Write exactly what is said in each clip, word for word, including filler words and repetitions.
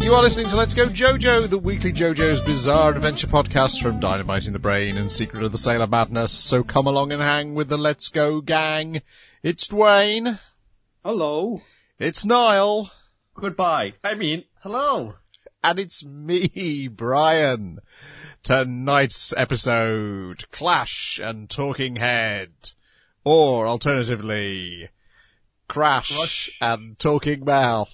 You are listening to Let's Go JoJo, the weekly JoJo's Bizarre Adventure podcast from Dynamite in the Brain and Secret of the Sailor Madness. So come along and hang with the Let's Go gang. It's Dwayne. Hello. It's Niall. Goodbye. I mean, hello. And it's me, Brian. Tonight's episode, Clash and Talking Head. Or, alternatively, Crash Rush. and Talking Mouth.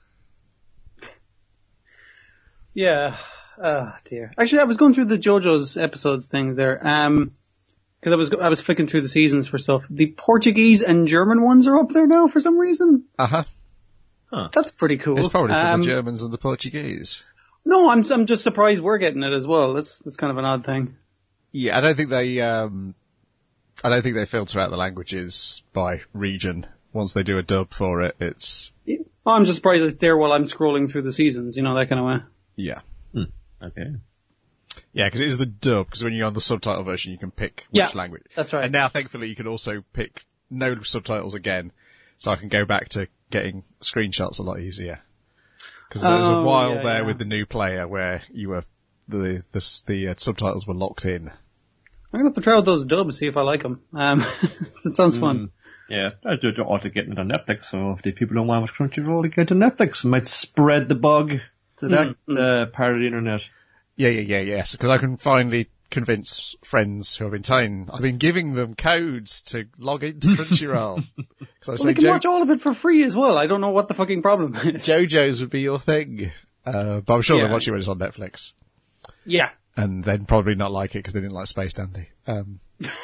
Yeah. Oh, dear. Actually, I was going through the JoJo's episodes things there. Um, cause I was, I was flicking through the seasons for stuff. The Portuguese and German ones are up there now for some reason. Uh-huh. Huh. That's pretty cool. It's probably for um, the Germans and the Portuguese. No, I'm, I'm just surprised we're getting it as well. That's, that's kind of an odd thing. Yeah, I don't think they, um, I don't think they filter out the languages by region. Once they do a dub for it, it's... Yeah. Well, I'm just surprised it's there while I'm scrolling through the seasons, you know, that kind of way. Yeah. Hmm. Okay. Yeah, because it is the dub, because when you're on the subtitle version, you can pick which Yeah, language. that's right. And now, thankfully, you can also pick no subtitles again, so I can go back to getting screenshots a lot easier. Because there was a Oh, while yeah, there yeah. with the new player where you were, the, the, the uh, subtitles were locked in. I'm gonna have to try out those dubs, see if I like them. Um, that sounds fun. Yeah, I do ought to get it on Netflix, so if the people don't want to watch Crunchyroll, they get to Netflix. It might spread the bug to that Mm, uh, part of the internet. Yeah, yeah, yeah, yes, because I can finally convince friends who have been telling, I've been giving them codes to log into Crunchyroll. Because I Well, say, they can Jo- watch all of it for free as well. I don't know what the fucking problem is. JoJo's would be your thing. Uh, but I'm sure Yeah. they'll watch it when it's on Netflix. Yeah. And then probably not like it because they didn't like Space Dandy. Um,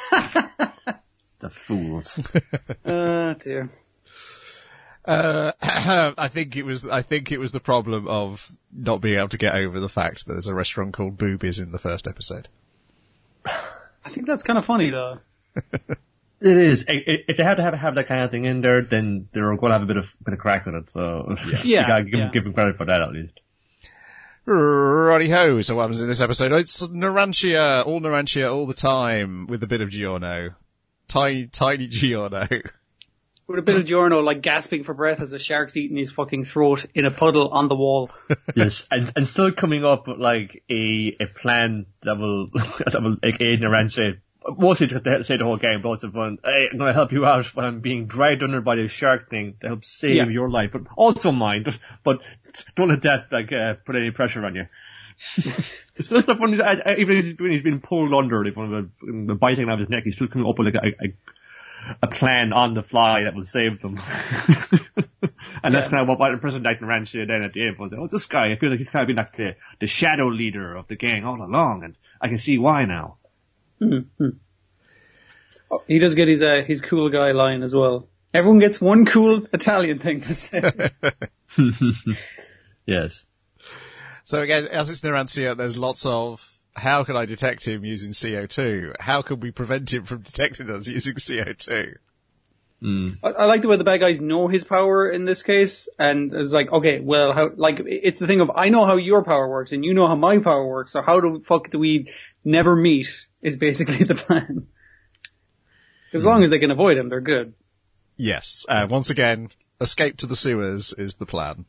The fools. Oh, dear. uh, I think it was, I think it was the problem of not being able to get over the fact that there's a restaurant called Boobies in the first episode. I think that's kind of funny, though. It is. I- I- If they have to have, have that kind of thing in there, then they're going to have a bit of bit of crack with it. So Yeah. you gotta give, Yeah. give them credit for that at least. Righty ho, so what happens in this episode? It's Narantia, all Narantia all the time with a bit of Giorno. Tiny, tiny Giorno. With a bit of Giorno, like, gasping for breath as a shark's eating his fucking throat in a puddle on the wall. Yes, and, and still coming up with like a a plan that will that will like aid Narantia. Mostly to say the whole game, but also fun. Hey, I'm going to help you out when I'm being dragged under by this shark thing to help save Yeah. your life, but also mine. But, but don't let that like uh, put any pressure on you. It's still stuff when he's, uh, even when he's been pulled under, like, when the, the biting out of his neck, he's still coming up with like a, a, a plan on the fly that will save them. And that's Yeah. kind of what, what impressed like Narantia then at the end was, oh, this guy, I feel like he's kind of been like the, the shadow leader of the gang all along, and I can see why now. Mm-hmm. Oh, he does get his uh, his cool guy line as well. Everyone gets one cool Italian thing to say. Yes. So again, as it's Narantia, there's lots of, how can I detect him using C O two? How can we prevent him from detecting us using C O two? Mm. I, I like the way the bad guys know his power in this case, and it's like, okay, well, how, like, it's the thing of, I know how your power works, and you know how my power works, so how the fuck do we never meet, is basically the plan. As long as they can avoid him, they're good. Yes, uh, once again, escape to the sewers is the plan.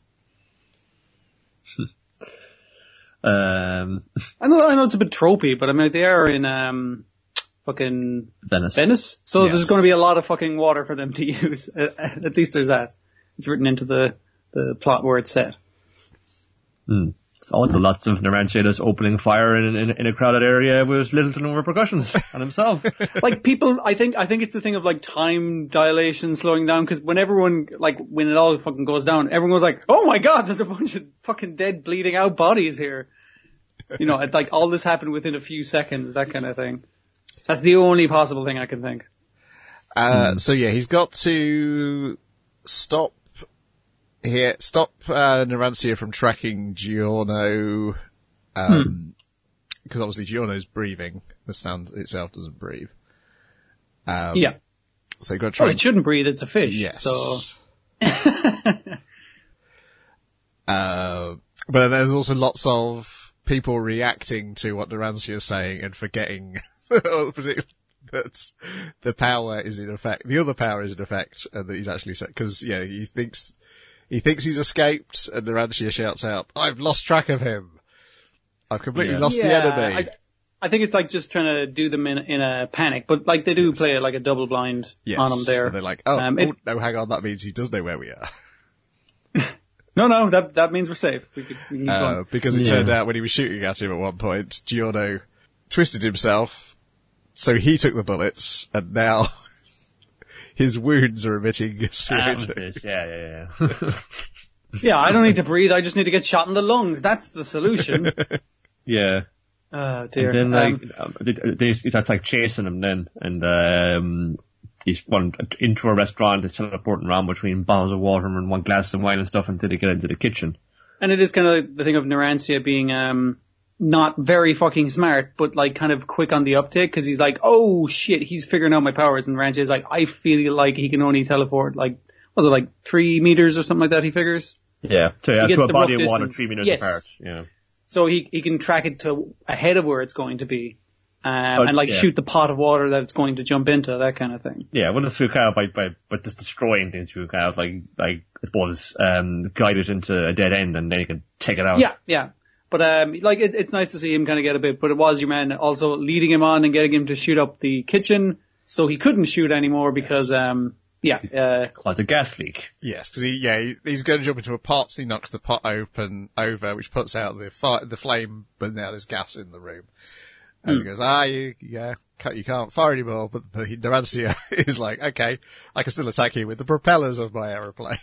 Um, I know, I know it's a bit tropey, but I mean, they are in, um, fucking Venice. Venice, so Yes. there's going to be a lot of fucking water for them to use. At least there's that. It's written into the, the plot where it's set. Mm. It's also lots of Narantia just opening fire in, in, in a crowded area with little to no repercussions on himself. Like people, I think, I think it's the thing of like time dilation slowing down, because when everyone, like, when it all fucking goes down, everyone goes like, oh my god, there's a bunch of fucking dead, bleeding out bodies here. You know, it's like all this happened within a few seconds, that kind of thing. That's the only possible thing I can think. Uh, so yeah, he's got to stop here, stop, uh, Narantia from tracking Giorno, um, because obviously Giorno's breathing. The sound itself doesn't breathe. Um, Yeah. So you've got to try Oh, and- it shouldn't breathe, it's a fish. Yes. So, uh, but then there's also lots of people reacting to what Narantia is saying and forgetting that the power is in effect, the other power is in effect, and that he's actually said, because, yeah, he thinks, he thinks he's escaped, and Narancia shouts out, "I've lost track of him. I've completely Yeah. lost Yeah, the enemy." I, I think it's like just trying to do them in, in a panic, but like they do play it like a double blind Yes. on him there. And they're like, oh, Um, oh, it- no, hang on, that means he does know where we are. No, no, that that means we're safe. We could, we can keep Uh, going. because it Yeah. turned out when he was shooting at him at one point, Giorno twisted himself, so he took the bullets, and now his wounds are emitting Ah, sweat. fish. Yeah, yeah, yeah. Yeah, I don't need to breathe. I just need to get shot in the lungs. That's the solution. yeah. Oh dear. And then like, Um, um, they, they, he starts like chasing him then, and um, he's run into a restaurant, he's teleporting around between bottles of water and one glass of wine and stuff until they get into the kitchen. and it is kind of like the thing of Narancia being um not very fucking smart, but like kind of quick on the uptake because he's like, oh shit, he's figuring out my powers, and Narancia is like, I feel like he can only teleport like, was it like three meters or something like that? He figures. Yeah, to, uh, gets to a the body of rough water distance. three meters Yes. apart. Yeah. So he he can track it to ahead of where it's going to be, um, Oh, and like yeah. shoot the pot of water that it's going to jump into, that kind of thing. Yeah, well, it's kind of by, by, by just destroying things, you kind of like, like, I suppose, um, guide it into a dead end and then you can take it out. Yeah, yeah. But um, like it, it's nice to see him kind of get a bit. But it was your man also leading him on and getting him to shoot up the kitchen, so he couldn't shoot anymore because um, yeah, uh, Caused a gas leak. Yes, because he, yeah, he, he's going to jump into a pot, so he knocks the pot open over, which puts out the fi- the flame, but now there's gas in the room. And he goes, ah, you, yeah, can't, you can't fire anymore, but the Narancia is like, okay, I can still attack you with the propellers of my aeroplane.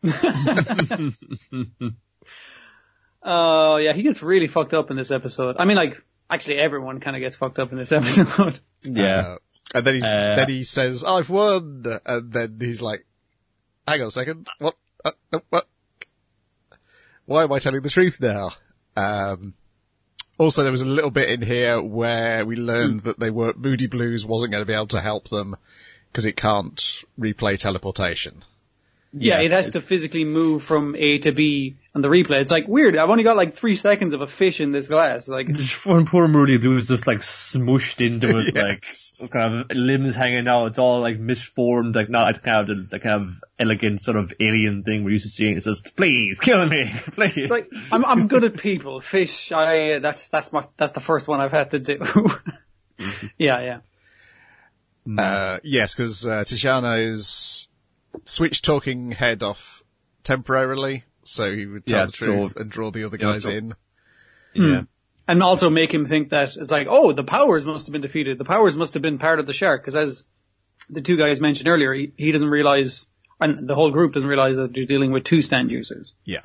oh yeah, he gets really fucked up in this episode. I mean, like actually everyone kind of gets fucked up in this episode. Yeah. Uh, and then he, Uh, then he says, I've won! And then he's like, hang on a second, what, uh, uh, what? Why am I telling the truth now? Um, also there was a little bit in here where we learned that they were, Moody Blues wasn't going to be able to help them because it can't replay teleportation. Yeah, it has to physically move from A to B on the replay. It's like weird. I've only got like three seconds of a fish in this glass. Like, Just poor, poor Moody Blue was just like smushed into it, Yes. like kind of limbs hanging out. It's all like misformed, like not kind of the, the kind of elegant sort of alien thing we're used to seeing. It says, "Please kill me, please." it's like I'm I'm good at people. Fish, I that's that's my that's the first one I've had to do. yeah, yeah. Uh, yes, because, uh, Tishano's switched talking head off temporarily, so he would tell Yeah, the truth so- and draw the other Yeah, guys so- in. yeah. And also make him think that it's like, oh, the powers must have been defeated. The powers must have been part of the shark, because as the two guys mentioned earlier, he, he doesn't realize, and the whole group doesn't realize that they're dealing with two stand users. Yeah.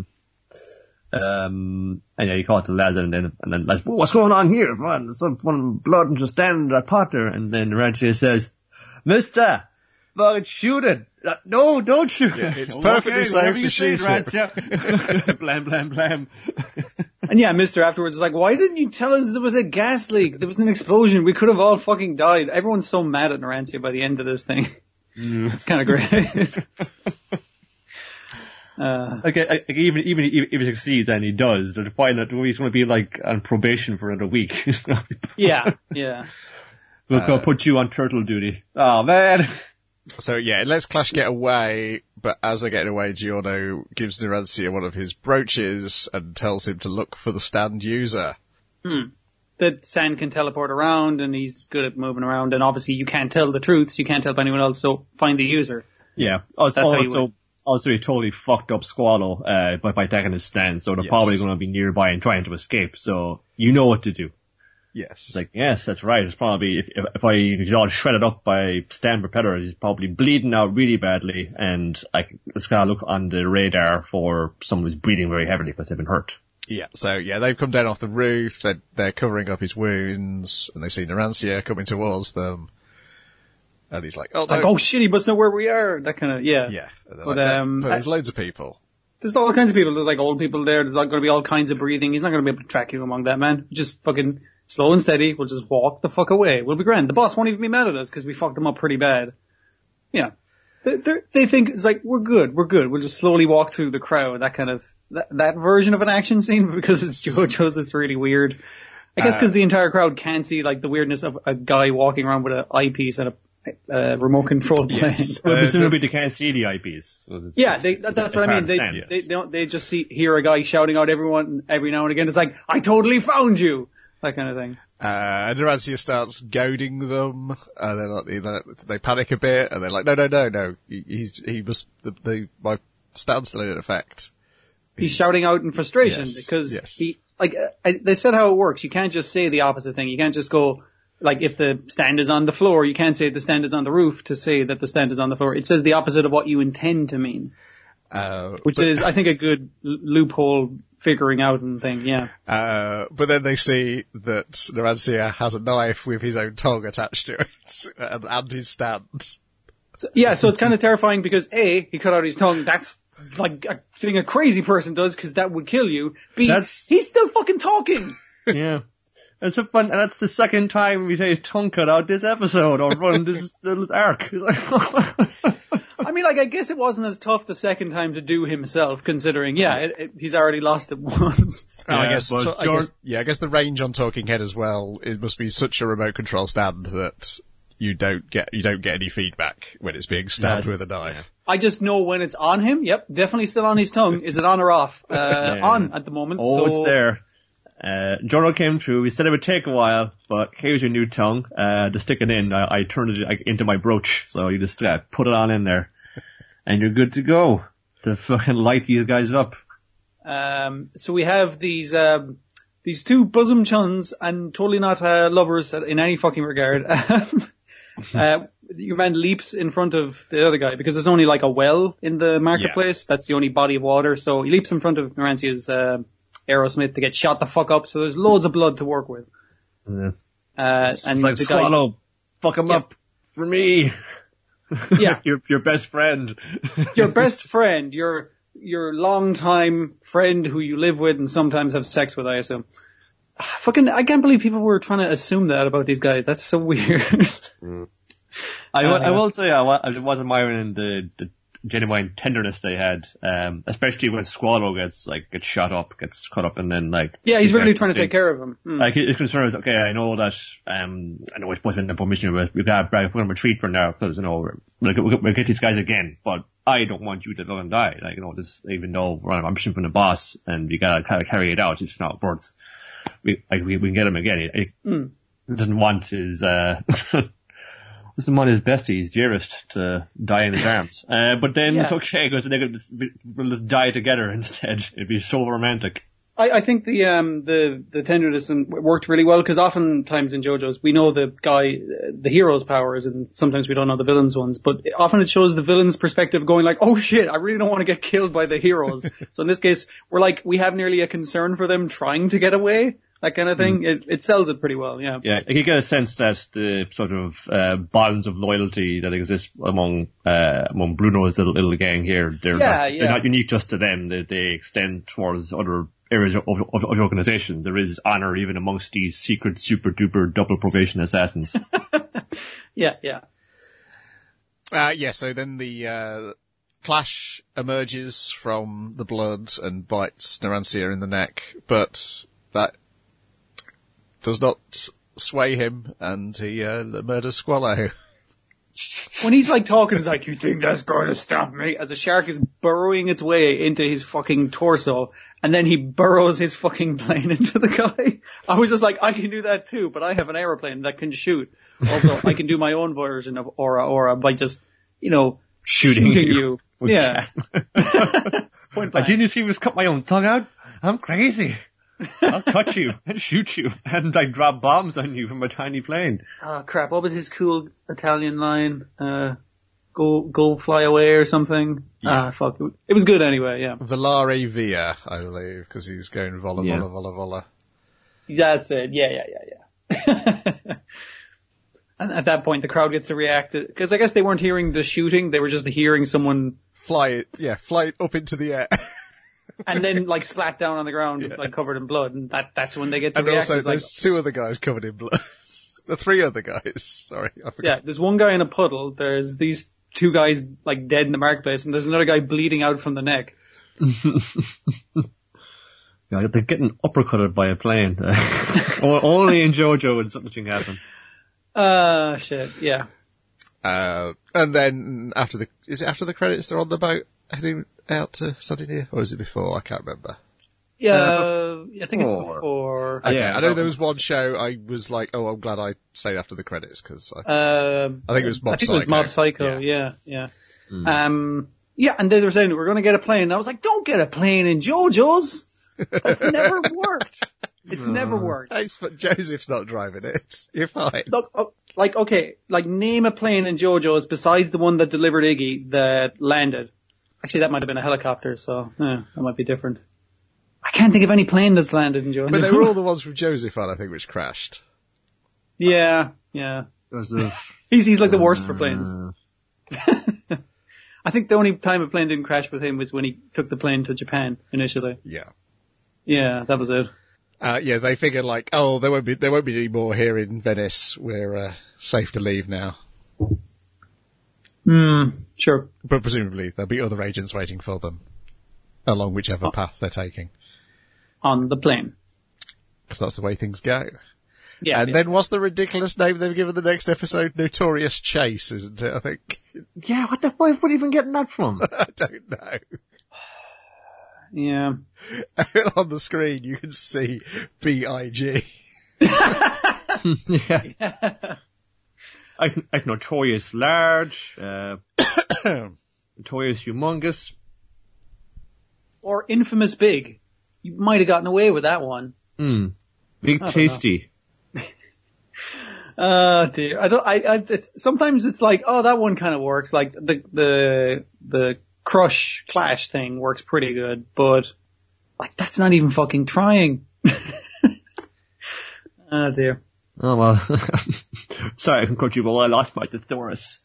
Um, and yeah, he calls the lad and then, and then like, what's going on here? Man, there's some fun blood and just stand in that pot there. And then Rancher says, Mister, fucking shoot it. Uh, no, don't shoot Yeah, it. it's perfectly safe whatever to you say, shoot it. Rancher. blam, blam, blam. And yeah, Mister afterwards is like, why didn't you tell us there was a gas leak? There was an explosion. We could have all fucking died. Everyone's so mad at Narancia by the end of this thing. It's kind of great. uh, Okay, I- I- even, even if he succeeds and he does, they're fine that he's going to be like on probation for another week. yeah, yeah. We'll go put you on turtle duty. Oh man. So yeah, it lets Clash get away, but as they're getting away, Giorno gives Narancia one of his brooches and tells him to look for the stand user. That Sand can teleport around and he's good at moving around, and obviously you can't tell the truth, so you can't help anyone else, so find the user. Yeah. Also, That's how you also, win. also he totally fucked up Squalo, uh, by, by taking his stand, so they're Yes. probably going to be nearby and trying to escape, so you know what to do. Yes. It's like, yes, that's right, it's probably, if, if, if I, if he's all shredded up by stand propellers, he's probably bleeding out really badly, and I, it's gotta look on the radar for someone who's breathing very heavily because they've been hurt. Yeah, so yeah, they've come down off the roof, they're, they're covering up his wounds, and they see Narancia coming towards them. And he's like, oh, It's no. like, oh shit, he must know where we are. That kind of, yeah. Yeah. And they're But, like, um, but there's loads of people. There's all kinds of people. There's like old people there. There's going to be all kinds of breathing. He's not going to be able to track you among that, man. Just fucking slow and steady. We'll just walk the fuck away. We'll be grand. The boss won't even be mad at us because we fucked them up pretty bad. Yeah. They, they're- they think it's like, we're good, we're good. We'll just slowly walk through the crowd. That kind of, that, that version of an action scene, but because it's JoJo's, it's really weird. I guess Uh, because the entire crowd can't see like the weirdness of a guy walking around with an eyepiece and a uh, remote control plane. Yes. Well, Uh, presumably they can't see the I Ps. So it's- Yeah, it's- they, that, that's it's what I hard mean. to They, understand. they, they don't, they just see, hear a guy shouting out everyone every now and again. It's like, I totally found you! That kind of thing. Uh, and Narantia starts goading them, and they're like, they, they panic a bit, and they're like, no, no, no, no, he, he's, he must, the, the, my stan's still in effect. He's shouting out in frustration Yes, because yes. he, like, uh, I, they said how it works. You can't just say the opposite thing. You can't just go, like, if the stand is on the floor, you can't say the stand is on the roof to say that the stand is on the floor. It says the opposite of what you intend to mean, Uh, which but, is, I think, a good l- loophole figuring out and thing, yeah. uh, but then they see that Narantia has a knife with his own tongue attached to it, and, and his stand. So, yeah, so it's kind of terrifying because A, he cut out his tongue. That's like a thing a crazy person does because that would kill you. B, That's- he's still fucking talking. Yeah. It's so fun, and that's the second time we say his tongue cut out this episode, or run this little arc. I mean, like, I guess it wasn't as tough the second time to do himself, considering, yeah, it, it, he's already lost it once. Oh, I Yeah, guess, but to- I Jordan- guess, yeah, I guess the range on Talking Head as well, it must be such a remote control stand that you don't get, you don't get any feedback when it's being stabbed Yes. with a knife. I just know when it's on him. Yep, definitely still on his tongue. Is it on or off? Uh, Yeah. on at the moment. Oh, so, it's there. Uh, Jorno came through. He said it would take a while, but here's your new tongue. Uh, to stick it in, I, I turned it like, into my brooch, so you just uh, put it on in there, and you're good to go to fucking light these guys up. Um, so we have these, um, these two bosom chuns and totally not, uh, lovers in any fucking regard. uh, your man leaps in front of the other guy because there's only like a well in the marketplace. That's the only body of water. So he leaps in front of Narantia's, uh, Aerosmith to get shot the fuck up. So there's loads of blood to work with. Yeah. Uh, It's and like the guy, Swallow, fuck him Yeah. up for me. Yeah. your your best friend. your best friend, your, your longtime friend who you live with and sometimes have sex with, I assume. Fucking, I can't believe people were trying to assume that about these guys. That's so weird. I, will- Uh, I will say I wa- I was admiring the, the genuine tenderness they had, um, especially when Squallow gets like gets shot up, gets cut up, and then like Yeah, he's really trying to like, take care of him. Hmm. Like his concern is, okay, I know that um, I know it's supposed to be in the permission, but we've got we're going to retreat for now because you know we're we'll, we'll get these guys again, but I don't want you to go and die. Like you know, this even though we're on a mission from the boss and we gotta kind of carry it out, it's not worth. We like we, we can get him again. He, he Mm. doesn't want his uh. doesn't want his bestie, his dearest, to die in his arms. Uh, but then Yeah. it's okay because they could just, we'll just die together instead. It'd be so romantic. I, I think the um the the tenderness and worked really well because oftentimes in JoJo's we know the guy, uh, the hero's powers, and sometimes we don't know the villain's ones. But often it shows the villain's perspective, going like, "Oh shit, I really don't want to get killed by the heroes." So in this case, we're like, we have nearly a concern for them trying to get away, that kind of thing. It it sells it pretty well, yeah. Yeah, I can get a sense that the sort of uh, bonds of loyalty that exist among uh, among Bruno's little, little gang here, they're, Yeah, not, yeah. they're not unique just to them. They, they extend towards other areas of, of, of the organization. There is honor even amongst these secret, super duper double probation assassins. Yeah, yeah. Uh, yeah, so then the, uh, Clash emerges from the blood and bites Narantia in the neck, but that does not s- sway him, and he, uh, murders Squallow. When he's like talking, he's like, "You think that's going to stop me?" As a shark is burrowing its way into his fucking torso, and then he burrows his fucking plane into the guy. I was just like, I can do that too, but I have an aeroplane that can shoot. Also, I can do my own version of Aura Aura by just, you know, Shooting shooting you. you. with Yeah. cat. Point I blank. didn't see was cut my own tongue out. I'm crazy. I'll cut you and shoot you and I drop bombs on you from a tiny plane. Oh crap, what was his cool Italian line? Uh, go, go fly away or something? Yeah. Ah, fuck. It was good anyway, yeah. Volare Via, I believe, because he's going vola, Yeah. vola, vola, vola. That's it. Yeah, yeah, yeah, yeah. And at that point, the crowd gets to react, because I guess they weren't hearing the shooting, they were just hearing someone, Fly it, yeah, fly it up into the air. and then like splat down on the ground, Yeah. like covered in blood, and that that's when they get to And react. also, It's like, there's two other guys covered in blood. The three other guys, sorry, I forgot. yeah, there's one guy in a puddle, there's these two guys like dead in the marketplace, and there's another guy bleeding out from the neck. Yeah, they're getting uppercutted by a plane. O- Only in JoJo would such a thing happen. Uh, shit, yeah. Uh, and then after the, is it after the credits they're on the boat heading out to Sardinia? Or is it before? I can't remember. Yeah, uh, I think it's before. before. Okay, Yeah, I know well- there was one show I was like, oh, I'm glad I stayed after the credits because I, Uh, I think it was Mob I think it was Psycho. Mob Psycho. Yeah, yeah. yeah. Um, yeah, and they were saying we're going to get a plane. And I was like, don't get a plane in JoJo's. That's never worked. It's never worked. Hey, but Joseph's not driving it. You're fine. Look, oh, like, okay, like name a plane in JoJo's besides the one that delivered Iggy that landed. Actually, that might have been a helicopter, so yeah, that might be different. I can't think of any plane that's landed in JoJo. But they were all the ones from Joseph on, I think, which crashed. Yeah, yeah. There's a- He's he's like the worst for planes. I think the only time a plane didn't crash with him was when he took the plane to Japan initially. Yeah. Yeah, that was it. Uh, yeah, they figured like, oh, there won't be, there won't be any more here in Venice. We're, uh, safe to leave now. Hmm, sure. But presumably there'll be other agents waiting for them along whichever path they're taking. On the plane. Because that's the way things go. Yeah. and yeah. then what's the ridiculous name they've given the next episode? Notorious Chase, isn't it? I think. yeah, what the fuck? What are you even getting that from? I don't know. Yeah. On the screen you can see B I G. yeah. I, I notorious large, uh, notorious humongous. Or infamous big. You might have gotten away with that one. Mm. Big don't tasty. Oh dear. I don't, I, I, it's, sometimes it's like, oh, that one kind of works. Like the, the, the crush clash thing works pretty good, but like that's not even fucking trying. Oh dear. Oh well. Sorry I can cut you, but I lost my thesaurus.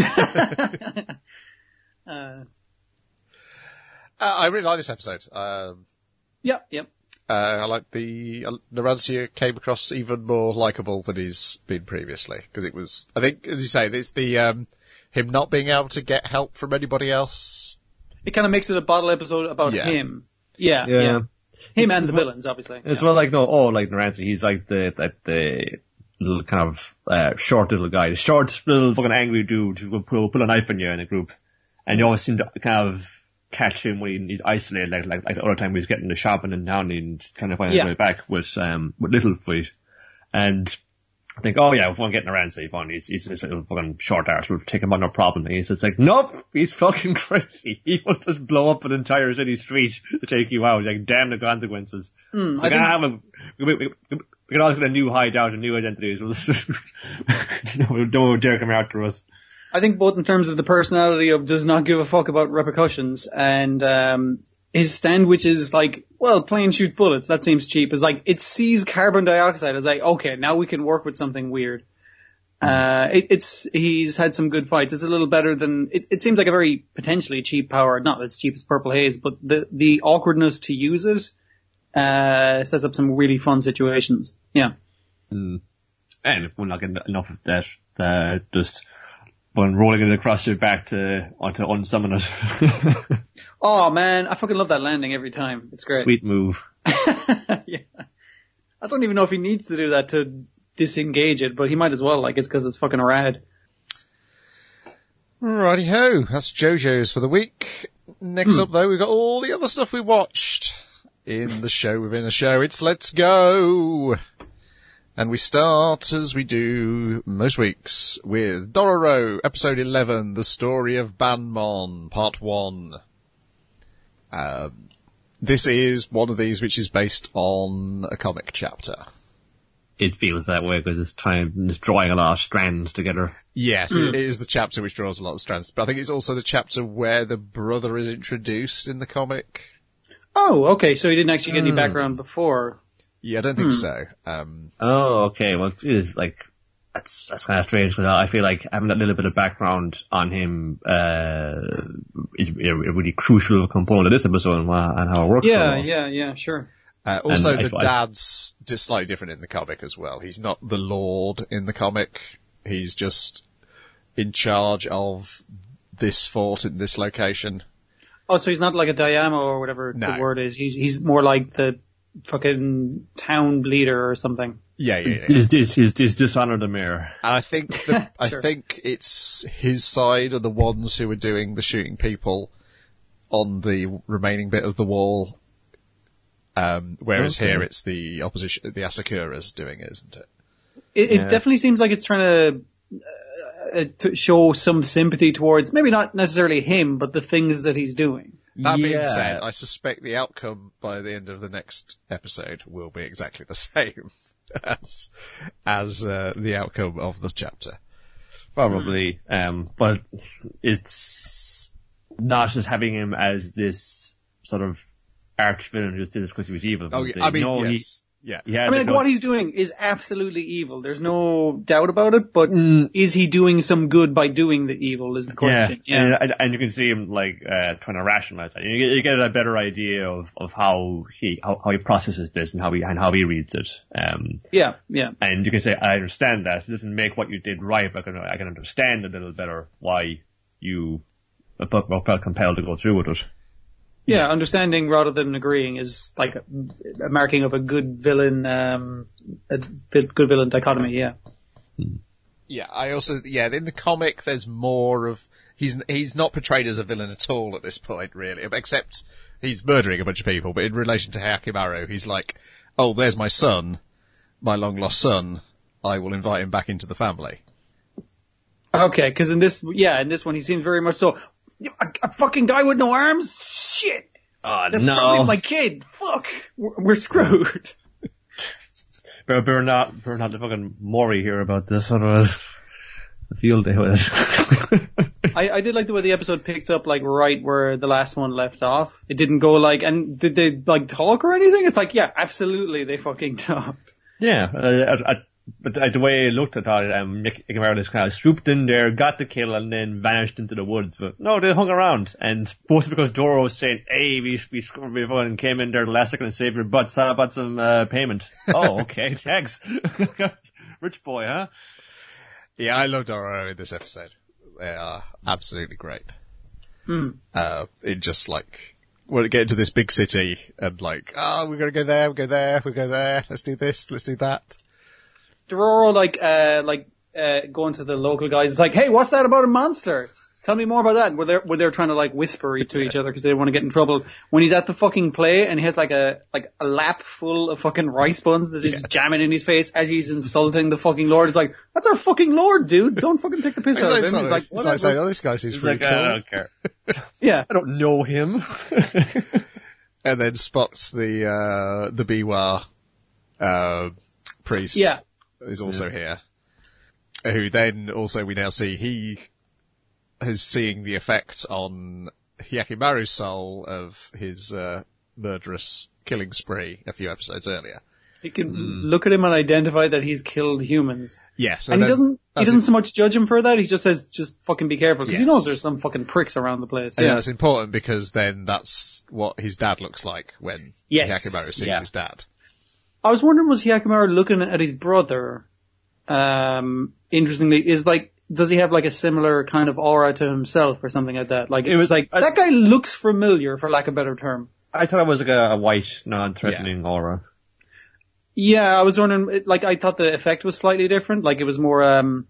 Uh, Uh, I really like this episode. Um, yep, yep. uh, I like the, uh, Narancia came across even more likeable than he's been previously. Because it was, I think, as you say, it's the, um, him not being able to get help from anybody else. It kind of makes it a bottle episode about Yeah. him. Yeah, Yeah. yeah. Him It's and the well- villains, obviously. It's yeah. well like, no, oh, like Naranzi, he's like the, the, the little kind of, uh, short little guy, the short little fucking angry dude who will pull, pull a knife on you in a group. And you always seem to kind of catch him when he's isolated, like, like, like the other time he was getting the shopping and down and trying to find his Yeah. way back with, um, with Littlefoot. And I think, oh yeah, if I'm getting around, say, fine, he's, he's this little fucking short arse, we'll take him on no problem. And he's just like, nope, he's fucking crazy. He will just blow up an entire city street to take you out. Like, damn the consequences. Mm, It's I like, think- ah, well, we, we, we, we can all get a new hideout and new identities. We'll just, no, don't dare come after us. I think both in terms of the personality of does not give a fuck about repercussions and um his stand, which is like, well, plane shoots bullets, that seems cheap, is like, it sees carbon dioxide as like, okay, now we can work with something weird. Uh, it, it's, he's had some good fights. It's a little better than, it, it seems like a very potentially cheap power, not as cheap as Purple Haze, but the, the awkwardness to use it, uh, sets up some really fun situations. Yeah. Mm. And if we're not getting enough of that, uh, just when rolling it across your back to, onto unsummon it. Oh man, I fucking love that landing every time. It's great. Sweet move. Yeah. I don't even know if he needs to do that to disengage it, but he might as well, like, it's because it's fucking rad. Righty ho, that's JoJo's for the week. Next up though, we've got all the other stuff we watched in the show within a show. It's Let's Go! And we start, as we do most weeks, with Dororo, episode eleven, The Story of Banmon, part one. Um, this is one of these which is based on a comic chapter. It feels that way because it's trying, it's drawing a lot of strands together. Yes, it is the chapter which draws a lot of strands, but I think it's also the chapter where the brother is introduced in the comic. Oh, okay, so he didn't actually get any background before. Yeah, I don't think so. Um, Oh, okay. Well, it is like, that's, that's kind of strange because I feel like having that little bit of background on him, uh, is a a really crucial component of this episode and, wha- and how it works. so Yeah, well. yeah, yeah, sure. uh, also, And I- the I- dad's just slightly different in the comic as well. He's not the Lord in the comic. He's just in charge of this fort in this location. Oh, so he's not like a Diamo or whatever No. the word is. He's he's more like the fucking town leader or something. Yeah, yeah, yeah. Is this is this dishonor the mayor? And I think the, I Sure. think it's his side are the ones who are doing the shooting people on the remaining bit of the wall. Um, whereas Okay. here it's the opposition, the Asakura's doing it, isn't it? It, it Yeah. definitely seems like it's trying to, uh, to show some sympathy towards maybe not necessarily him, but the things that he's doing. That being Yeah. said, I suspect the outcome by the end of the next episode will be exactly the same as as uh, the outcome of this chapter. Probably, um, but it's not just having him as this sort of arch villain who just did this because he was evil. Oh, It's yeah, I mean, no, yes, yeah. he, he had I mean, like, no- what he's doing is absolutely evil. There's no doubt about it, but Mm. is he doing some good by doing the evil is the question. Yeah, And, and- and you can see him like uh, trying to rationalize that. You get, you get a better idea of, of how he how, how he processes this and how he and how he reads it. Um, Yeah, yeah. and you can say, I understand that. It doesn't make what you did right, but I can I can understand a little better why you felt compelled to go through with it. Yeah, understanding rather than agreeing is like a, a marking of a good villain, um, a vi- good villain dichotomy, yeah. Yeah, I also, yeah, in the comic there's more of, he's, he's not portrayed as a villain at all at this point, really, except he's murdering a bunch of people, but in relation to Hyakkimaru, he's like, oh, there's my son, my long lost son, I will invite him back into the family. Okay, because in this, yeah, in this one he seems very much so, a, a fucking guy with no arms? Shit! Oh, That's no. probably my kid. Fuck! We're, we're screwed. Better, better not, better not the fucking Maury here about this, otherwise the field day with it. I, I did like the way the episode picked up, like, right where the last one left off. It didn't go like, and did they, like, talk or anything? It's like, yeah, absolutely, they fucking talked. Yeah, uh, I, I, but uh, the way I looked at it, um, Mick Igmara just kind of swooped in there, got the kill, and then vanished into the woods. But no, they hung around, and mostly because Doro was saying, "Hey, we we, we fucking came in there the last second and saved your butts. How about some uh, payment?" Oh, okay, thanks. Rich boy, huh? Yeah, I love Doro in this episode. They are absolutely great. Hmm. Uh, it just like, when we get into this big city and like, oh, we're gonna go there, we'll go there, we'll go there, let's do this, let's do that. Dororo, like, uh, like, uh, going to the local guys, it's like, hey, what's that about a monster? Tell me more about that. Where they're, where they're trying to, like, whisper to each other because they don't want to get in trouble. When he's at the fucking play and he has, like, a, like, a lap full of fucking rice buns that he's Yeah. jamming in his face as he's insulting the fucking Lord. It's like, that's our fucking Lord, dude. Don't fucking take the piss out of him. He's like, it's like whatever. saying, oh, this guy seems He's pretty like, cool. I don't care. Yeah. I don't know him. And then spots the, uh, the Biwa, uh, priest. Yeah. Is also here. Who then also we now see he is seeing the effect on Hyakkimaru's soul of his, uh, murderous killing spree a few episodes earlier. He can look at him and identify that he's killed humans. Yes. And he then- doesn't, he as doesn't it- so much judge him for that, he just says, just fucking be careful. Because he Yes. knows there's some fucking pricks around the place. And Yeah. that's important because then that's what his dad looks like when Yes. Hyakkimaru sees Yeah. his dad. I was wondering, was Hyakkimaru looking at his brother? Um, interestingly, is like, does he have like a similar kind of aura to himself or something like that? Like, it was like, I- that guy looks familiar, for lack of a better term. I thought it was like a, a white, non-threatening aura. Yeah, I was wondering, it- like, I thought the effect was slightly different. Like, it was more, um,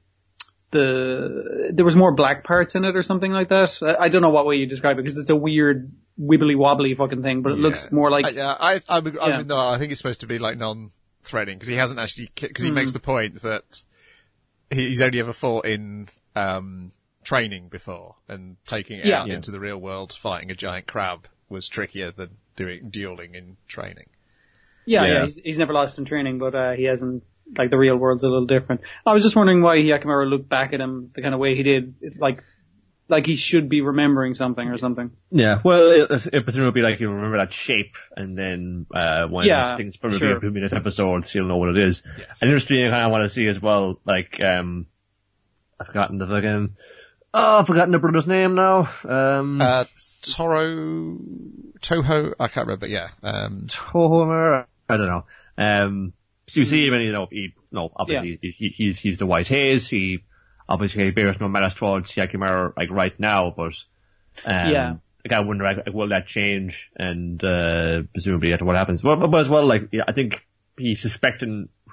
the, there was more black parts in it or something like that. I, I don't know what way you describe it because it's a weird, wibbly wobbly fucking thing, but it looks Yeah. more like, I, yeah, I, I, would- I, Yeah. would- no, I think it's supposed to be like non-threatening because he hasn't actually, because he Hmm. makes the point that he- he's only ever fought in, um, training before and taking it Yeah. out Yeah. into the real world, fighting a giant crab was trickier than doing dueling in training. yeah, yeah, Yeah. he's, he's never lost in training, but, uh, he hasn't, like, the real world's a little different. I was just wondering why Hyakkimaru looked back at him the kind of way he did, like, like he should be remembering something or something. Yeah, well, it, it presumably like you remember that shape, and then uh when Yeah, things probably sure. be in this episode, you'll know what it is. Yeah. And interesting, I kind of want to see as well, like um, I've forgotten the fucking, oh, I've forgotten the brother's name now. Um, Uh, Toro, Toho, I can't remember, yeah. Um, Tohomer, I don't know. Um, so you see him, and you know, he, no, obviously he, he, he's he's the White Haze. He obviously bears no malice towards Hyakkimaru like right now, but um, Yeah. like I wonder, like, will that change? And uh, presumably, after what happens, but, but as well, like yeah, I think he's suspecting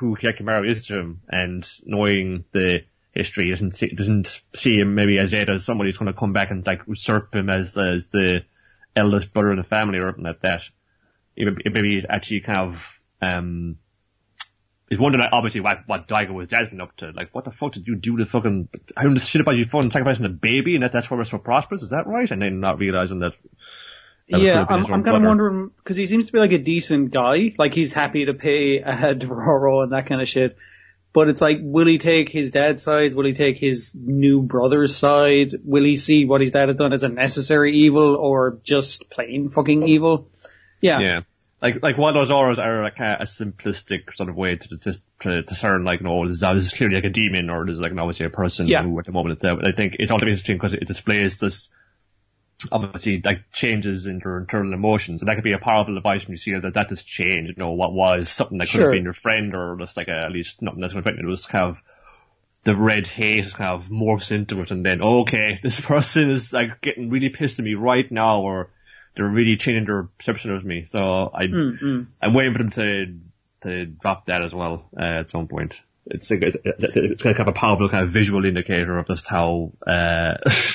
who Hyakkimaru is to him, and knowing the history, doesn't see, doesn't see him maybe as yet as somebody who's going to come back and like usurp him as as the eldest brother in the family or something like that. Maybe he's actually kind of um he's wondering obviously what what Daigo was dad's been up to. Like, what the fuck did you do to fucking having this shit about you fucking sacrificing a baby, and that that's why we're so prosperous? Is that right? And then not realizing that. that yeah, I'm, I'm kind of wondering because he seems to be like a decent guy. Like he's happy to pay uh, Dororo and that kind of shit. But it's like, will he take his dad's side? Will he take his new brother's side? Will he see what his dad has done as a necessary evil or just plain fucking evil? Yeah. Yeah. Like, like one of those auras are like a, a simplistic sort of way to, to, to discern, like, no, this is, this is clearly like a demon or this is like, obviously a person yeah. who at the moment itself. I think it's also interesting because it displays this, obviously, like, changes in your internal emotions. And that could be a powerful device when you see that that has changed, you know, what was something that could sure. have been your friend or just like a, at least nothing that's going to affect you. It was kind of, the red hate kind of morphs into it and then, okay, this person is like getting really pissed at me right now or, they're really changing their perception of me, so I, mm-hmm. I'm waiting for them to to drop that as well uh, at some point. It's like, it's, it's kind of a powerful kind of visual indicator of just how uh,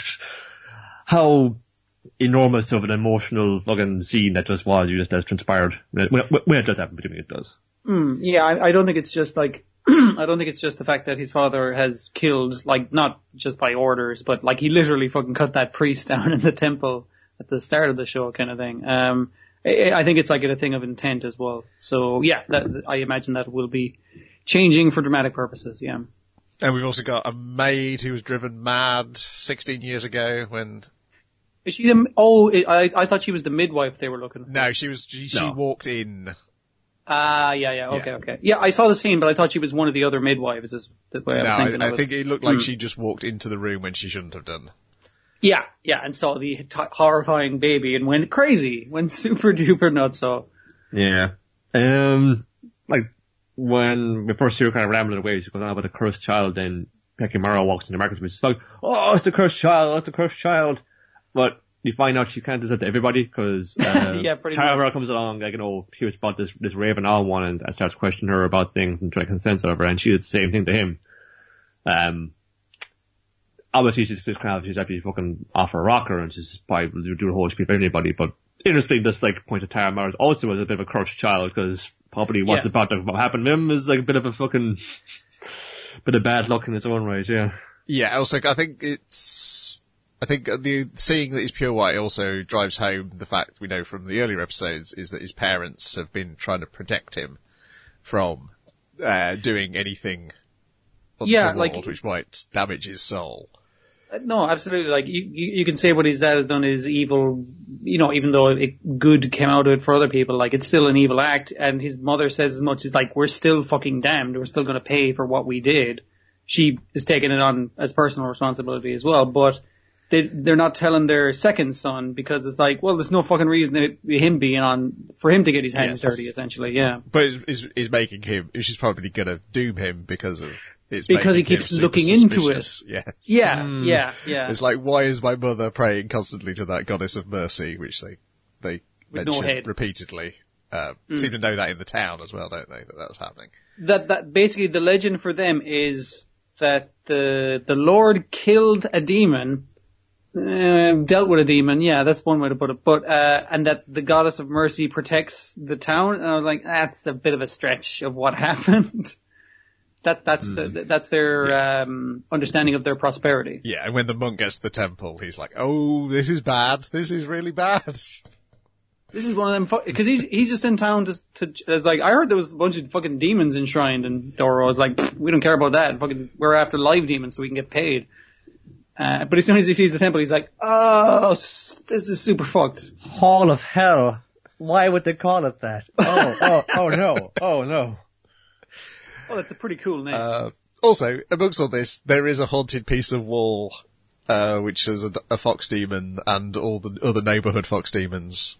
how enormous of an emotional fucking scene that just was. You just has transpired when, when, when it does happen. Between it does. Mm, yeah, I, I don't think it's just like I don't think it's just the fact that his father has killed, like not just by orders, but like he literally fucking cut that priest down in the temple at the start of the show kind of thing. Um, I, I think it's like a thing of intent as well. So yeah, that, I imagine that will be changing for dramatic purposes, yeah. And we've also got a maid who was driven mad sixteen years ago when... Is she the, oh, I, I thought she was the midwife they were looking for. No, she was, she, she no. walked in. Ah, uh, yeah, yeah, okay, yeah. okay. Yeah, I saw the scene, but I thought she was one of the other midwives is the way I was no, thinking I, of I it. think it looked like mm. she just walked into the room when she shouldn't have done. Yeah, yeah, and saw the t- horrifying baby and went crazy, went super duper nuts. So, yeah, um, like when we first see her kind of rambling away, she goes on about the cursed child. Then Hyakkimaru walks into the market, and she's like, "Oh, it's the cursed child! It's the cursed child!" But you find out she can't do that to everybody because uh, yeah, pretty Tara comes along, like, you know, hears about this this Raven All one and starts questioning her about things and trying to consent of her, and she did the same thing to him. Um. Obviously, she's just kind of, she's actually fucking off her rocker and she's probably doing a whole speech for anybody, but interesting, this like point of Tara Mars also was a bit of a cursed child because probably what's yeah. about to happen to him is like a bit of a fucking, bit of bad luck in its own right, yeah. Yeah, also, I think it's, I think the, seeing that he's pure white also drives home the fact we know from the earlier episodes is that his parents have been trying to protect him from, uh, doing anything yeah, untoward, like, which might damage his soul. No, absolutely. Like you, you, you can say what his dad has done is evil, you know, even though it, good came out of it for other people, like it's still an evil act. And his mother says as much as like, we're still fucking damned. We're still going to pay for what we did. She is taking it on as personal responsibility as well. But they, they're not telling their second son because it's like, well, there's no fucking reason that him being on, for him to get his hands yes. dirty, essentially. Yeah. But is is making him, she's probably going to doom him because of, It's because he keeps looking into it. Yeah. Yeah, mm. yeah, yeah. It's like, why is my mother praying constantly to that goddess of mercy, which they, they With mention no head. repeatedly. Uh, mm. seem to know that in the town as well, don't they, that that's happening. That, that, basically the legend for them is that the, the Lord killed a demon, uh, dealt with a demon, yeah, that's one way to put it, but, uh, and that the goddess of mercy protects the town, and I was like, that's a bit of a stretch of what happened. That, that's mm. the, that's their, yeah. um, understanding of their prosperity. Yeah, and when the monk gets to the temple, he's like, oh, this is bad. This is really bad. This is one of them, fu- cause he's, he's just in town to, to, it's like, I heard there was a bunch of fucking demons enshrined, and Dororo was like, we don't care about that. Fucking, we're after live demons so we can get paid. Uh, but as soon as he sees the temple, he's like, oh, this is super fucked. Hall of Hell. Why would they call it that? Oh, oh, oh no, oh no. Well, it's a pretty cool name. Uh, also, amongst all this, there is a haunted piece of wall, uh, which is a, a fox demon and all the other neighborhood fox demons.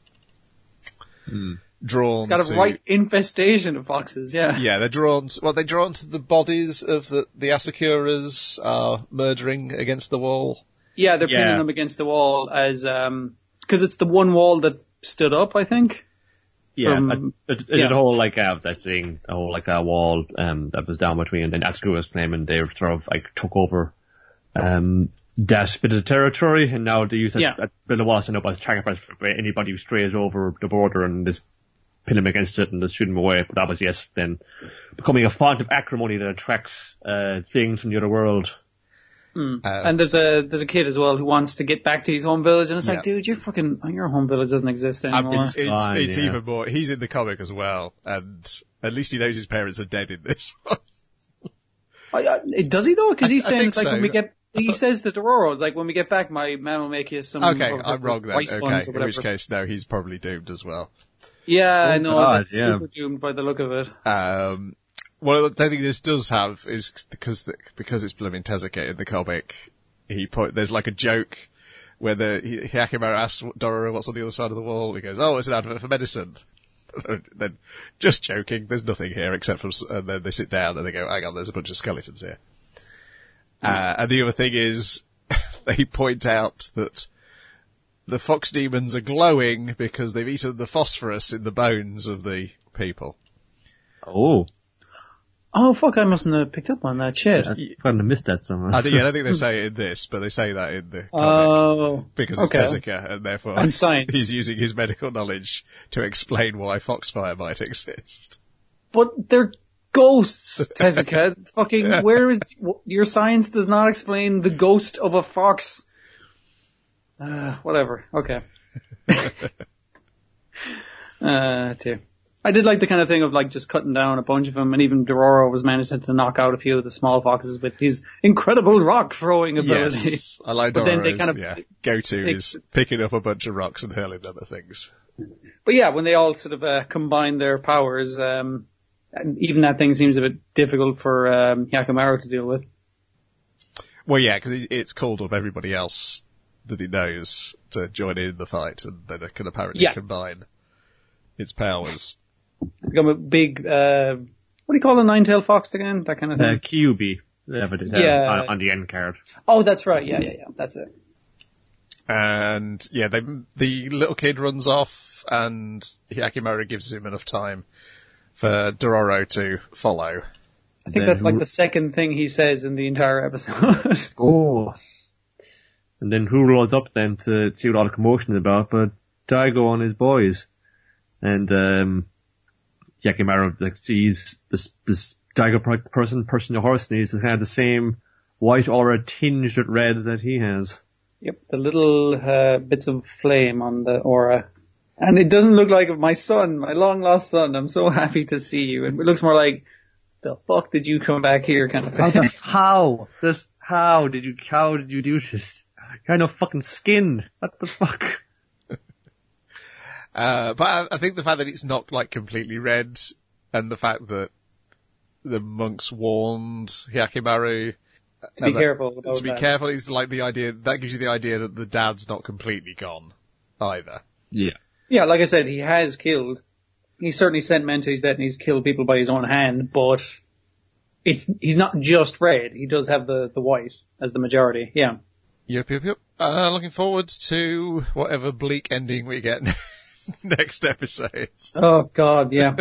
Mm. Drawn It's got a to, right infestation of foxes, yeah. Yeah, they're drawn to, well, they're drawn to the bodies of the, the Asakuras are murdering against the wall. Yeah, they're Yeah. pinning them against the wall as, um, cause it's the one wall that stood up, I think. Yeah, From- it, it, yeah. it, a whole like uh, that thing, a whole like a wall um that was down between, and then Askew was claiming they sort of like took over um that bit of territory, and now they use that, Yeah. that bit of wall set up as sacrifice for anybody who strays over the border, and just pin him against it and just shoot him away. But that was yes, then becoming a font of acrimony that attracts uh things from the other world. Mm. Uh, and there's a there's a kid as well who wants to get back to his home village, and it's Yeah. like, dude, your fucking your home village doesn't exist Um, anymore. it's it's, Fine, it's yeah. even more. He's in the comic as well, and at least he knows his parents are dead in this one. I, I, does he though? Because he's I saying think it's like so. when we get. He says to Dororo, it's like when we get back, my man will make you some. Okay, of her I'm wrong then. rice Okay, buns or in which whatever. case, no, he's probably doomed as well. Yeah, I Oh, know God, that's yeah. super doomed by the look of it. Um, well, the thing this does have is because the, because it's blooming Tezuka in the comic. He put there's like a joke where the he, Hyakkimaru asks Dororo what's on the other side of the wall. He goes, "Oh, it's an advert for medicine." Then, just joking. There's nothing here except for. And then they sit down and they go, "Hang on, there's a bunch of skeletons here." Uh, and the other thing is, they point out that the fox demons are glowing because they've eaten the phosphorus in the bones of the people. Oh, Oh fuck! I mustn't have picked up on that shit. I kind of missed that somewhere. I, think, yeah, I don't think they say it in this, but they say that in the comic. Oh, Because it's okay. Tezuka, and therefore And science. he's using his medical knowledge to explain why foxfire might exist. But they're ghosts, Tezuka. Fucking, where is your science does not explain the ghost of a fox. Uh, whatever. Okay. uh, dear. I did like the kind of thing of like just cutting down a bunch of them, and even Dororo was managing to knock out a few of the small foxes with his incredible rock throwing ability. Yes, I like But then they Dororo's, kind of- yeah, go-to they- is picking up a bunch of rocks and hurling them at things. But yeah, when they all sort of uh, combine their powers, um, and even that thing seems a bit difficult for um, Hyakkimaru to deal with. Well, yeah, because it's called up everybody else that he knows to join in the fight, and then it can apparently Yeah. combine its powers. Become a big, uh, what do you call a nine-tailed fox again? That kind of thing. Uh, Q B. Yeah, but, uh, Yeah. on, on the end card. Oh, that's right. Yeah, yeah, yeah. That's it. And yeah, they, the little kid runs off, and Hyakkimaru gives him enough time for Dororo to follow. I think Then that's like who- the second thing he says in the entire episode. Oh. And then who rolls up then to see what all the commotion is about? But Daigo and his boys. And, um, Hyakkimaru like, sees this, this Daigo per- person, person the horse, and he's kind of the same white aura tinged with red that he has. Yep, the little uh, bits of flame on the aura. And it doesn't look like my son, my long lost son. I'm so happy to see you. It looks more like, the fuck did you come back here kind of How thing. the, how? This, how did you, how did you do this? Kind of fucking skin. What the fuck? Uh, but I, I think the fact that it's not like completely red, and the fact that the monks warned Hyakkimaru to be about- careful about to be that. careful is like the idea, that gives you the idea that the dad's not completely gone either. Yeah. Yeah, like I said, he has killed. He's certainly sent men to his death and he's killed people by his own hand, but it's, he's not just red. He does have the, the white as the majority. Yeah. Yep, yep, yep. Uh, looking forward to whatever bleak ending we get next episode. Oh god, yeah.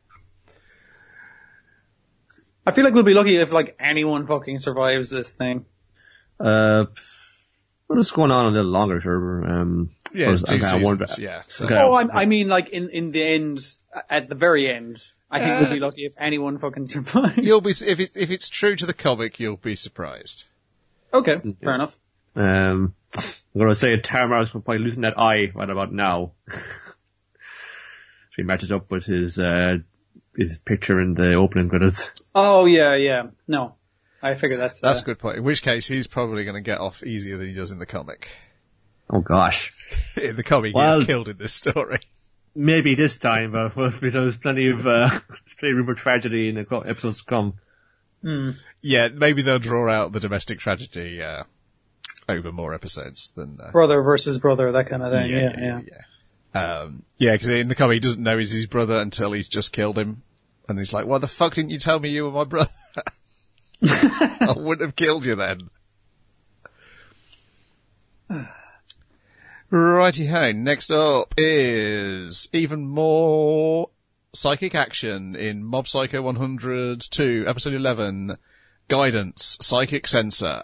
I feel like we'll be lucky if like anyone fucking survives this thing. Uh, well, it's going on a little longer, sure. Um, Yeah, it's I'm two kinda wondering- seasons, yeah. So. Okay. Oh, I, I mean like in, in the end, at the very end, I think we'll be lucky if anyone fucking survives. You'll be, if it, if it's true to the comic, you'll be surprised. Okay, fair enough. Um, I'm going to say Tarmar's probably losing that eye right about now. So he matches up with his, uh, his picture in the opening credits. Oh yeah, yeah. No. I figure that's, uh, That's a good point. In which case, he's probably going to get off easier than he does in the comic. Oh gosh. In the comic, he Well- gets killed in this story. Maybe this time, but well, there's plenty of, uh, there's plenty of room for tragedy in the co- episodes to come. hmm. Yeah, maybe they'll draw out the domestic tragedy, uh, over more episodes than, uh, Brother versus brother, that kind of thing. Yeah, yeah. yeah. Um, yeah, because in the comic, he doesn't know he's his brother until he's just killed him. And he's like, why the fuck didn't you tell me you were my brother? I wouldn't have killed you then. Righty-ho, next up is even more psychic action in Mob Psycho one hundred two, episode eleven, Guidance, Psychic Sensor.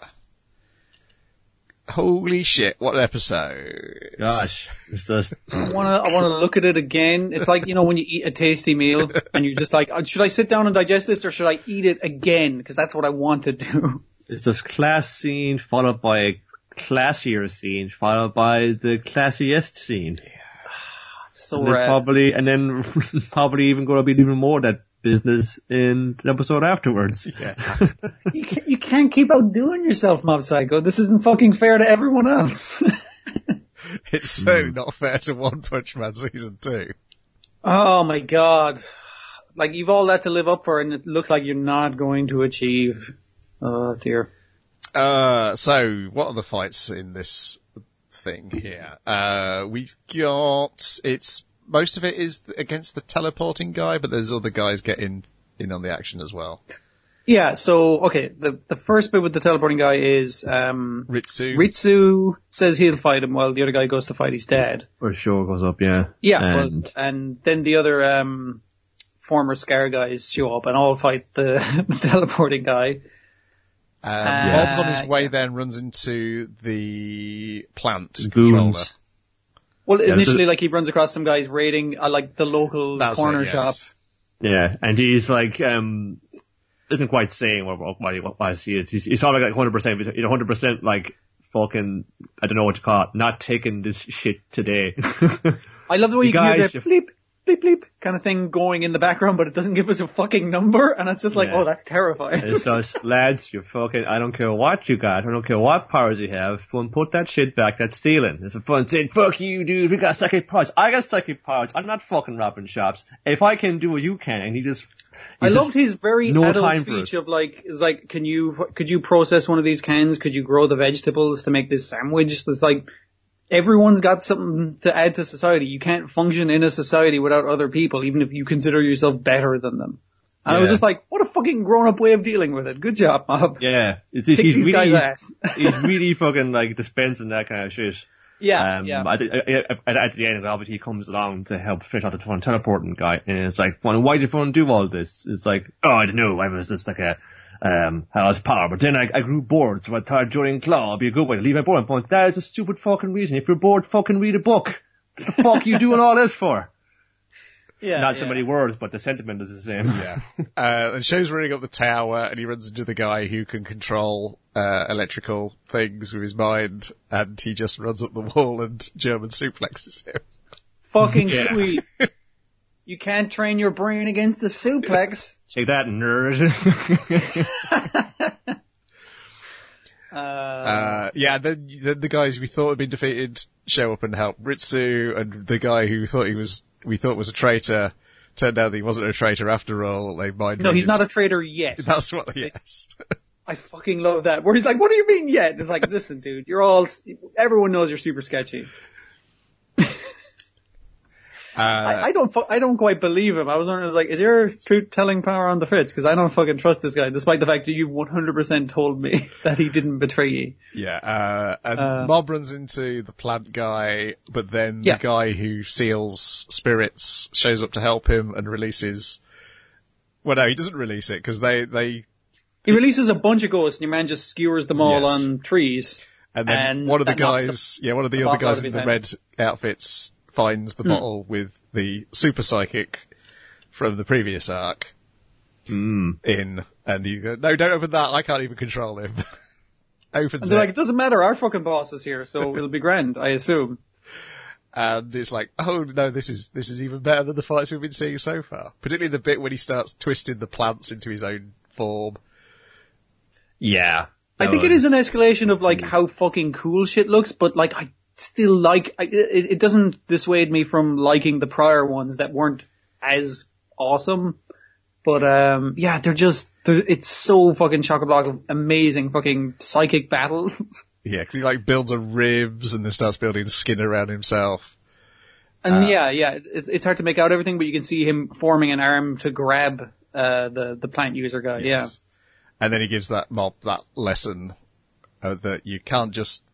Holy shit, what an episode. Gosh, it's just... I want to I want to look at it again. It's like, you know, when you eat a tasty meal and you're just like, should I sit down and digest this or should I eat it again? Because that's what I want to do. It's this class scene followed by a classier scene followed by the classiest scene. It's so and then rad. probably, and then probably even going to be even more of that business in the episode afterwards. Yeah. You can't, you can't keep outdoing yourself, Mob Psycho. This isn't fucking fair to everyone else. It's certainly not fair to One Punch Man season two. Oh my god. Like, you've all that to live up for and it looks like you're not going to achieve. Oh dear. Uh, so, what are the fights in this thing here? Uh, we've got, it's, most of it is against the teleporting guy, but there's other guys getting in on the action as well. Yeah, so, okay, the the first bit with the teleporting guy is, um, Ritsu. Ritsu says he'll fight him while the other guy goes to fight his dad. Or sure goes up, yeah. Yeah, And well, and then the other, um, former Scar guys show up and all fight the, the teleporting guy. Um, Uh, Bob's on his way yeah. then runs into the plant Goons. controller. Well, Yeah, initially, this is- like, he runs across some guys raiding, uh, like, the local That's corner it, yes. shop. Yeah, and he's like, um, isn't quite saying what, what, what, he, what he is. He's, he's not like one hundred percent, he's one hundred percent like fucking, I don't know what to call it, not taking this shit today. I love the way you, You can hear guys, the you- bleep, bleep, bleep kind of thing going in the background, but it doesn't give us a fucking number, and it's just like, Yeah. oh, that's terrifying. It's just, lads, you fucking, I don't care what you got, I don't care what powers you have, fun, put that shit back, that's stealing. It's a fun saying, fuck you, dude, we got psychic powers. I got psychic powers, I'm not fucking robbing shops. If I can do what you can, and he just, I he's loved just- his very no adult time for speech of like, is like, can you, could you process one of these cans? Could you grow the vegetables to make this sandwich? It's like, everyone's got something to add to society. You can't function in a society without other people, even if you consider yourself better than them. And I was Yeah. just like, what a fucking grown-up way of dealing with it. Good job, Mob. yeah, it's, it's, Kick he's these really, guys' ass. he's really fucking like dispensing that kind of shit. Yeah, Um, yeah. At, the, at, at the end, obviously, he comes along to help fish out the fun teleporting guy, and it's like, fun, why did fun do all this? It's like, oh, I don't know, I was just like a, um, I was power, but then I, I grew bored, so I thought joining Claw would be a good way to leave my boredom. But that is a stupid fucking reason. If you're bored, fucking read a book. What the fuck you doing all this for? Yeah, Not yeah. so many words, but the sentiment is the same. Yeah. Uh, and Show's running up the tower and he runs into the guy who can control, uh, electrical things with his mind and he just runs up the wall and German suplexes him. Fucking Yeah. sweet. You can't train your brain against the suplex. Take that, nerd. Uh, Uh, yeah, then, then the guys we thought had been defeated show up and help. Ritsu and the guy who thought he was, we thought was a traitor, turned out that he wasn't a traitor after all. They mind no, he's readed- not a traitor yet. That's what, yes. I fucking love that. Where he's like, what do you mean yet? It's like, listen, dude, you're all, everyone knows you're super sketchy. Uh, I, I don't, fu- I don't quite believe him. I was wondering, like, is your truth-telling power on the fritz? Because I don't fucking trust this guy, despite the fact that you one hundred percent told me that he didn't betray you. yeah, uh, and Uh, Mob runs into the plant guy, but then Yeah. the guy who seals spirits shows up to help him and releases, well no, he doesn't release it, because they, they, He releases a bunch of ghosts, and your man just skewers them all Yes. on trees. and then And one of the that knocks guys, yeah, one of the, the other bottle out guys of in his the hand. red outfits finds the bottle with the super psychic from the previous arc mm. in, and you go, no, don't open that, I can't even control him. Opens And they're it, like, it doesn't matter, our fucking boss is here, so it'll be grand, I assume. and it's like, oh no, this is, this is even better than the fights we've been seeing so far. Particularly the bit when he starts twisting the plants into his own form. Yeah. I think it is an escalation of like how fucking cool shit looks, but like I still like I, it, it doesn't dissuade me from liking the prior ones that weren't as awesome. But um yeah, they're just they're, it's so fucking chock-a-block of amazing fucking psychic battle. Yeah, because he like builds a ribs and then starts building skin around himself. And Uh, yeah, yeah, it's, it's hard to make out everything, but you can see him forming an arm to grab uh the the plant user guy. Yes. And then he gives that mob that lesson uh, that you can't just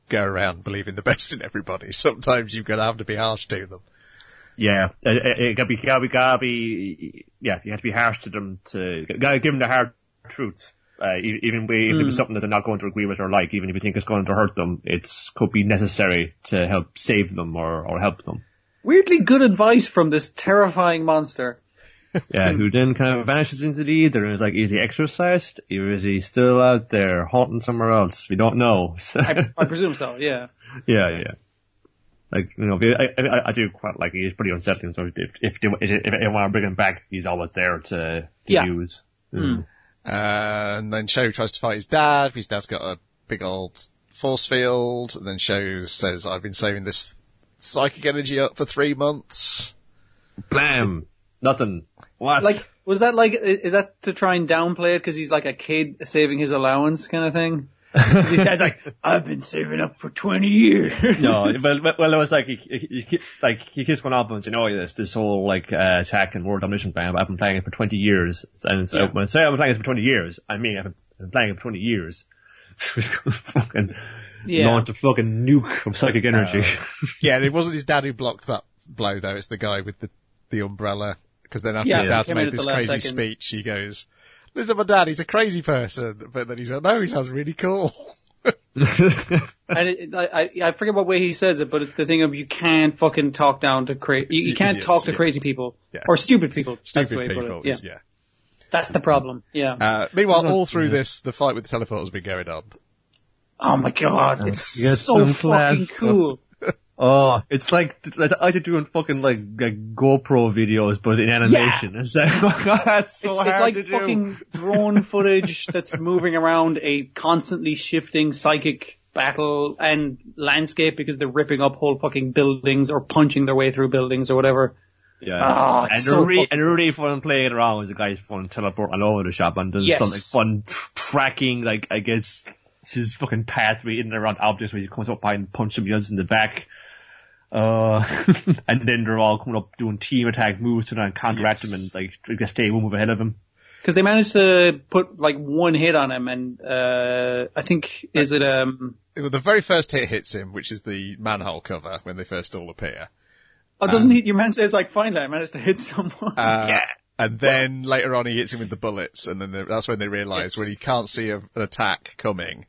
go around believing the best in everybody. Sometimes you're going to have to be harsh to them. Yeah, it, it, it gotta be, gotta be, gotta be, yeah, you have to be harsh to them to, gotta give them the hard truth. Uh, even, even if mm. it's something that they're not going to agree with or like, even if you think it's going to hurt them, it's, could be necessary to help save them or, or help them. Weirdly good advice from this terrifying monster. Yeah, who then kind of vanishes into the ether and is like, is he exorcised? Or is he still out there haunting somewhere else? We don't know. I, I presume so, yeah. Yeah, yeah. Like, you know, I, I, I do quite like, he's pretty unsettling, so if, if, they, if they want to bring him back, he's always there to, to yeah. use. Mm. Uh, and then Sho tries to fight his dad. His dad's got a big old force field. And then Sho says, I've been saving this psychic energy up for three months. Blam! Nothing. What? Like, was that like, is that to try and downplay it because he's like a kid saving his allowance kind of thing? His dad's like, I've been saving up for twenty years. No, well, well, it was like, he, he, he, like, he keeps going up and saying, oh, yes, this whole, like, uh, attack and world domination plan, I've been playing it for twenty years. And so, yeah. when I say I've been playing it for twenty years, I mean, I've been playing it for twenty years. fucking, yeah. launch a fucking nuke of psychic energy. Uh, yeah, and it wasn't his dad who blocked that blow, though. It's the guy with the, the umbrella. Because then after yeah, his dad made this crazy second. speech, he goes, listen, my dad, he's a crazy person. But then he's like, no, he sounds really cool. And it, I, I forget what way he says it, but it's the thing of you can't fucking talk down to crazy, you, you can't Idiots, talk to yeah. crazy people. Yeah. Or stupid people. Stupid That's the way people, to put it. yeah. Yeah. That's the problem, yeah. Uh, meanwhile, all through this, the fight with the teleporter's been going on. Oh my god, it's Get so some fucking class. cool. Oh, it's like, like I did doing fucking like, like GoPro videos, but in animation. Yeah. It's like, that's so it's, hard it's like to do. fucking drone footage that's moving around a constantly shifting psychic battle and landscape because they're ripping up whole fucking buildings or punching their way through buildings or whatever. Yeah. Oh, it's and so really, fucking- and really fun playing around with the guys fun teleport all over the shop and does Yes. something fun tracking, like, I guess, his fucking pathway in and around objects where he comes up behind and punches somebody else in the back. Uh, and then they're all coming up doing team attack moves to try and counteract Yes. him and like try to stay one move ahead of him. Because they managed to put like one hit on him and, uh, I think, is it, um, Well, the very first hit hits him, which is the manhole cover when they first all appear. oh, doesn't he, your man says like, finally I managed to hit someone. Uh, Yeah. And then later on he hits him with the bullets, and then they- that's when they realise Yes. when he can't see a, an attack coming,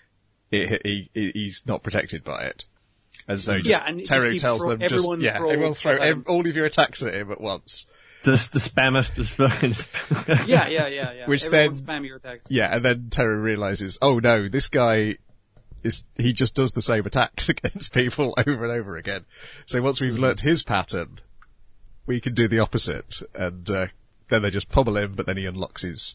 it, he, he, he's not protected by it. And so just, Yeah, and just Teru keep tells throw- them just, everyone yeah, throw everyone throw stuff at ev- him. all of your attacks at him at once. Just to spam it, just fucking. yeah, yeah, yeah, yeah. Which Everyone then- spam your attacks. Yeah, and then Teru realises, oh no, this guy is, he just does the same attacks against people over and over again. So once we've learnt his pattern, we can do the opposite. And, uh, then they just pummel him, but then he unlocks his,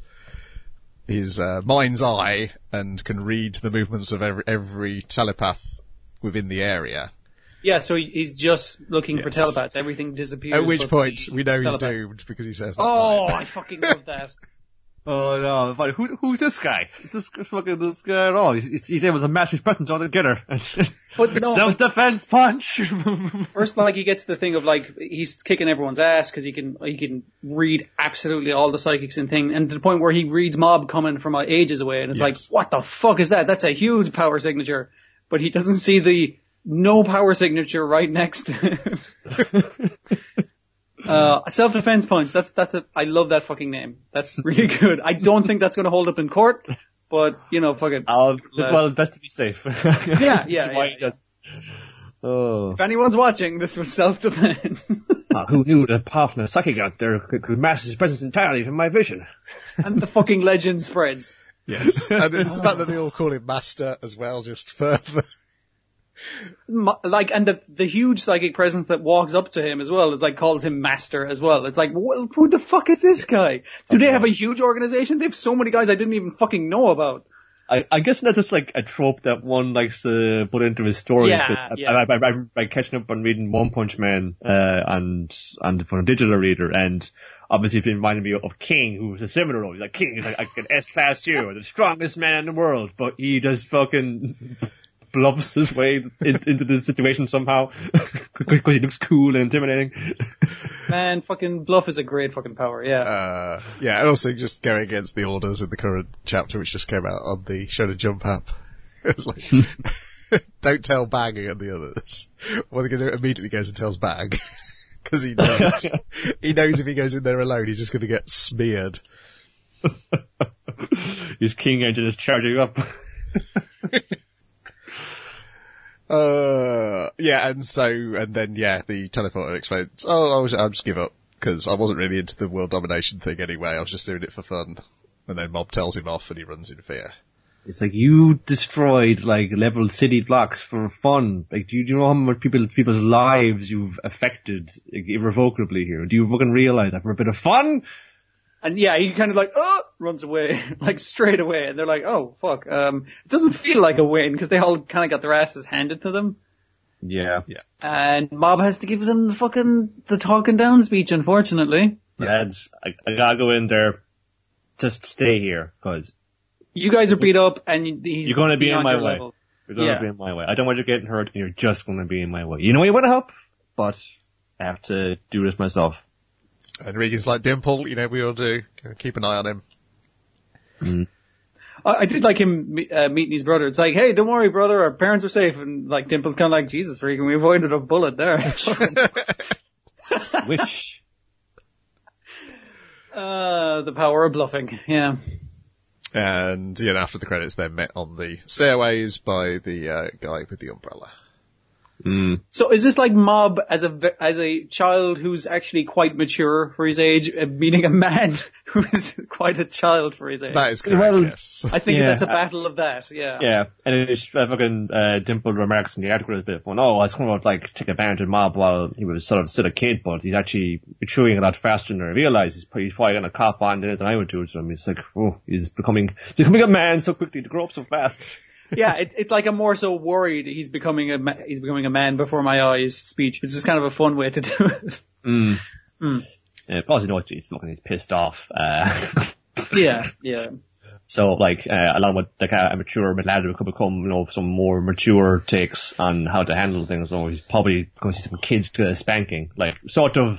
his, uh, mind's eye and can read the movements of every, every telepath within the area. Yeah, so he- he's just looking for Yes. telepaths. Everything disappears. At which but point, the we know he's telepaths. doomed because he says that Oh, line. I fucking love that. Oh no, but who, who's this guy? This fucking, this guy at all? He's, he's, he's able to match his presence altogether. But no, Self-defense punch! First, like, he gets the thing of, like, he's kicking everyone's ass because he can, he can read absolutely all the psychics and thing, and to the point where he reads mob coming from uh, ages away, and it's like, Yes. what the fuck is that? That's a huge power signature. But he doesn't see the no power signature right next to him. uh, self-defense punch, that's, that's a, I love that fucking name. That's really good. I don't think that's gonna hold up in court, but, you know, fuck it. Uh, well, best to be safe. Yeah, yeah, That's why yeah, he does. Oh. If anyone's watching, this was self-defense. Uh, who knew that partner psychic out there could, could mask his presence entirely from my vision? And the fucking legend spreads. Yes. And it's the fact that they all call him Master as well, just further. Ma- like, and the the huge psychic presence that walks up to him as well is like calls him master as well. It's like, well, who the fuck is this guy? Do they have a huge organization? They have so many guys I didn't even fucking know about. I, I guess that's just like a trope that one likes to put into his stories. Yeah, but yeah. I, I, I, by catching up on reading One Punch Man, uh, and, and from a digital reader, and obviously it's been reminding me of King, who was a similar role. He's like, King is like, like an S-class hero, the strongest man in the world, but he just fucking blubs his way in, into the situation somehow, because he looks cool and intimidating. Man, fucking bluff is a great fucking power, yeah. Uh, yeah, and also just going against the orders in the current chapter, which just came out on the Shonen Jump app. It was like, Don't tell Bang and the others. What's he going to do? Immediately goes and tells Bang. Because he knows. he knows if he goes in there alone, he's just going to get smeared. His king engine is charging up. uh, yeah, and so, and then, yeah, the teleporter explains, oh, I'll just, I'll just give up. Because I wasn't really into the world domination thing anyway. I was just doing it for fun. And then Mob tells him off and he runs in fear. It's like, you destroyed, like, level city blocks for fun. Like, do you, do you know how much people, people's lives you've affected like, irrevocably here? Do you fucking realize that for a bit of fun? And yeah, he kind of like, oh, runs away, like straight away. And they're like, oh, fuck. Um, it doesn't feel like a win because they all kind of got their asses handed to them. Yeah. Yeah. And Mob has to give them the fucking, the talking down speech, unfortunately. Lads, I, I gotta go in there. Just stay here, cause You guys are beat up and he's you're gonna be in beyond my your way. level. You're gonna Yeah. be in my way. I don't want you getting hurt and you're just gonna be in my way. You know you wanna help, but I have to do this myself. And Regan's like, Dimple, you know, we all do. Keep an eye on him. Mm. I, I did like him uh, meeting his brother. It's like, hey, don't worry, brother, our parents are safe. And like Dimple's kind of like, Jesus, Regan, we avoided a bullet there. Which? uh, the power of bluffing, yeah. And, you know, after the credits, they're met on the stairways by the uh, guy with the umbrella. Mm. So is this like Mob as a ve- as a child who's actually quite mature for his age, uh, meeting a man who is quite a child for his age? That is correct, Well, yes. I think Yeah. that's a battle of that. Yeah. Yeah, and it's uh, fucking uh, Dimple remarks in the article a bit fun. Oh, I was going to like take advantage of Mob while he was sort of still a kid, but he's actually maturing a lot faster than I realised. He's probably, he's probably going to cop on to it than I would do to him. He's like, oh, he's becoming he's becoming a man so quickly to grow up so fast. Yeah, it's it's like I'm more so worried he's becoming a ma- he's becoming a man before my eyes speech, which is kind of a fun way to do it. Mm. Mm. Yeah, plus you know he's fucking he's pissed off. Uh, Yeah, yeah. so like uh, along with like a mature lad who could become you know some more mature takes on how to handle things. So he's probably going to see some kids to a spanking, like sort of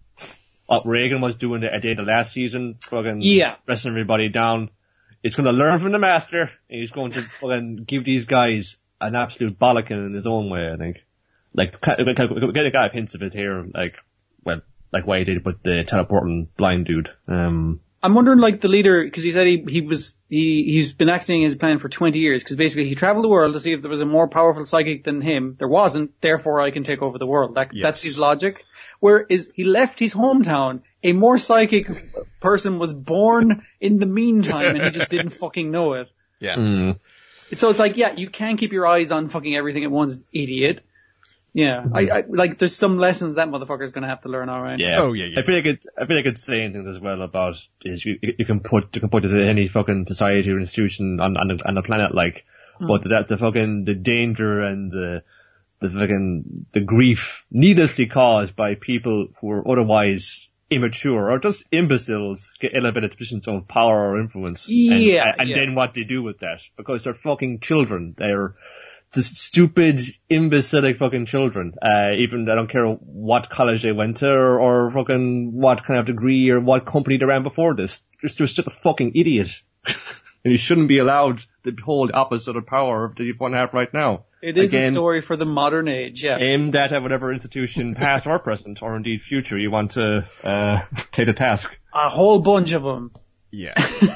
what Reagan was doing at the end of last season, fucking Yeah. dressing everybody down. He's going to learn from the master, and he's going to fucking give these guys an absolute bollocking in his own way, I think. Like, kind of, kind of, get a guy hints of it here, like, well, like why he did with the teleporting blind dude. Um, I'm wondering, like, the leader, because he said he, he was, he, he's been acting his plan for twenty years, because basically he traveled the world to see if there was a more powerful psychic than him. There wasn't, therefore I can take over the world. That, Yes. That's his logic. Whereas he left his hometown, a more psychic person was born in the meantime, and he just didn't fucking know it. Yeah. mm. So it's like, yeah, you can't keep your eyes on fucking everything at once, idiot. Yeah, I, I, like, there's some lessons that motherfucker's gonna have to learn, alright? Yeah. Oh, yeah, yeah. I feel like it's, I feel like it's saying things as well about is you, you can put, you can put this in any fucking society or institution on, on the, on the planet, like, Mm. but that the fucking, the danger and the, the fucking, the grief needlessly caused by people who are otherwise immature or just imbeciles get elevated positions of power or influence. Yeah, And, and yeah. then what they do with that. Because they're fucking children. They're, just stupid, imbecilic fucking children. Uh, even, I don't care what college they went to or, or fucking what kind of degree or what company they ran before this. Just, just a fucking idiot. And you shouldn't be allowed to hold opposite of power that you've one have right now. It is Again, a story for the modern age, yeah. aimed at whatever institution, past or present, or indeed future, you want to, uh, take the task. A whole bunch of them. Yeah.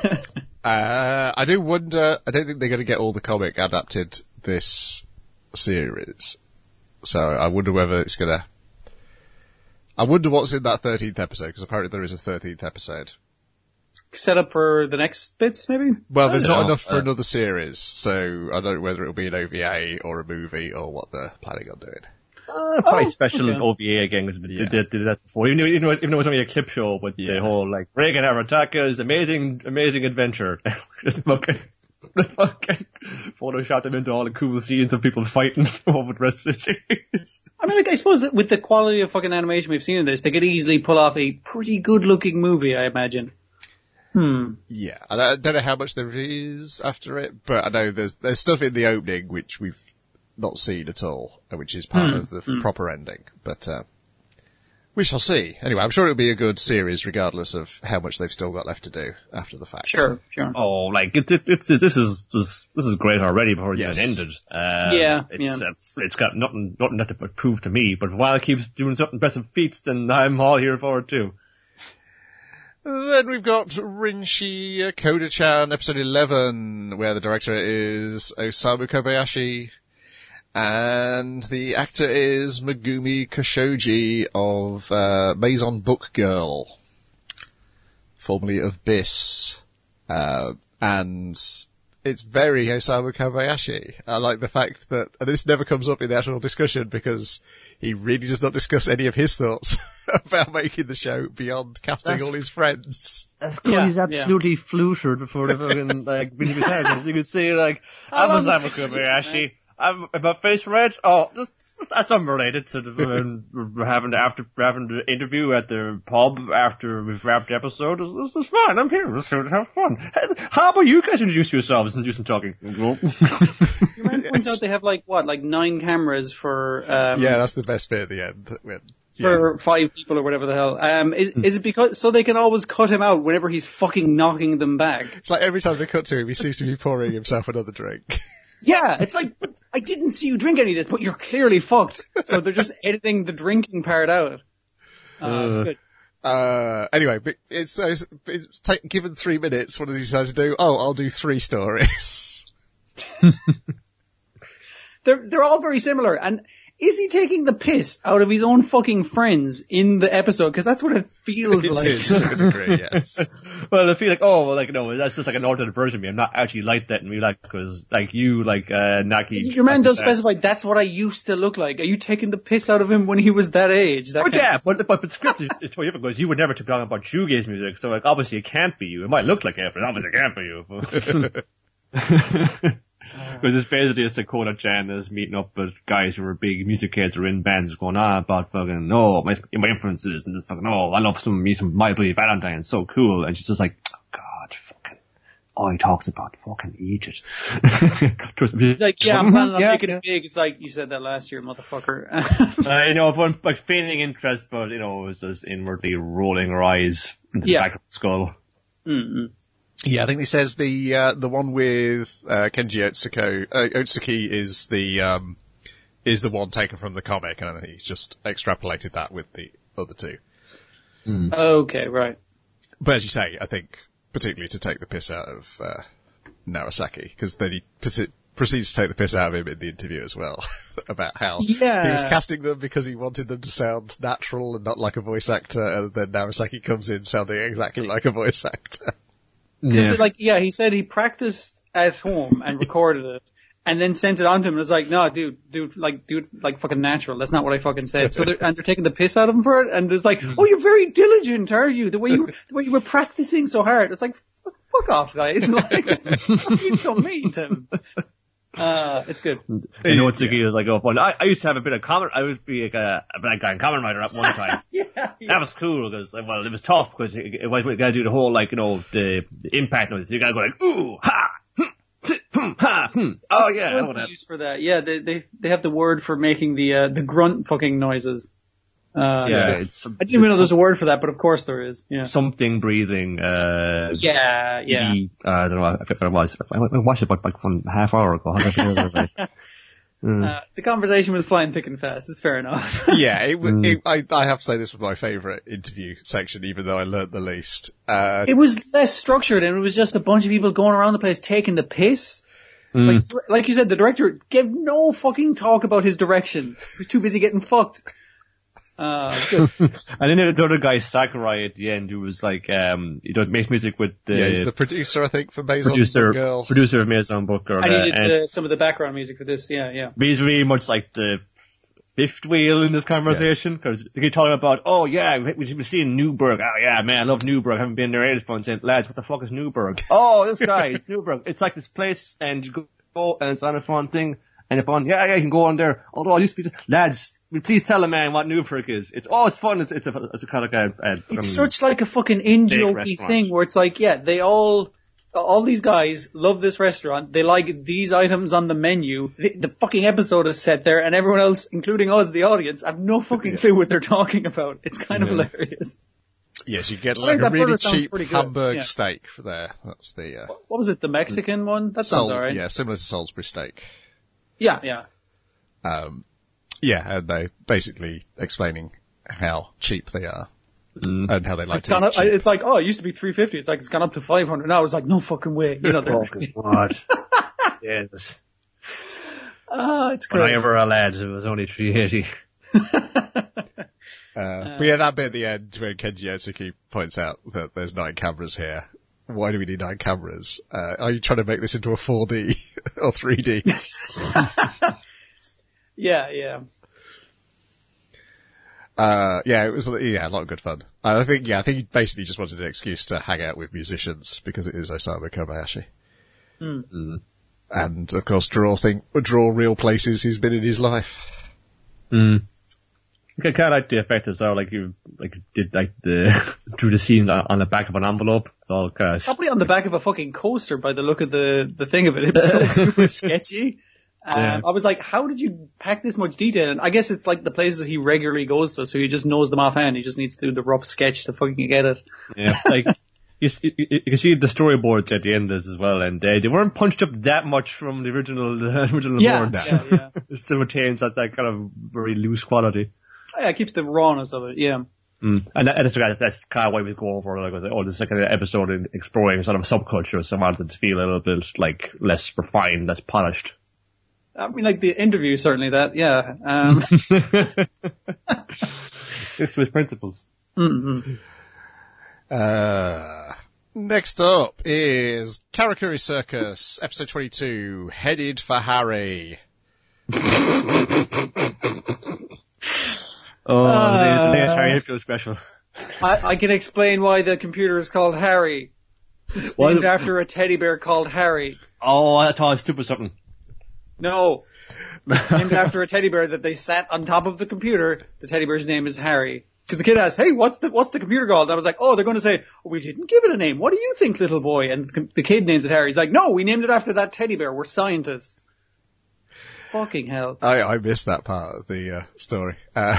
uh, I do wonder, I don't think they're going to get all the comic adapted this series. So I wonder whether it's going to, I wonder what's in that thirteenth episode, because apparently there is a thirteenth episode. Set up for the next bits, maybe? Well, there's I not don't know. enough for Uh, another series, so I don't know whether it'll be an O V A or a movie or what they're planning on doing. Uh, probably Oh, special okay. O V A again, because Yeah. they did, did that before. Even though, even, though, even though it was only a clip show, but Yeah. the whole, like, Reagan Arataka's amazing, amazing adventure. Just fucking, fucking Photoshop them into all the cool scenes of people fighting over the rest of the series. I mean, like, I suppose that with the quality of fucking animation we've seen in this, they could easily pull off a pretty good looking movie, I imagine. Hmm. Yeah, and I don't know how much there is after it, but I know there's there's stuff in the opening which we've not seen at all, which is part Hmm. of the f- proper ending. But uh, We shall see. Anyway, I'm sure it'll be a good series regardless of how much they've still got left to do after the fact. Sure, sure. Oh, like, it, it, it's, this is, this, this is great already before it's Yes. even ended. Uh, Yeah, it's, yeah. It's, it's got nothing, nothing left to prove to me, but while it keeps doing some impressive feats, then I'm all here for it too. Then we've got Rinshi uh, Koda-chan, episode eleven, where the director is Osamu Kobayashi, and the actor is Megumi Koshoji of uh, Maison Book Girl, formerly of B I S. Uh, and it's very Osamu Kobayashi. I like the fact that, and this never comes up in the actual discussion because he really does not discuss any of his thoughts about making the show beyond casting That's- all his friends. That's because Yeah, he's absolutely flutered before the fucking, like, Vinny Vitale. You could say, like, How I'm a long- Osamu Kobayashi. I'm about face red. Oh, that's, that's unrelated to the, um, we're having to, after, we're having to interview at the pub after we've wrapped the episode. This, this is fine. I'm here. Let's go to have fun. How about you guys introduce yourselves and do some talking? Your man points out they have like what, like nine cameras for um Yeah, that's the best bit at the end. When, for five people or whatever the hell. Um, is is it because so they can always cut him out whenever he's fucking knocking them back? It's like every time they cut to him, he seems to be pouring himself another drink. Yeah, it's like, but I didn't see you drink any of this, but you're clearly fucked. So they're just editing the drinking part out. Uh, it's good. Uh, anyway, but it's, uh, it's, it's take, given three minutes, what does he decide to do? Oh, I'll do three stories. They're they're all very similar. And is he taking the piss out of his own fucking friends in the episode? Because that's what it feels It like. is, to a degree, yes. Well, I feel like, oh, well, like, no, that's just like an alternate version of me. I'm not actually like that in real life, because, like, you, like, uh, Naki. Your man does uh, specify that's what I used to look like. Are you taking the piss out of him when he was that age? That But kind yeah, of- but, but, but script is, is totally different, because you would never talk about shoegaze music, so, like, obviously it can't be you. It might look like it, but obviously it can't be you. Because it's basically it's a Koda-chan that's meeting up with guys who are big music heads or in bands going on about fucking, no, my, my influences and this fucking, oh, I love some, me some My Bloody Valentine, it's so cool. And she's just like, oh, God, fucking, all he talks about, fucking Egypt. He's like, yeah, I'm planning on Yeah, making yeah. it big. It's like, you said that last year, motherfucker. Uh, you know, if one, like, feigning interest, but, you know, it was just inwardly rolling her eyes into the Yeah. back of the skull. Mm-mm. Yeah, I think he says the, uh, the one with, uh, Kenji Otsuko, uh, Otsuki is the, um, is the one taken from the comic, and I think he's just extrapolated that with the other two. Okay, right. But as you say, I think, particularly to take the piss out of, uh, Narasaki, because then he pres- proceeds to take the piss out of him in the interview as well, about how Yeah. he was casting them because he wanted them to sound natural and not like a voice actor, and then Narasaki comes in sounding exactly like a voice actor. Because, like, yeah, he said he practiced at home and recorded it, and then sent it on to him. And was like, no, dude, dude, like, dude, like, fucking natural. That's not what I fucking said. So, they're, and they're taking the piss out of him for it. And there's like, oh, you're very diligent, are you? The way you, the way you were practicing so hard. It's like, fuck, fuck off, guys. Like, you're so mean to him. Uh, it's good. You know, Otsuki was like, oh, fun. I, I used to have a bit of comment, I would be like a, a black guy in Kamen Rider at one time. Yeah, yeah. That was cool, because, well, it was tough, because it, it was, you gotta do the whole, like, you know, the, the impact noise. You gotta go like, ooh, ha, hm, th, hm, ha, hm. Oh yeah, I know Word that. they use for that. Yeah, they, they, they have the word for making the, uh, the grunt fucking noises. Uh, Yeah, so- it's, I didn't even know there's a word for that, but of course there is. Yeah. something breathing, uh, Yeah, yeah. E, uh, I don't know, I forget what it was. I I watched it about, like, from half hour ago. How did I feel about it? Mm. Uh, the conversation was flying thick and fast. It's fair enough. Yeah, it, w it, I, I have to say this was my favourite interview section, even though I learnt the least. Uh, It was less structured, and it was just a bunch of people going around the place taking the piss. Like, like you said, the director gave no fucking talk about his direction. He was too busy getting fucked. Uh, good. And then the other guy, Sakurai, at the end, who was like, um, you know, makes music with the, yeah, he's the producer, I think, for Maison producer, Girl. producer of Maison Book Girl. I needed and uh, some of the background music for this. Yeah, yeah. he's very much like the fifth wheel in this conversation, because they keep talking about, oh yeah, we- we've seen Newburgh. Oh yeah, man, I love Newburgh. I haven't been there ages, and saying, lads, what the fuck is Newburgh? Oh, this guy, it's Newburgh. It's like this place, and you go, and it's on a fun thing, and if on, yeah, yeah, you can go on there. Although I used to be, lads, will you please tell a man what Newburgh is? It's, oh, it's fun. It's, it's a, it's a kind of like a, a It's such like a fucking in jokey restaurant. thing where it's like, yeah, they all all these guys love this restaurant. They like these items on the menu. The, the fucking episode is set there, and everyone else, including us, the audience, have no fucking clue what they're talking about. It's kind of Yeah. hilarious. Yes, you get I like think a that really burger sounds cheap pretty good. Hamburg Yeah. steak for there. That's the, uh, What was it? The Mexican one? That sounds Sol- alright. yeah, similar to Salisbury steak. Yeah, yeah. Um, yeah, and they basically explaining how cheap they are. And how they like It's to gone eat up, cheap. it's like, oh, it used to be three fifty. It's like, it's gone up to five hundred now. It's like, no fucking way. You know, they're, What? Yes. ah, it's When I great. ever a lad, it was only three eighty. Uh, but yeah, that bit at the end where Kenji Otsuki points out that there's nine cameras here. Why do we need nine cameras? Uh, are you trying to make this into a four D or three D? Yeah, yeah. Uh, yeah, it was, yeah, a lot of good fun. I think, yeah, I think he basically just wanted an excuse to hang out with musicians because it is Osamu Kobayashi. Mm. And of course draw thing, draw real places he's been in his life. Mm. I kind of like the effect as well, like you, like you did like the, drew the scene on on the back of an envelope. It's all kind of, Probably on the back of a fucking coaster by the look of the, the thing of it. It was so super sketchy. Um, Yeah. I was like, how did you pack this much detail? And I guess it's like the places he regularly goes to, so he just knows them offhand. He just needs to do the rough sketch to fucking get it. yeah, like, you, s- you, you can see the storyboards at the end as well, and they, they weren't punched up that much from the original, the original Yeah, boards. yeah, yeah. It still retains that, that kind of very loose quality. Yeah, it keeps the rawness of it, yeah. Mm. And that, that's, that's kind of why we go over, like, was like, oh, this is like an episode in exploring sort of subculture, so I wanted it to feel a little bit, like, less refined, less polished. I mean, like the interview, certainly that, yeah. Um, It's with principles. mm-hmm. Uh, next up is Karakuri Circus, episode twenty-two, Headed for Harry. Oh, Uh, the latest Harry Hitfield special. I, I can explain why the computer is called Harry. It's Well- named after a teddy bear called Harry. Oh, I thought it was stupid something. No. Named after a teddy bear that they sat on top of the computer. The teddy bear's name is Harry. Because the kid asked, hey, what's the, what's the computer called? And I was like, oh, they're going to say, oh, we didn't give it a name. What do you think, little boy? And the, the kid names it Harry. He's like, no, we named it after that teddy bear. We're scientists. Fucking hell. I, I missed that part of the uh, story. Uh,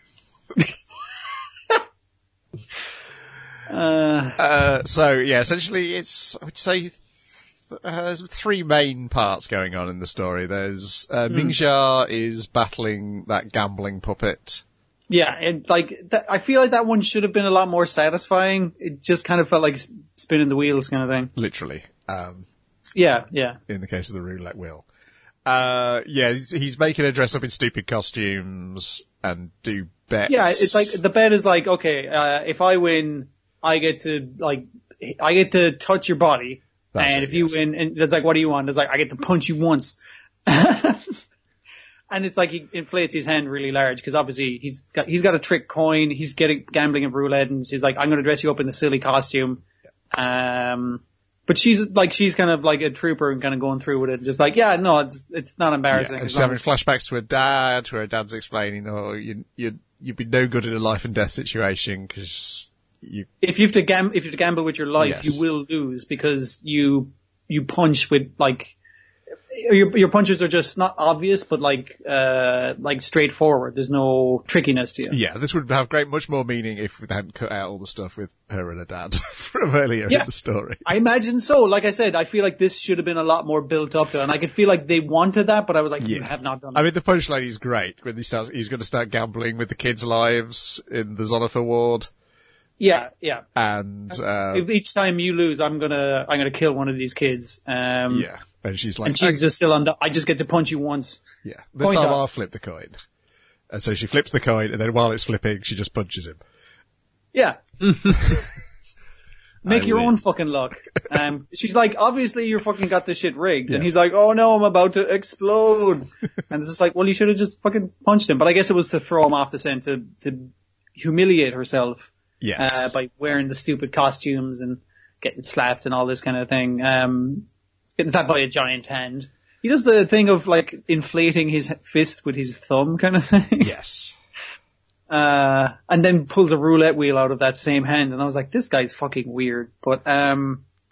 Uh, uh, so yeah, essentially it's, I would say, th- uh, there's three main parts going on in the story. There's, uh, Mingxia is battling that gambling puppet. yeah, and like, that, I feel like that one should have been a lot more satisfying. It just kind of felt like s- spinning the wheels kind of thing. Literally. Um, Yeah, yeah. in the case of the roulette wheel. Uh, yeah, he's, he's making her dress up in stupid costumes and do bets. Yeah, it's like, the bet is like, okay, uh, if I win, I get to, like, I get to touch your body. That's and it, if you yes. win, and it's like, what do you want? It's like, I get to punch you once. And it's like he inflates his hand really large because obviously he's got, he's got a trick coin. He's getting gambling at roulette and she's like, I'm going to dress you up in the silly costume. Um, but she's like, she's kind of like a trooper and kind of going through with it. Just like, yeah, no, it's, it's not Yeah, embarrassing. and as she's long having as- flashbacks to her dad, where her dad's explaining, oh, you, you, you'd be no good in a life and death situation because you, if you have to gam- if you have to gamble with your life, Yes. you will lose because you, you punch with like, your, your punches are just not obvious, but like, uh, like straightforward. There's no trickiness to you. yeah, this would have great, much more meaning if we hadn't cut out all the stuff with her and her dad from earlier Yeah. in the story. I imagine so. Like I said, I feel like this should have been a lot more built up to, and I could feel like they wanted that, but I was like, you Yes. have not done I that. mean, the punchline is great when he starts, he's going to start gambling with the kids' lives in the Zoniffer ward. Yeah, yeah. And, uh, If each time you lose, I'm gonna, I'm gonna kill one of these kids. Um, yeah. And she's like, and she's just still on the, I just get to punch you once. yeah, this Point time off. I'll flip the coin. And so she flips the coin, and then while it's flipping, she just punches him. Yeah. Make I your win. own fucking luck. Um, she's like, obviously you fucking got this shit rigged. And Yeah. he's like, oh no, I'm about to explode. And it's just like, well, you should have just fucking punched him. But I guess it was to throw him off the scent, to, to humiliate herself, Yeah. uh, by wearing the stupid costumes and getting slapped and all this kind of thing. Um, getting slapped by a giant hand. He does the thing of like inflating his fist with his thumb kind of thing. Yes. Uh, and then pulls a roulette wheel out of that same hand. And I was like, this guy's fucking weird. But, um,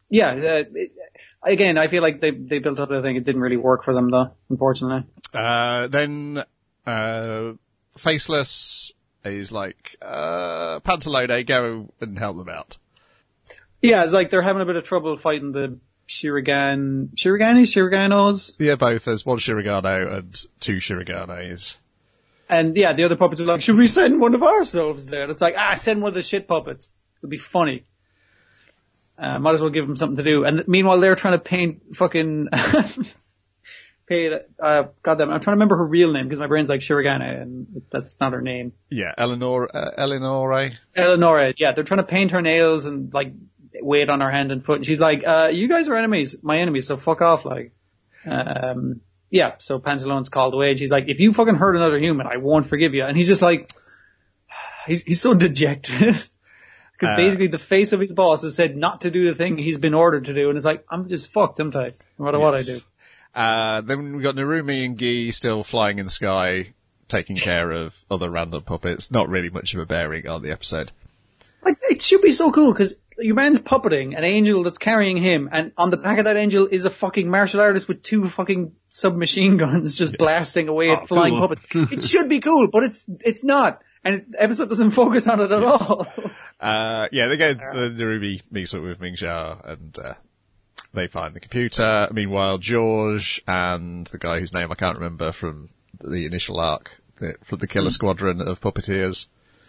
yeah, uh, it, again, I feel like they they built up a thing. It didn't really work for them, though, unfortunately. Uh, then uh, Faceless is like, uh, Pantalone, go and help them out. Yeah, it's like they're having a bit of trouble fighting the Shirigan, Shirigani, Shiriganos. Yeah, both. There's one Shirigano and two Shiriganes. And yeah, the other puppets are like, should we send one of ourselves there? And it's like, ah, send one of the shit puppets. It'll be funny. Uh, might as well give them something to do. And meanwhile, they're trying to paint fucking, paint, uh, goddamn, I'm trying to remember her real name because my brain's like Shirigane and that's not her name. Yeah, Eleanor, uh, Eleonore. Eleonore, yeah, they're trying to paint her nails and like weight on her hand and foot. And she's like, uh, you guys are enemies, my enemies, so fuck off, like. Um, yeah, so Pantalone's called away and she's like, if you fucking hurt another human, I won't forgive you. And he's just like, he's, he's so dejected. Because uh, basically the face of his boss has said not to do the thing he's been ordered to do. And it's like, I'm just fucked, am I? No matter yes. what I do. Uh, then we've got Narumi and Guy still flying in the sky, taking care of other random puppets. Not really much of a bearing on the episode. Like, it should be so cool because your man's puppeting an angel that's carrying him, and on the back of that angel is a fucking martial artist with two fucking submachine guns just blasting away at oh, flying cool. puppets. It should be cool, but it's it's not. And it, the episode doesn't focus on it at all. Uh, yeah, they go, uh, Narumi meets up with Ming-Xia and, uh, they find the computer. Meanwhile, George and the guy whose name I can't remember from the initial arc, the, from the killer mm. squadron of puppeteers.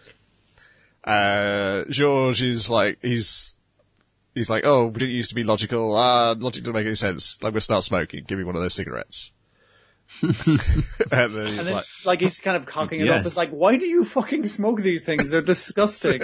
Uh, George is like, he's, he's like, oh, but it used to be logical. Ah, logic doesn't make any sense. Like, we'll start smoking. Give me one of those cigarettes. and then, he's, and then like, like he's kind of cocking it yes. up. It's like, why do you fucking smoke these things? They're disgusting.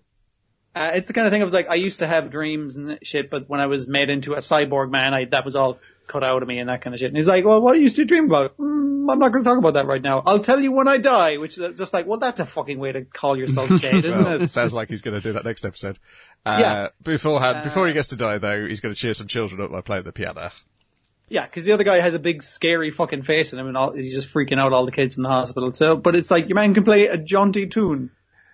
uh, it's the kind of thing I was like, I used to have dreams and shit, but when I was made into a cyborg man, I, that was all cut out of me and that kind of shit. And he's like, well, what used to dream about? Mm, I'm not going to talk about that right now. I'll tell you when I die, which is just like, well, that's a fucking way to call yourself dead, isn't well, it? It sounds like he's going to do that next episode. Uh, yeah. Beforehand, uh, before he gets to die though, he's going to cheer some children up by playing the piano. Yeah, because the other guy has a big, scary fucking face in him, and all, he's just freaking out all the kids in the hospital. So, but it's like your man can play a jaunty tune,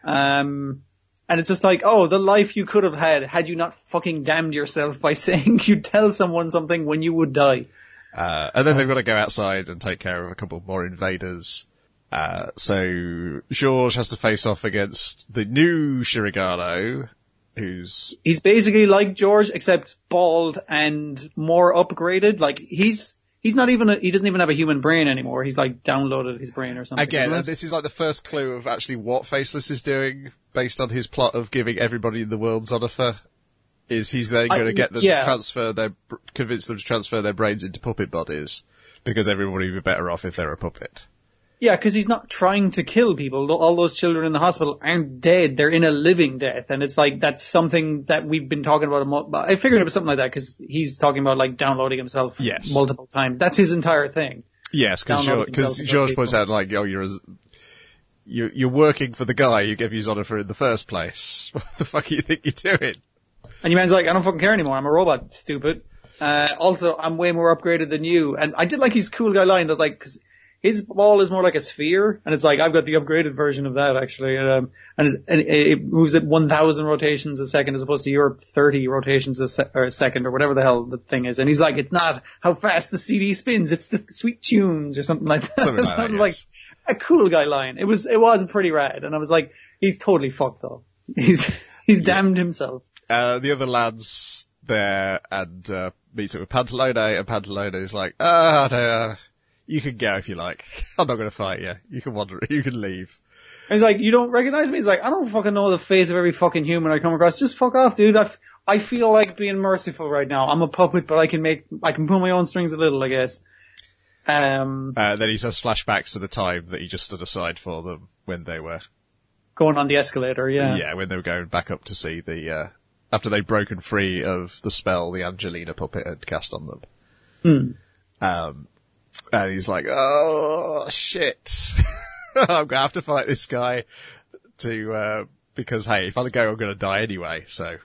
um, and it's just like, oh, the life you could have had had you not fucking damned yourself by saying you'd tell someone something when you would die. Uh, and then they've got to go outside and take care of a couple more invaders. Uh, so George has to face off against the new Shirigano, who's... He's basically like George, except bald and more upgraded. Like, he's, he's not even a, he doesn't even have a human brain anymore. He's like downloaded his brain or something. Again, uh, this is like the first clue of actually what Faceless is doing based on his plot of giving everybody in the world Zonifer. Is he's then going to get them yeah. to transfer their, convince them to transfer their brains into puppet bodies, because everybody would be better off if they're a puppet. Yeah, because he's not trying to kill people. All those children in the hospital aren't dead. They're in a living death. And it's like, that's something that we've been talking about. A mo- I figured it was something like that because he's talking about like downloading himself yes. multiple times. That's his entire thing. Yes, because George, George points out like, oh, you're a, you're, you're working for the guy who gave you Zonifer in the first place. What the fuck do you think you're doing? And your man's like, I don't fucking care anymore. I'm a robot, stupid. Uh, also, I'm way more upgraded than you. And I did like his cool guy line. That's like, cause his ball is more like a sphere. And it's like, I've got the upgraded version of that, actually. Um, and, it, and it moves at one thousand rotations a second as opposed to your thirty rotations a, se- or a second or whatever the hell the thing is. And he's like, it's not how fast the C D spins. It's the sweet tunes or something like that. Something like I that, was yes. like, a cool guy line. It was, it was pretty rad. And I was like, he's totally fucked though. He's, he's yeah. damned himself. Uh, the other lads there and, uh, meets up with Pantalone, and Pantalone is like, ah, oh, uh, you can go if you like. I'm not gonna fight you. You can wander, you can leave. And he's like, you don't recognize me? He's like, I don't fucking know the face of every fucking human I come across. Just fuck off, dude. I, f- I feel like being merciful right now. I'm a puppet, but I can make, I can pull my own strings a little, I guess. Um, uh, then he says flashbacks to the time that he just stood aside for them when they were going on the escalator, yeah. Yeah, when they were going back up to see the, uh, after they'd broken free of the spell the Angelina puppet had cast on them. Hmm. Um, and he's like, oh, shit. I'm gonna have to fight this guy to, uh, because hey, if I go, I'm gonna die anyway, so.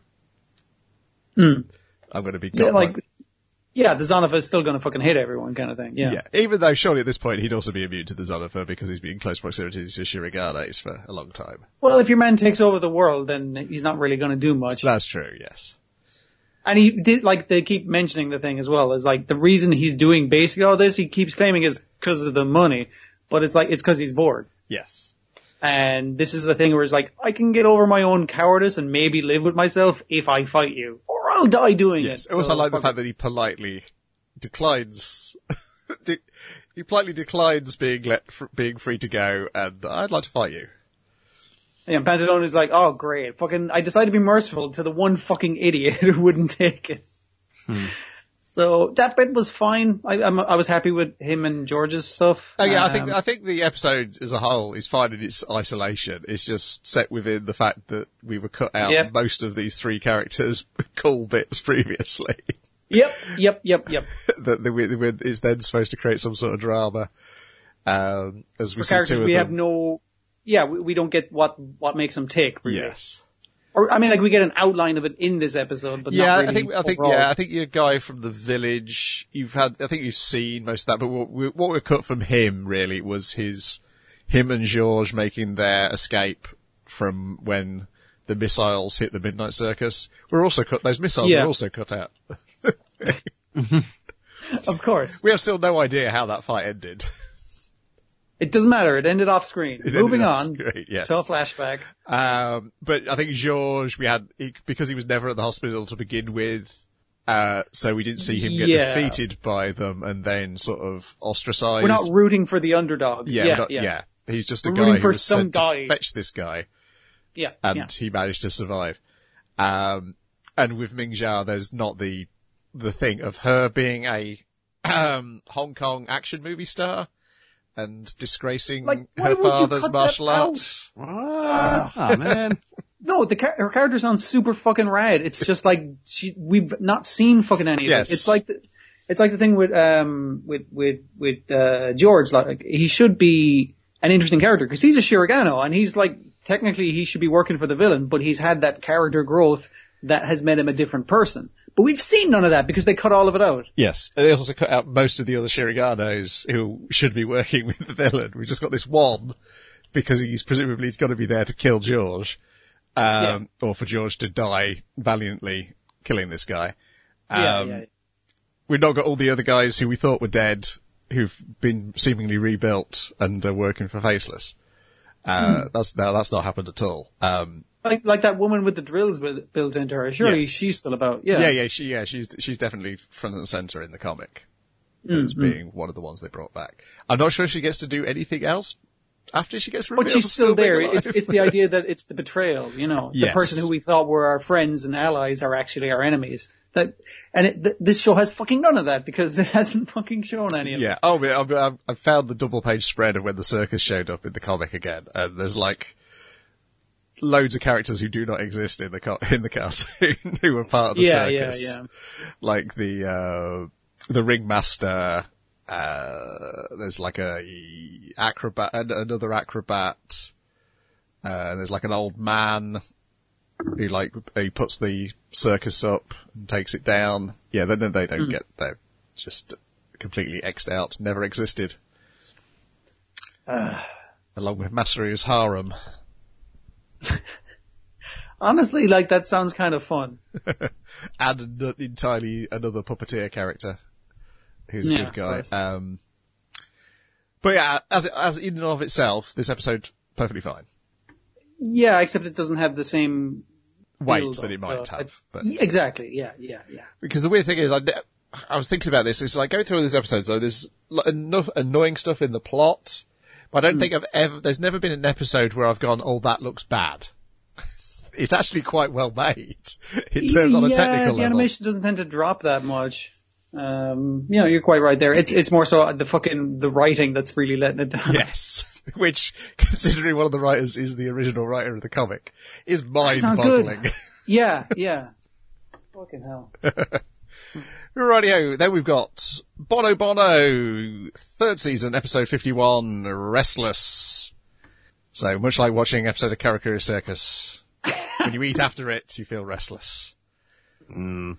Hmm. I'm gonna be yeah, like, by... yeah, the Zonifer is still gonna fucking hit everyone kind of thing, yeah. Yeah, even though surely at this point he'd also be immune to the Zonifer because he's been in close proximity to Shiriganes for a long time. Well, if your man takes over the world, then he's not really gonna do much. That's true, yes. And he did, like, they keep mentioning the thing as well, is like, the reason he's doing basically all this, he keeps claiming is because of the money, but it's like, it's because he's bored. Yes. And this is the thing where it's like, I can get over my own cowardice and maybe live with myself if I fight you, or I'll die doing Yes. it. I also So, like the fuck fact that he politely declines, de- he politely declines being let, fr- being free to go, and I'd like to fight you. Yeah, and Pantadon is like, oh great, fucking, I decided to be merciful to the one fucking idiot who wouldn't take it. Hmm. So that bit was fine. I, I'm, I was happy with him and George's stuff. Oh yeah, I Um, think I think the episode as a whole is fine in its isolation. It's just set within the fact that we were cut out Yep. most of these three characters' cool bits previously. Yep, yep, yep, yep. that the, the, the, it's then supposed to create some sort of drama. Um, as we For see characters two of we them. have no, yeah, we, we don't get what, what makes them tick, really. Yes. Or, I mean, like, we get an outline of it in this episode, but Yeah, not really I think I think overall. yeah, I think your guy from the village. You've had, I think you've seen most of that. But what we, what we cut from him really was his, him and Georges making their escape from when the missiles hit the Midnight Circus. We're also cut. Those missiles Yeah. were also cut out. Of course. We have still no idea how that fight ended. It doesn't matter. It ended off screen. It Moving ended off on screen, yes. to a flashback. Um, but I think Georges, we had, he, because he was never at the hospital to begin with, uh, so we didn't see him get Yeah. defeated by them and then sort of ostracized. We're not rooting for the underdog. yeah, Yeah, we're not- yeah. yeah. He's just a We're guy rooting who for was some sent guy. to fetch this guy, Yeah, and yeah. he managed to survive. Um, and with Ming Zhao, there's not the, the thing of her being a, um, Hong Kong action movie star and disgracing Like, why her would you father's cut that martial out? arts. Ah, man. No, the char- her character sounds super fucking rad. It's just like she, we've not seen fucking any of Yes. it. It's like the, it's like the thing with um with with with uh George. Like he should be an interesting character because he's a Shirogano and he's like technically he should be working for the villain, but he's had that character growth that has made him a different person. But we've seen none of that because they cut all of it out. Yes, and they also cut out most of the other Shiriganos who should be working with the villain. We've just got this one because he's presumably he's got to be there to kill George, um, or for George to die valiantly killing this guy. Um, yeah, yeah. We've not got all the other guys who we thought were dead, who've been seemingly rebuilt and are working for Faceless. Uh, that's no, that's not happened at all. Um, Like like that woman with the drills built, built into her. Surely Yes. she's still about. Yeah. yeah, yeah, she, yeah, she's she's definitely front and center in the comic as Mm-hmm. being one of the ones they brought back. I'm not sure she gets to do anything else after she gets revealed. But she's as still being there. alive. It's it's the idea that it's the betrayal, you know. Yes. The person who we thought were our friends and allies are actually our enemies. That and it, th- this show has fucking none of that because it hasn't fucking shown any of it. Yeah. Oh, I, I, I found the double page spread of when the circus showed up in the comic again, and there's like loads of characters who do not exist in the co- in the cartoon who are part of the Yeah, yeah, circus. yeah. Like the uh the ringmaster. Uh, there's like a acrobat, an- another acrobat. Uh, there's like an old man who like he puts the circus up and takes it down. Yeah, then they, they don't Mm. get they're just completely X'd out, never existed. Uh, Along with Masaru's harem. honestly, like that sounds kind of fun. And an entirely another puppeteer character who's a Yeah, good of guy. course. Um, but yeah, as it, as in and of itself, this episode perfectly fine. Yeah, except it doesn't have the same Weight build that it up, might so have. I- But Yeah, exactly. Yeah, yeah, yeah. because the weird thing is, I, I was thinking about this. It's like going through all these episodes, though. There's like, enough annoying stuff in the plot, but I don't Hmm. think I've ever. There's never been an episode where I've gone, "Oh, that looks bad." It's actually quite well made in terms on a yeah, technical the level. animation doesn't tend to drop that much. Um, you know, you're quite right there. It's it's more so the fucking the writing that's really letting it down. Yes, which, considering one of the writers is the original writer of the comic, is That's not good. mind-boggling. Yeah, yeah. Fucking hell. Rightio, then we've got Bono Bono, third season, episode fifty-one, Restless. So, much like watching an episode of Karakuri Circus, when you eat after it, you feel restless. Mm.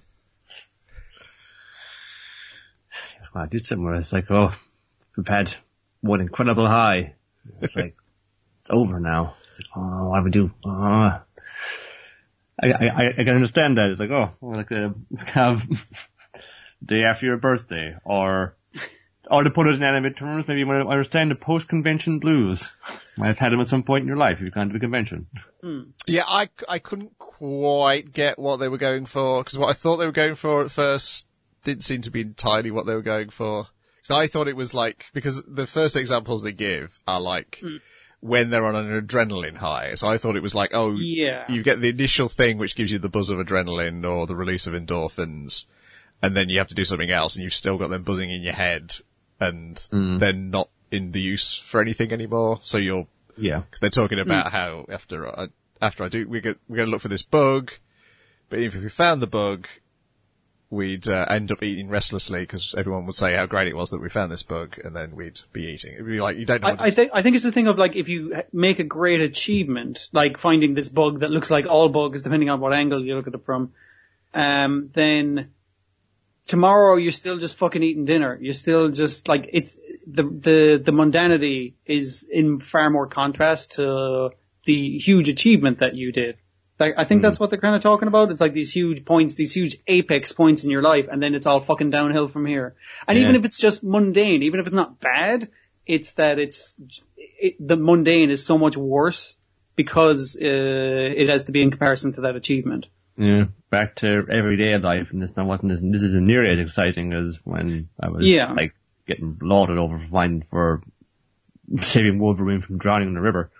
Well, I did somewhere. It's like, oh, we've had one incredible high. It's like, it's over now. It's like, oh, what do we do? Oh. I, I, I can understand that. It's like, oh, well, like, uh, it's kind of day after your birthday, or, or to put it in animate terms, maybe you might understand the post-convention blues. Might have had them at some point in your life if you've gone to a convention. Hmm. Yeah, I, I couldn't quite get what they were going for, because what I thought they were going for at first didn't seem to be entirely what they were going for. So I thought it was like, because the first examples they give are like, Hmm. when they're on an adrenaline high. So I thought it was like, oh, Yeah. you get the initial thing which gives you the buzz of adrenaline or the release of endorphins, and then you have to do something else, and you've still got them buzzing in your head, and Mm. they're not in the use for anything anymore. So you're, Yeah. cause they're talking about how after I, after I do, we get, we're going to look for this bug, but even if we found the bug, we'd uh, end up eating restlessly because everyone would say how great it was that we found this bug, and then we'd be eating. It'd be like, you don't know. I, what I think I think it's the thing of like if you h- make a great achievement, like finding this bug that looks like all bugs, depending on what angle you look at it from, um, then tomorrow you're still just fucking eating dinner. You're still just like it's the the the mundanity is in far more contrast to the huge achievement that you did. Like, I think Mm. that's what they're kind of talking about. It's like these huge points, these huge apex points in your life, and then it's all fucking downhill from here. And Yeah. even if it's just mundane, even if it's not bad, it's that it's it, the mundane is so much worse because uh, it has to be in comparison to that achievement. Yeah, back to everyday life, and this now wasn't as, this isn't nearly as exciting as when I was Yeah. like getting lauded over for finding for saving Wolverine from drowning in the river.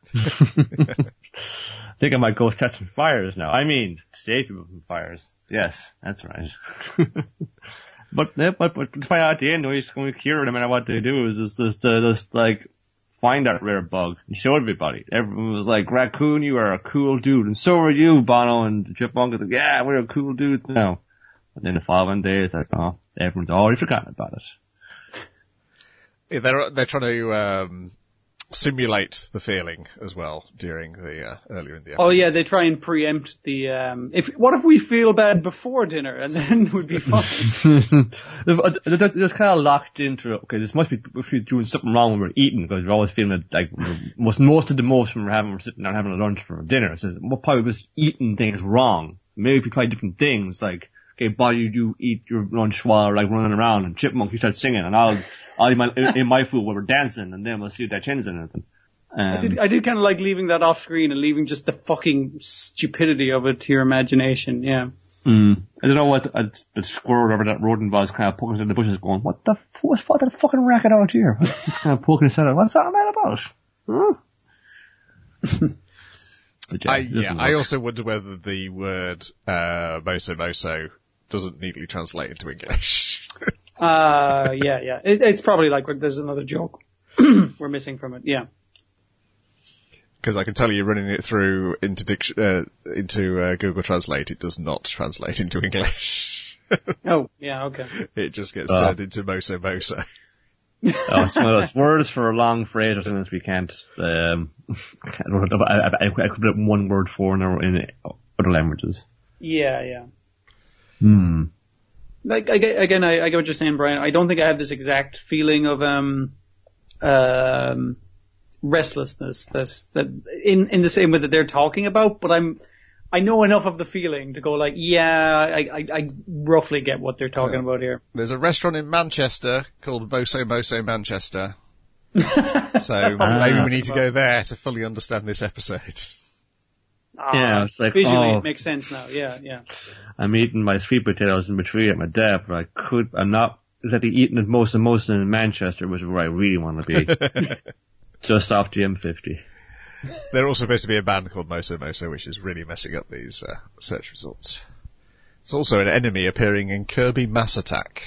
I think I might go start some fires now. I mean, save people from fires. Yes, that's right. but, yeah, but but to find out at the end, he's going to cure them, and what they do is just just, uh, just like find that rare bug and show everybody. Everyone was like, "Raccoon, you are a cool dude, and so are you, Bono." And the Chipmunk was like, "Yeah, we're a cool dude now." And then the following day, it's like, oh, everyone's already forgotten about it. Yeah, they're they're trying to um, simulate the feeling as well during the uh, earlier in the episode. Oh yeah, they try and preempt the. Um, if what if we feel bad before dinner, and then we'd be fine. They're just kind of locked into it. Okay, this must be, must be doing something wrong when we're eating, because we're always feeling it, like most most of the most when we're having we're sitting down having a lunch for dinner. So we're probably just eating things wrong. Maybe if you try different things, like okay, Boy, you do eat your lunch while like running around, and Chipmunk you start singing, and I'll I'll eat my in my food while we're dancing, and then we'll see if that changes anything. Um, I did, I did kind of like leaving that off screen and leaving just the fucking stupidity of it to your imagination. Yeah. Mm. I don't know what uh, the squirrel over that rodent was kind of poking in the bushes going, what the, f- what's what that fucking racket out here? It's kind of poking his head out. What's that man about? Huh? But yeah, I, it yeah, doesn't I work. also wonder whether the word uh, moso moso doesn't neatly translate into English. Uh, yeah, yeah. It, it's probably like there's another joke we're missing from it. Yeah. Because I can tell you, running it through into dic- uh, into uh, Google Translate, it does not translate into English. Oh, yeah. Okay. It just gets Oh. turned into moso moso. Oh, it's one of those words for a long phrase or something we can't, um, I, can't I, I, I could put up one word for in, our, in other languages. Yeah, yeah. Hmm. Like I get, again, I, I get what you're saying, Brian. I don't think I have this exact feeling of um, um, restlessness that that in in the same way that they're talking about. But I'm, I know enough of the feeling to go like, yeah, I I, I roughly get what they're talking Yeah. about here. There's a restaurant in Manchester called Moso Moso Manchester. So maybe we need to go there to fully understand this episode. Ah, Yeah, it's like, visually oh. it makes sense now. Yeah, yeah. I'm eating my sweet potatoes in between at my dad, but I could, I'm not exactly eating at most of most in Manchester, which is where I really want to be. Just off the M fifty. They're also supposed to be a band called Moso Moso, which is really messing up these uh, search results. It's also an enemy appearing in Kirby Mass Attack.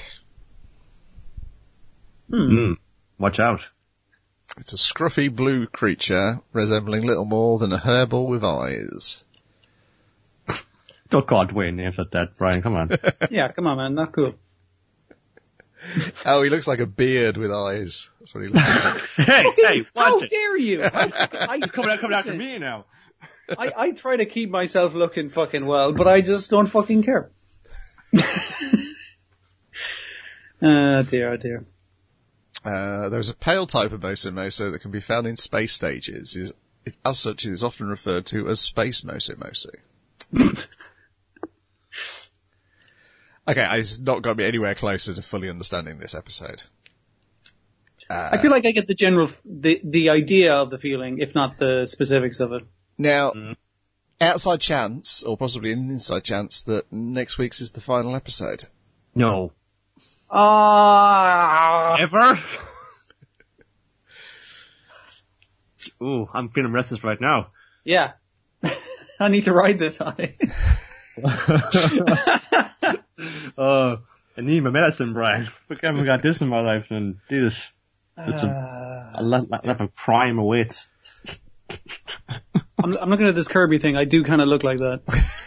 Mm. Watch out. It's a scruffy blue creature resembling little more than a hairball with eyes. Don't call Dwayne names like that, Brian, come on. Yeah, come on, man. Not cool. Oh, he looks like a beard with eyes. That's what he looks like. hey, hey, How watch it. dare you? I, I, You're coming, coming after listen, me now. I, I try to keep myself looking fucking well, but I just don't fucking care. Oh dear, oh dear. Uh, there's a pale type of Moso Moso that can be found in space stages. Is, it, as such, it is often referred to as Space Moso Moso. Okay, it's not got me anywhere closer to fully understanding this episode. Uh, I feel like I get the general, the the idea of the feeling, if not the specifics of it. Now, Mm. outside chance, or possibly an inside chance, that next week's is the final episode. No. Ah, Ever? Ooh, I'm feeling restless right now. yeah. I need to ride this high. Uh, I need my medicine, Brian. I haven't got this in my life, and this. Just a, Uh, a life life of crime awaits. I'm, I'm looking at this Kirby thing. I do kind of look like that.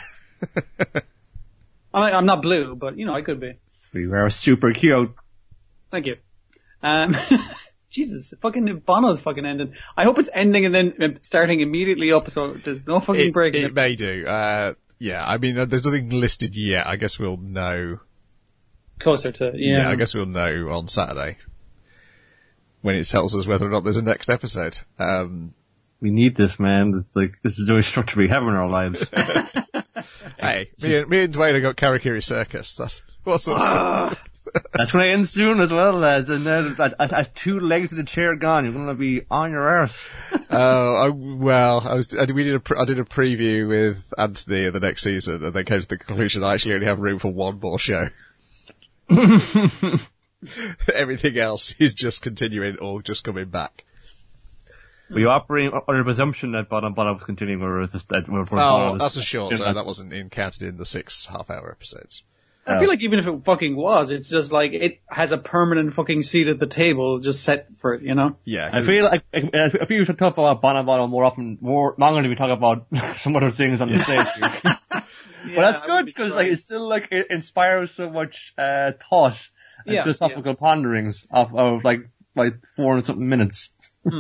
I, I'm not blue, but you know I could be. We were super cute. Thank you. Um, Jesus, fucking Bono's fucking ending. I hope it's ending and then uh, starting immediately up, so there's no fucking It, break. it may do. Uh, yeah, I mean, uh, there's nothing listed yet. I guess we'll know. Closer to yeah. Yeah, I guess we'll know on Saturday when it tells us whether or not there's a next episode. Um, We need this, man. It's like, this is the only structure we have in our lives. hey, me and, me and Dwayne have got Karakiri Circus. That's what's up. That's going to end soon as well, lads. And then, at, at, at two legs of the chair gone, you're going to be on your arse. Oh, I, well, I was, I, we did a, pre- I did a preview with Anthony of the next season, and they came to the conclusion I actually only have room for one more show. Everything else is just continuing or just coming back. Were you operating under the presumption that Bottom Bottom was continuing, or is this that we're Oh, that's a short, so that's- that wasn't in, counted in the six half-hour episodes. I feel like even if it fucking was, it's just like it has a permanent fucking seat at the table just set for it, you know? Yeah. I feel like I, I feel we should talk about Bottom Bottom more often, more longer than we talk about some other things on the stage. But that's good because like it's still like it inspires so much uh thought and Yeah, philosophical ponderings of, of like like four and something minutes.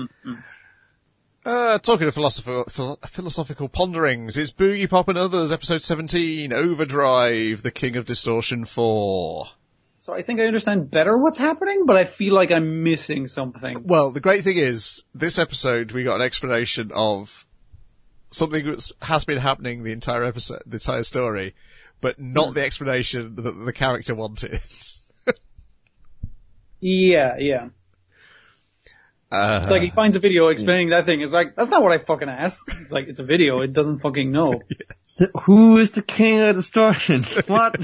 Uh, talking of philosophical, phil- philosophical ponderings, it's Boogie Pop and Others, episode seventeen, Overdrive, The King of Distortion four. So I think I understand better what's happening, but I feel like I'm missing something. Well, the great thing is, this episode we got an explanation of something that has been happening the entire episode, the entire story, but not the explanation that the character wanted. Yeah, yeah. Uh, It's like he finds a video explaining that thing. It's like, that's not what I fucking asked. It's like, it's a video. It doesn't fucking know. Who is the king of distortion? What?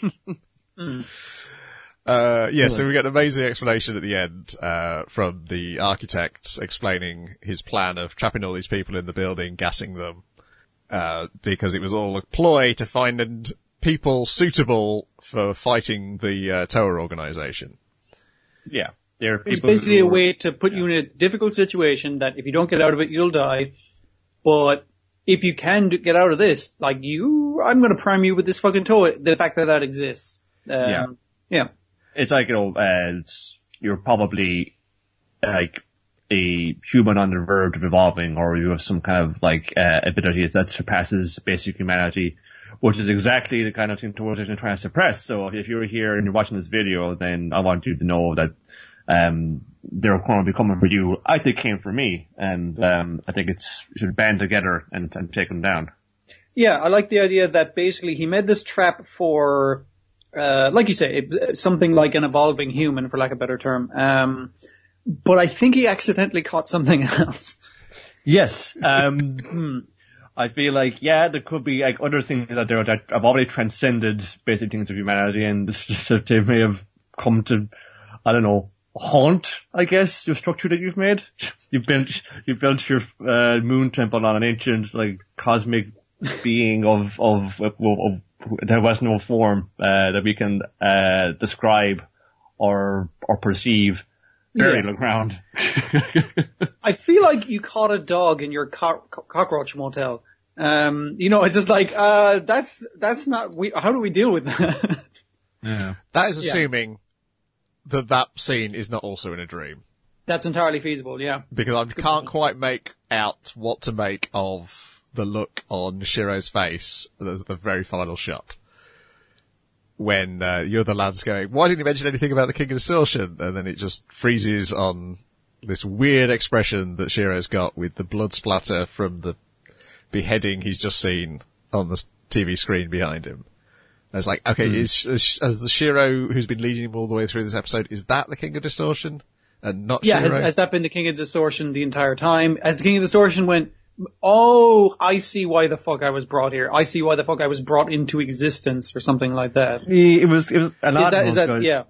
Uh, yeah, so we get an amazing explanation at the end, uh, from the architect explaining his plan of trapping all these people in the building, gassing them, uh, because it was all a ploy to find and people suitable for fighting the, uh, Tower organization. Yeah. There are It's people basically who a are- way to put you in a difficult situation that if you don't get out of it, you'll die. But if you can do- get out of this, like you, I'm going to prime you with this fucking toy. The fact that that exists. Um, Yeah. Yeah. It's like, you know, uh, it's, you're probably like a human on the verge of evolving, or you have some kind of like uh, ability that surpasses basic humanity, which is exactly the kind of thing towards you're trying to suppress. So if you're here and you're watching this video, then I want you to know that um they're going to be coming for you. I think came for me, and um I think it's we should band together and, and take them down. Yeah, I like the idea that basically he made this trap for, uh, like you say, it, something like an evolving human, for lack of a better term. Um, but I think he accidentally caught something else. Yes. Um, I feel like, yeah, there could be like other things that there that have already transcended basic things of humanity, and it's just that they may have come to, I don't know, haunt, I guess, your structure that you've made. You built, you built your uh, moon temple on an ancient, like, cosmic being of of of, of there was no form uh, that we can uh, describe or or perceive. Very Yeah. look round. I feel like you caught a dog in your co- co- cockroach motel. Um, you know, it's just like, uh, that's, that's not, we, how do we deal with that? Yeah. That is Yeah. assuming that that scene is not also in a dream. That's entirely feasible, yeah. Because I can't quite make out what to make of the look on Shiro's face, the, the very final shot. When uh, you're the lad's going, why didn't you mention anything about the King of Distortion? And then it just freezes on this weird expression that Shiro's got with the blood splatter from the beheading he's just seen on the T V screen behind him. And it's like, okay, mm. is, is, as the Shiro who's been leading him all the way through this episode, is that the King of Distortion? And not yeah, Shiro? has, has that been the King of Distortion the entire time? As the King of Distortion went, oh, I see why the fuck I was brought here. I see why the fuck I was brought into existence or something like that. It was, it was a lot is that, of is that, yeah.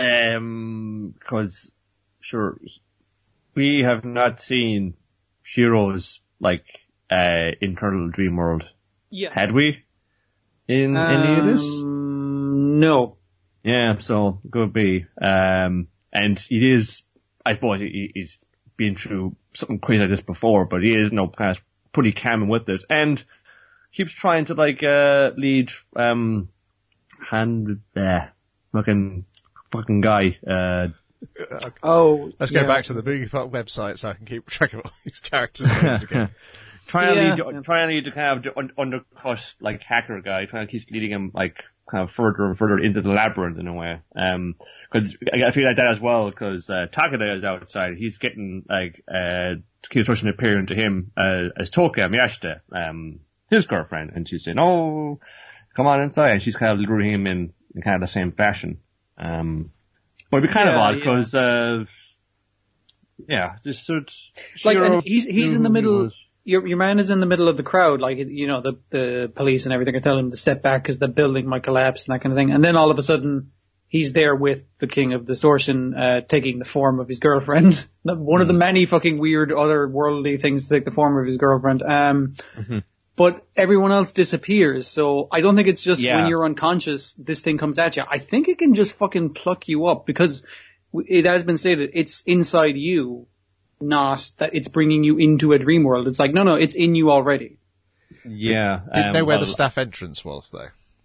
Um, cause, sure, we have not seen Shiro's, like, uh, internal dream world. Yeah. Had we? In um, any of this? No. Yeah, so, could be. Um, and it is, I suppose he, he's been through something crazy like this before, but he is, you know, kind of pretty calm with it. And keeps trying to, like, uh, lead, um, hand, uh, fucking, fucking guy, uh, oh, let's go yeah. back to the Boogie Pop website so I can keep track of all these characters' names again. Trying yeah. to lead, trying to lead to kind of un- undercut, like, hacker guy, trying to keep leading him, like, kind of further and further into the labyrinth in a way. Um, cause I feel like that as well, cause, uh, Takeda is outside. He's getting, like, uh, King of Distortion appearing to him, uh, as Toka Miyashita, um, his girlfriend. And she's saying, oh, come on inside. And she's kind of luring him in, in kind of the same fashion. Um, but it'd be kind yeah, of odd, yeah. cause, uh, yeah, this sort like, and he's, he's in the middle, your, your man is in the middle of the crowd, like, you know, the, the police and everything are telling him to step back because the building might collapse and that kind of thing. And then all of a sudden, he's there with the King of Distortion, uh, taking the form of his girlfriend. One mm. of the many fucking weird otherworldly things to take the form of his girlfriend. Um, mm-hmm. But everyone else disappears. So I don't think it's just yeah. when you're unconscious, this thing comes at you. I think it can just fucking pluck you up because it has been stated it's inside you, not that it's bringing you into a dream world. It's like, no, no, it's in you already. Yeah. Didn't um, know where well, the staff entrance was though.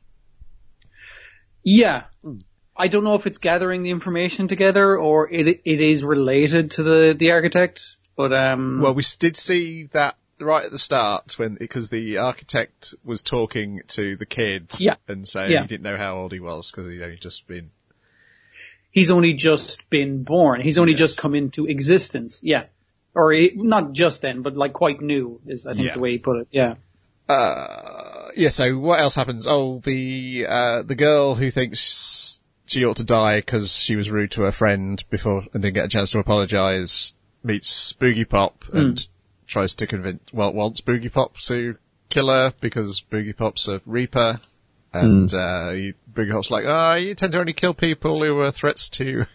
Yeah. I don't know if it's gathering the information together or it it is related to the, the architect, but um. Well, we did see that right at the start when, because the architect was talking to the kid yeah. and saying yeah. he didn't know how old he was because he'd only just been. He's only just been born. He's only yes. just come into existence. Yeah. Or he, not just then, but like quite new is I think yeah. the way he put it. Yeah. Uh, yeah, so what else happens? Oh, the, uh, the girl who thinks she ought to die because she was rude to her friend before and didn't get a chance to apologise meets Boogie Pop mm. and tries to convince, well, wants Boogie Pop to kill her because Boogie Pop's a Reaper. And, mm. uh, he, Boogie Pop's like, oh, you tend to only kill people who are threats to,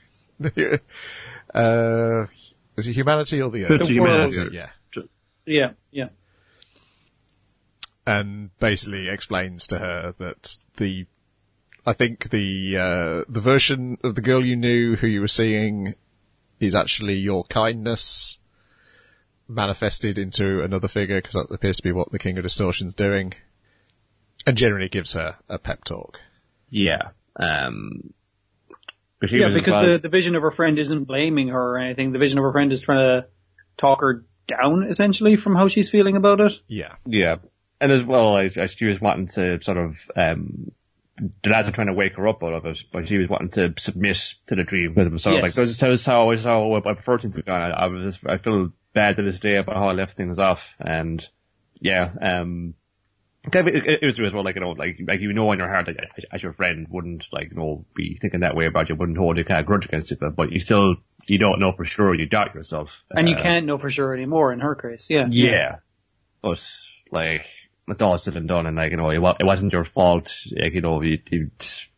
uh, is it humanity or the Earth? The humanity. world. Yeah. Yeah, yeah. And basically explains to her that the, I think the, uh, the version of the girl you knew who you were seeing is actually your kindness manifested into another figure, because that appears to be what the King of Distortion's doing. And generally gives her a pep talk. Yeah. Um, yeah, because well. the, the vision of her friend isn't blaming her or anything. The vision of her friend is trying to talk her down, essentially, from how she's feeling about it. Yeah. Yeah. And as well, I, I, she was wanting to sort of, um, the lads are trying to wake her up out of it, but she was wanting to submit to the dream. Because it was sort yes. of like, this is how, this is how I prefer things to go. I, I was, I feel bad to this day about how I left things off. And yeah, um, it, it was as well, like, you know, like, like, you know in your heart, like, as your friend wouldn't, like, you know, be thinking that way about you, wouldn't hold a kind of grudge against you, but, but you still, you don't know for sure, you doubt yourself. And uh, you can't know for sure anymore in her case, yeah. Yeah. But, like, it's all said and done, and, like, you know, it, it wasn't your fault, like, you know, you, you,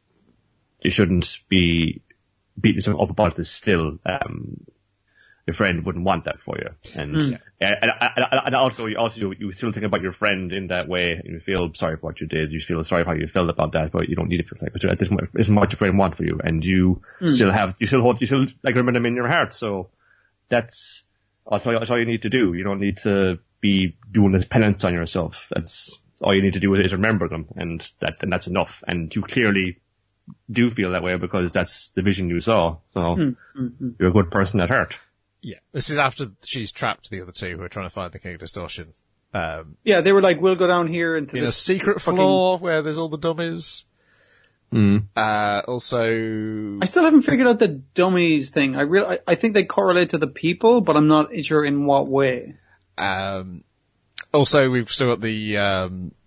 you shouldn't be beating yourself up about this still, um, your friend wouldn't want that for you. And, mm. and, and, and also, you also, you still think about your friend in that way, and you feel sorry for what you did, you feel sorry for how you felt about that, but you don't need to feel like, but this isn't what your friend wants for you, and you mm. still have, you still hold, you still, like, remember them in your heart, so that's, that's all, that's all you need to do. You don't need to be doing this penance on yourself. That's, all you need to do is remember them, and that, and that's enough. And you clearly do feel that way because that's the vision you saw, so mm. Mm-hmm. you're a good person at heart. Yeah, this is after she's trapped the other two who are trying to find the King of Distortion. Um, yeah, they were like, we'll go down here into in this a secret fucking... floor where there's all the dummies. Mm. Uh, also... I still haven't figured out the dummies thing. I real, I, I think they correlate to the people, but I'm not sure in what way. Um, also we've still got the, um,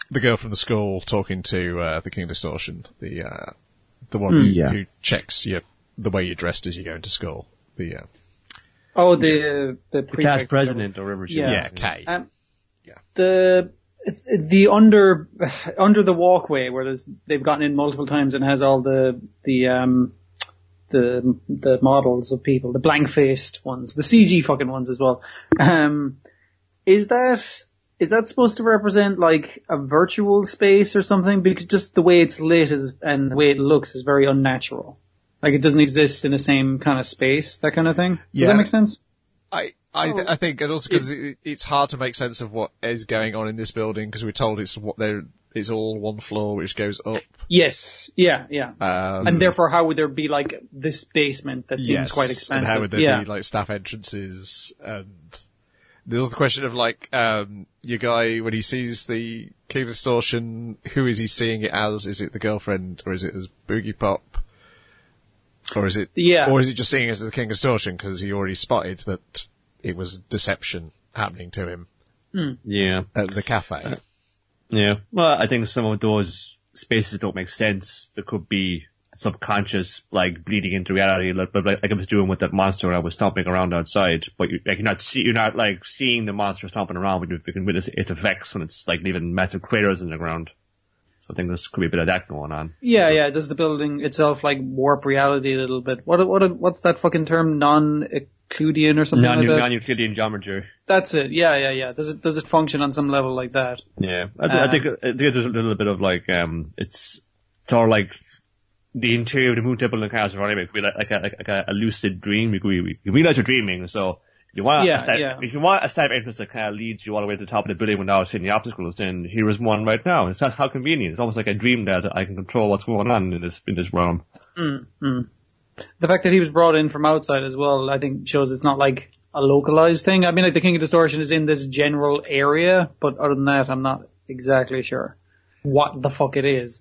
the girl from the school talking to uh, the King of Distortion, the uh, the one Mm. who, Yeah. who checks your the way you're dressed as you go into school. The uh, Oh, the the, The class prefect, president or whatever she Yeah. yeah, Kay. Um, Yeah. The the under under the walkway where there's they've gotten in multiple times and has all the the um the the models of people, the blank faced ones, the C G fucking ones as well. Um, is that is that supposed to represent like a virtual space or something? Because just the way it's lit is and the way it looks is very unnatural. Like it doesn't exist in the same kind of space, that kind of thing. Does Yeah. that make sense? I I, th- Oh. I think, and also because it, it's hard to make sense of what is going on in this building because we're told it's what there it's all one floor which goes up. Yes. Yeah. Yeah. Um, And therefore, how would there be like this basement that seems yes, quite and expensive? how would there yeah. be like staff entrances? And there's also the question of like um your guy when he sees the King of Distortion, who is he seeing it as? Is it the girlfriend or is it as Boogie Pop? Or is it, Yeah. or is it just seeing it as the King of Distortion because he already spotted that it was deception happening to him Yeah. at the cafe? Yeah. Well, I think some of those spaces don't make sense. There could be subconscious, like, bleeding into reality, like, like, like I was doing with that monster when I was stomping around outside. But you, like, you're not see, you're not, like, seeing the monster stomping around, but you, you can witness its effects when it's, like, leaving massive craters in the ground. So I think there's could be a bit of that going on. Yeah, yeah. Does the building itself like warp reality a little bit? What, what, what's that fucking term? Non-Euclidean or something Non- like that? Non-Euclidean geometry. That's it. Yeah, yeah, yeah. Does it, does it function on some level like that? Yeah. I, th- I Um, think, I think there's a little bit of, like, um, it's, it's all like, the interior of the moon temple and castle anyway could be like, like, a, like, like a lucid dream. We, we, we realize you're dreaming, so if you want Yeah, a step, yeah. if you want a step entrance that kind of leads you all the way to the top of the building without seeing the obstacles, then here is one right now. It's not how convenient. It's almost like a dream that I can control what's going on in this in this realm. The fact that he was brought in from outside as well, I think shows it's not like a localized thing. I mean, like the King of Distortion is in this general area, but other than that, I'm not exactly sure what the fuck it is.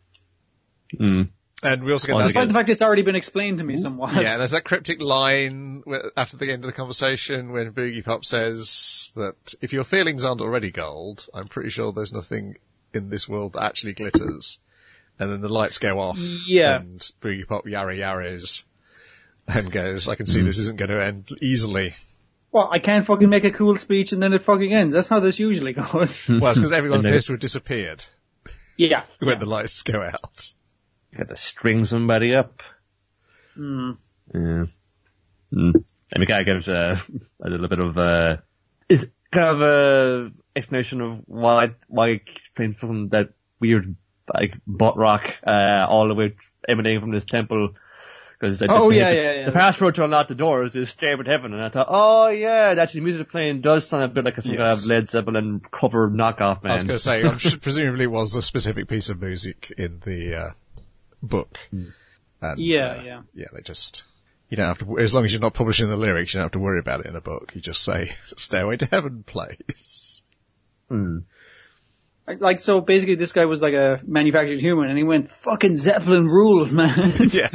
Mm. And we also get Well, that Despite again. the fact it's already been explained to me somewhat. Yeah, there's that cryptic line where- after the end of the conversation when Boogie Pop says that if your feelings aren't already gold, I'm pretty sure there's nothing in this world that actually glitters. And then the lights go off. Yeah. And Boogie Pop yara yaras and goes, I can see this isn't going to end easily. Well, I can't fucking make a cool speech and then it fucking ends. That's how this usually goes. Well, it's because everyone And then- appears to have disappeared yeah. when the lights go out. Got to string somebody up. Mm. Yeah. Mm. And we kind of gives uh, a little bit of uh, is kind of a explanation of why why it keeps playing from that weird like butt rock uh, all the way emanating from this temple. Because the, Oh, the, yeah, the, yeah, yeah. the password to unlock the doors is "Stay with Heaven," and I thought, oh yeah, actually, the music playing does sound a bit like a some kind Yes. of Led Zeppelin cover knockoff I was band. going to say, I'm sure, presumably it was a specific piece of music in the uh, book. And, Yeah, uh, yeah. Yeah, they just, you don't have to, as long as you're not publishing the lyrics, you don't have to worry about it in a book. You just say, Stairway to Heaven plays. Hmm. Like, so basically this guy was like a manufactured human and he went, fucking Zeppelin rules, man. Yeah.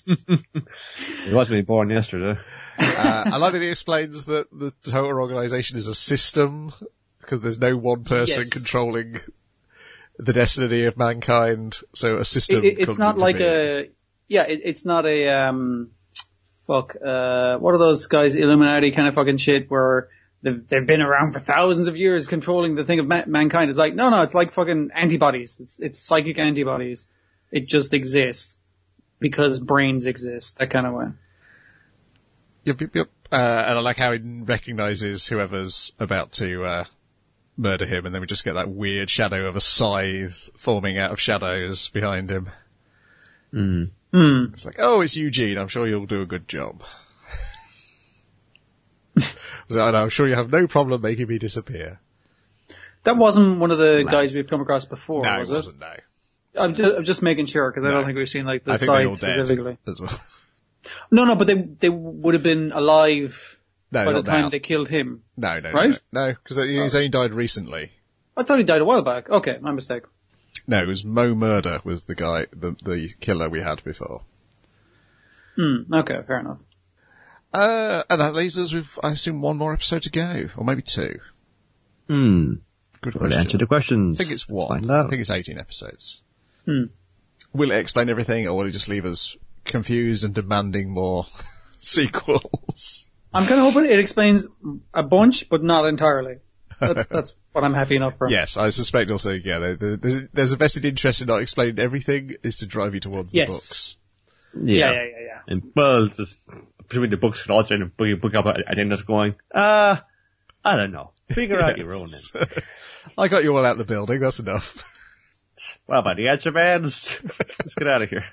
He was really born yesterday. uh, I like that he explains that the total organization is a system, because there's no one person Yes. controlling the destiny of mankind, so a system It, it, it's comes not into like being. a, yeah, it, it's not a, um, fuck, uh, what are those guys, Illuminati kind of fucking shit where they've, they've been around for thousands of years controlling the thing of ma- mankind. It's like, no, no, it's like fucking antibodies. It's, it's psychic antibodies. It just exists because brains exist, that kind of way. Yep, yep, yep. Uh, and I like how he recognizes whoever's about to, uh, murder him, and then we just get that weird shadow of a scythe forming out of shadows behind him. Mm. Hmm. It's like, oh, it's Eugene, I'm sure you'll do a good job. So, I know, I'm sure you have no problem making me disappear. That wasn't one of the No. guys we've come across before, no, was it it? wasn't, no. I'm just, I'm just making sure because I No. don't think we've seen like the I think they're all side dead specifically. as well. No, no, but they they would have been alive No, by the not time now. they killed him. No, no, Right? no, because he's only died recently. I thought he died a while back. Okay, my mistake. No, it was Mo Murder was the guy, the the killer we had before. Hmm. Okay, fair enough. Uh, and that leaves us with, I assume, one more episode to go, or maybe two. Hmm. Good We'll question. answer the questions. I think it's Let's one. find out. I think it's eighteen episodes. Hmm. Will it explain everything, or will it just leave us confused and demanding more sequels? I'm kind of hoping it explains a bunch, but not entirely. That's that's what I'm happy enough for. Yes, I suspect also, yeah, there, there, there's, there's a vested interest in not explaining everything, is to drive you towards Yes. the books. Yeah, yeah, yeah, yeah. And, well, it's just, between the books and also in a book, book up, I think that's going, uh, I don't know. Figure out your own then. I got you all out the building, that's enough. What about the answer, man? Let's, let's get out of here.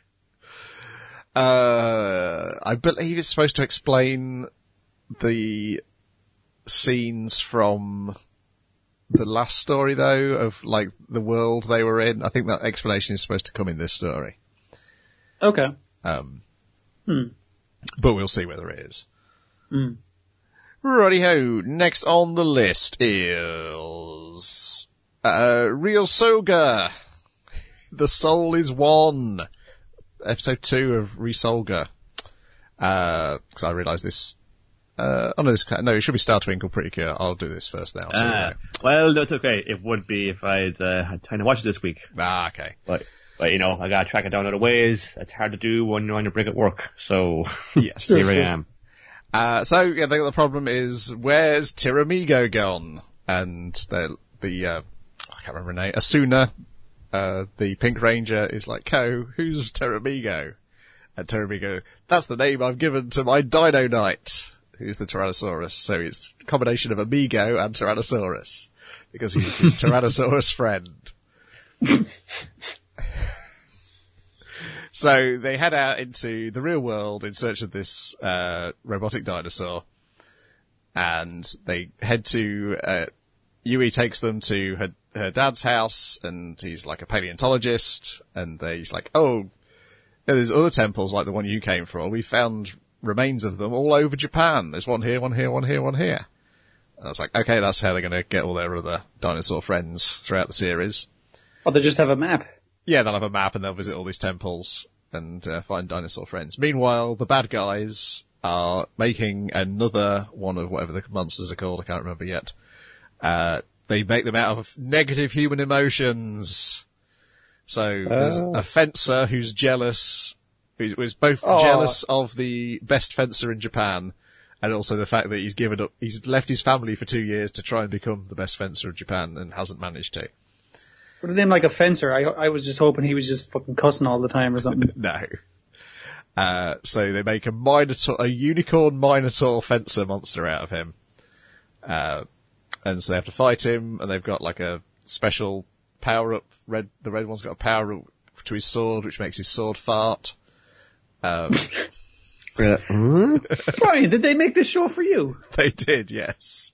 Uh, I believe it's supposed to explain the scenes from the last story, though, of, like, the world they were in. I think that explanation is supposed to come in this story. Okay. Um, Hmm. but we'll see whether it is. Hmm. Righty-ho, next on the list is, uh, Real Soga. The Soul is One. Episode two of Resolga. Uh, cause I realised this, uh, oh no, this, no, it should be Star Twinkle Pretty Cure. I'll do this first now. So Ah, well, that's okay. It would be if I'd, uh, had time to watch it this week. ah, okay. But, but, you know, I gotta track it down other ways. It's hard to do when you're on your break at work. So, Yes. here I am. Uh, so, yeah, the, the problem is, where's Tiramigo gone? And the, the, uh, I can't remember her name, Asuna, uh, the Pink Ranger is like, "Ko, who's Tiramigo?" And Tiramigo, "That's the name I've given to my Dino Knight," who's the Tyrannosaurus. So it's a combination of Amigo and Tyrannosaurus, because he's his Tyrannosaurus friend. So they head out into the real world in search of this uh robotic dinosaur, and they head to uh Yui takes them to her her dad's house, and he's like a paleontologist, and they, he's like, "Oh, there's other temples like the one you came for. We found remains of them all over Japan. There's one here, one here, one here, one here." And I was like, okay, that's how they're going to get all their other dinosaur friends throughout the series. Or they just have a map. Yeah, they'll have a map and they'll visit all these temples and uh, find dinosaur friends. Meanwhile, the bad guys are making another one of whatever the monsters are called. I can't remember yet. Uh, they make them out of negative human emotions. So there's Oh. a fencer who's jealous, who was both Oh. jealous of the best fencer in Japan, and also the fact that he's given up, he's left his family for two years to try and become the best fencer of Japan and hasn't managed to. Put it in like a fencer. I I was just hoping he was just fucking cussing all the time or something. No. Uh, so they make a Minotaur, a unicorn Minotaur fencer monster out of him. Uh, and so they have to fight him, and they've got like a special power up. Red, the red one's got a power up to his sword, which makes his sword fart. Um, Brian, did they make this show for you? they did, yes.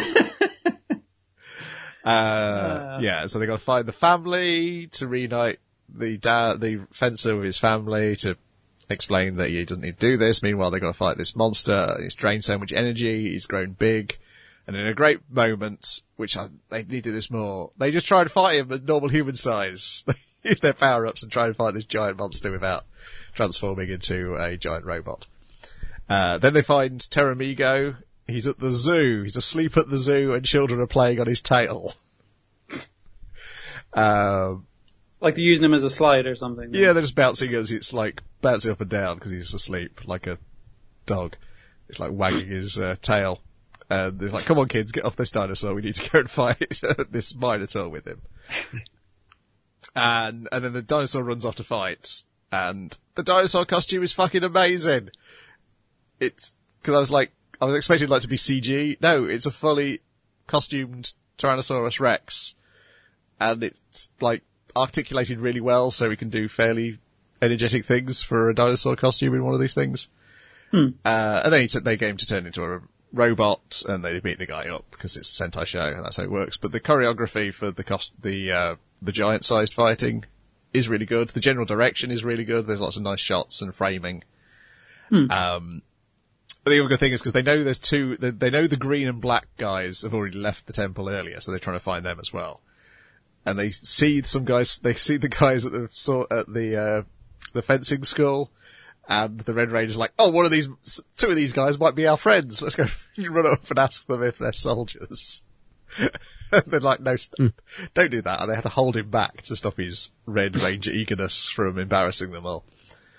uh, yeah, so they got to find the family to reunite the dad, the fencer with his family to explain that he doesn't need to do this. Meanwhile, they've got to fight this monster. He's drained so much energy. He's grown big. And in a great moment, which I, they needed this more, they just try and fight him at normal human size. They use their power-ups and try and fight this giant monster without transforming into a giant robot. Uh, then they find Terramigo. He's at the zoo. He's asleep at the zoo and children are playing on his tail. um, Like they're using him as a slide or something. Yeah, they're just bouncing as it's like bouncing up and down because he's asleep like a dog. It's like wagging his uh, tail. And it's like, "Come on, kids, get off this dinosaur. We need to go and fight this Minotaur with him." and and then the dinosaur runs off to fight, and the dinosaur costume is fucking amazing. It's because I was like, I was expecting like to be C G. No, it's a fully costumed Tyrannosaurus Rex, and it's like articulated really well, so we can do fairly energetic things for a dinosaur costume in one of these things. Hmm. Uh, and then he t- they get him to turn into a robot, and they beat the guy up because it's a Sentai show, and that's how it works. But the choreography for the cost, the uh, the giant-sized fighting is really good. The general direction is really good. There's lots of nice shots and framing. Hmm. Um, but the other good thing is because they know there's two, they, they know the green and black guys have already left the temple earlier, so they're trying to find them as well. And they see some guys, they see the guys at the sort at the uh, the fencing school. And the Red Ranger's like, "Oh, one of these, two of these guys might be our friends. Let's go run up and ask them if they're soldiers." They're like, no, st- don't do that. And they had to hold him back to stop his Red Ranger eagerness from embarrassing them all.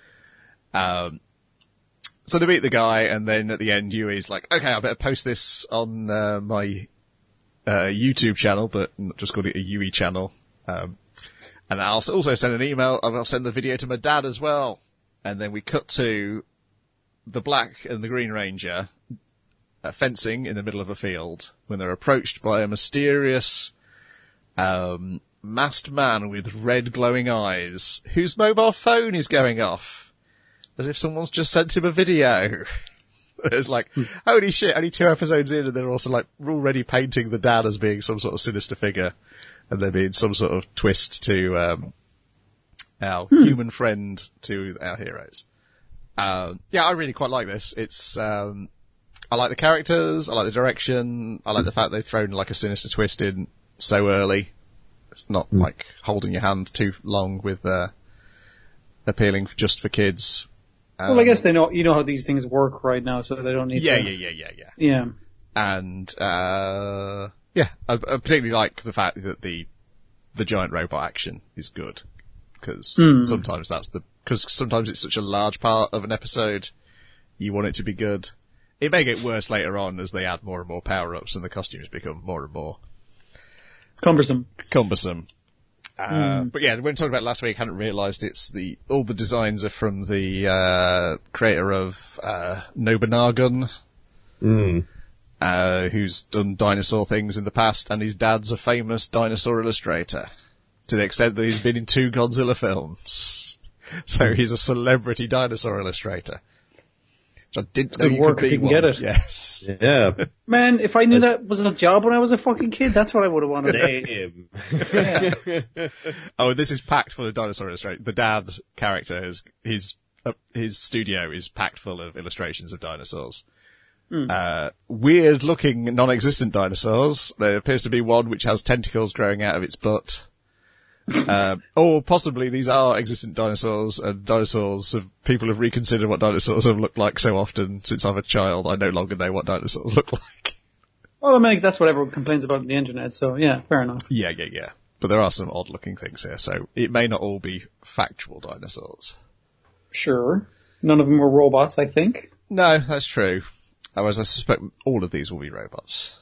Um, so they meet the guy, and then at the end, Yui's like, okay, I better post this on uh, my uh, YouTube channel, but I'm just called it a Yui channel. Um, and I'll also send an email, and I'll send the video to my dad as well. And then we cut to the Black and the Green Ranger uh, fencing in the middle of a field when they're approached by a mysterious um, masked man with red glowing eyes whose mobile phone is going off as if someone's just sent him a video. It's like, holy shit, only two episodes in, and they're also like already painting the dad as being some sort of sinister figure, and there being some sort of twist to um, our hmm. human friend to our heroes. Um, yeah, I really quite like this. It's, um, I like the characters, I like the direction, I like the fact they've thrown like a sinister twist in so early. It's not mm. like holding your hand too long with, uh, appealing for, just for kids. Um, well, I guess they know, you know how these things work right now, so they don't need yeah, to. Yeah, yeah, yeah, yeah, yeah. And, uh, yeah, I, I particularly like the fact that the, the giant robot action is good. Cause mm. sometimes that's the, cause sometimes it's such a large part of an episode, you want it to be good. It may get worse later on as they add more and more power-ups and the costumes become more and more cumbersome. Cumbersome. Uh, mm. But yeah, when talking about last week, I hadn't realised it's the, all the designs are from the, uh, creator of, uh, Nobunagun. Mm. Uh, who's done dinosaur things in the past, and his dad's a famous dinosaur illustrator. To the extent that he's been in two Godzilla films. So he's a celebrity dinosaur illustrator. Which I didn't it's know good you work could if be you can one. get it. Yes. Yeah. Man, if I knew that was a job when I was a fucking kid, that's what I would have wanted. Damn. Yeah. Oh, this is packed full of dinosaur illustrators. The dad character, is, his, uh, his studio is packed full of illustrations of dinosaurs. Mm. Uh, weird looking non-existent dinosaurs. There appears to be one which has tentacles growing out of its butt. uh, or possibly these are existent dinosaurs, and dinosaurs have, people have reconsidered what dinosaurs have looked like so often since I'm a child. I no longer know what dinosaurs look like. Well, I mean, that's what everyone complains about on the internet, so yeah, fair enough. Yeah, yeah, yeah. But there are some odd looking things here, so it may not all be factual dinosaurs. Sure. None of them were robots, I think. No, that's true. Whereas I suspect all of these will be robots.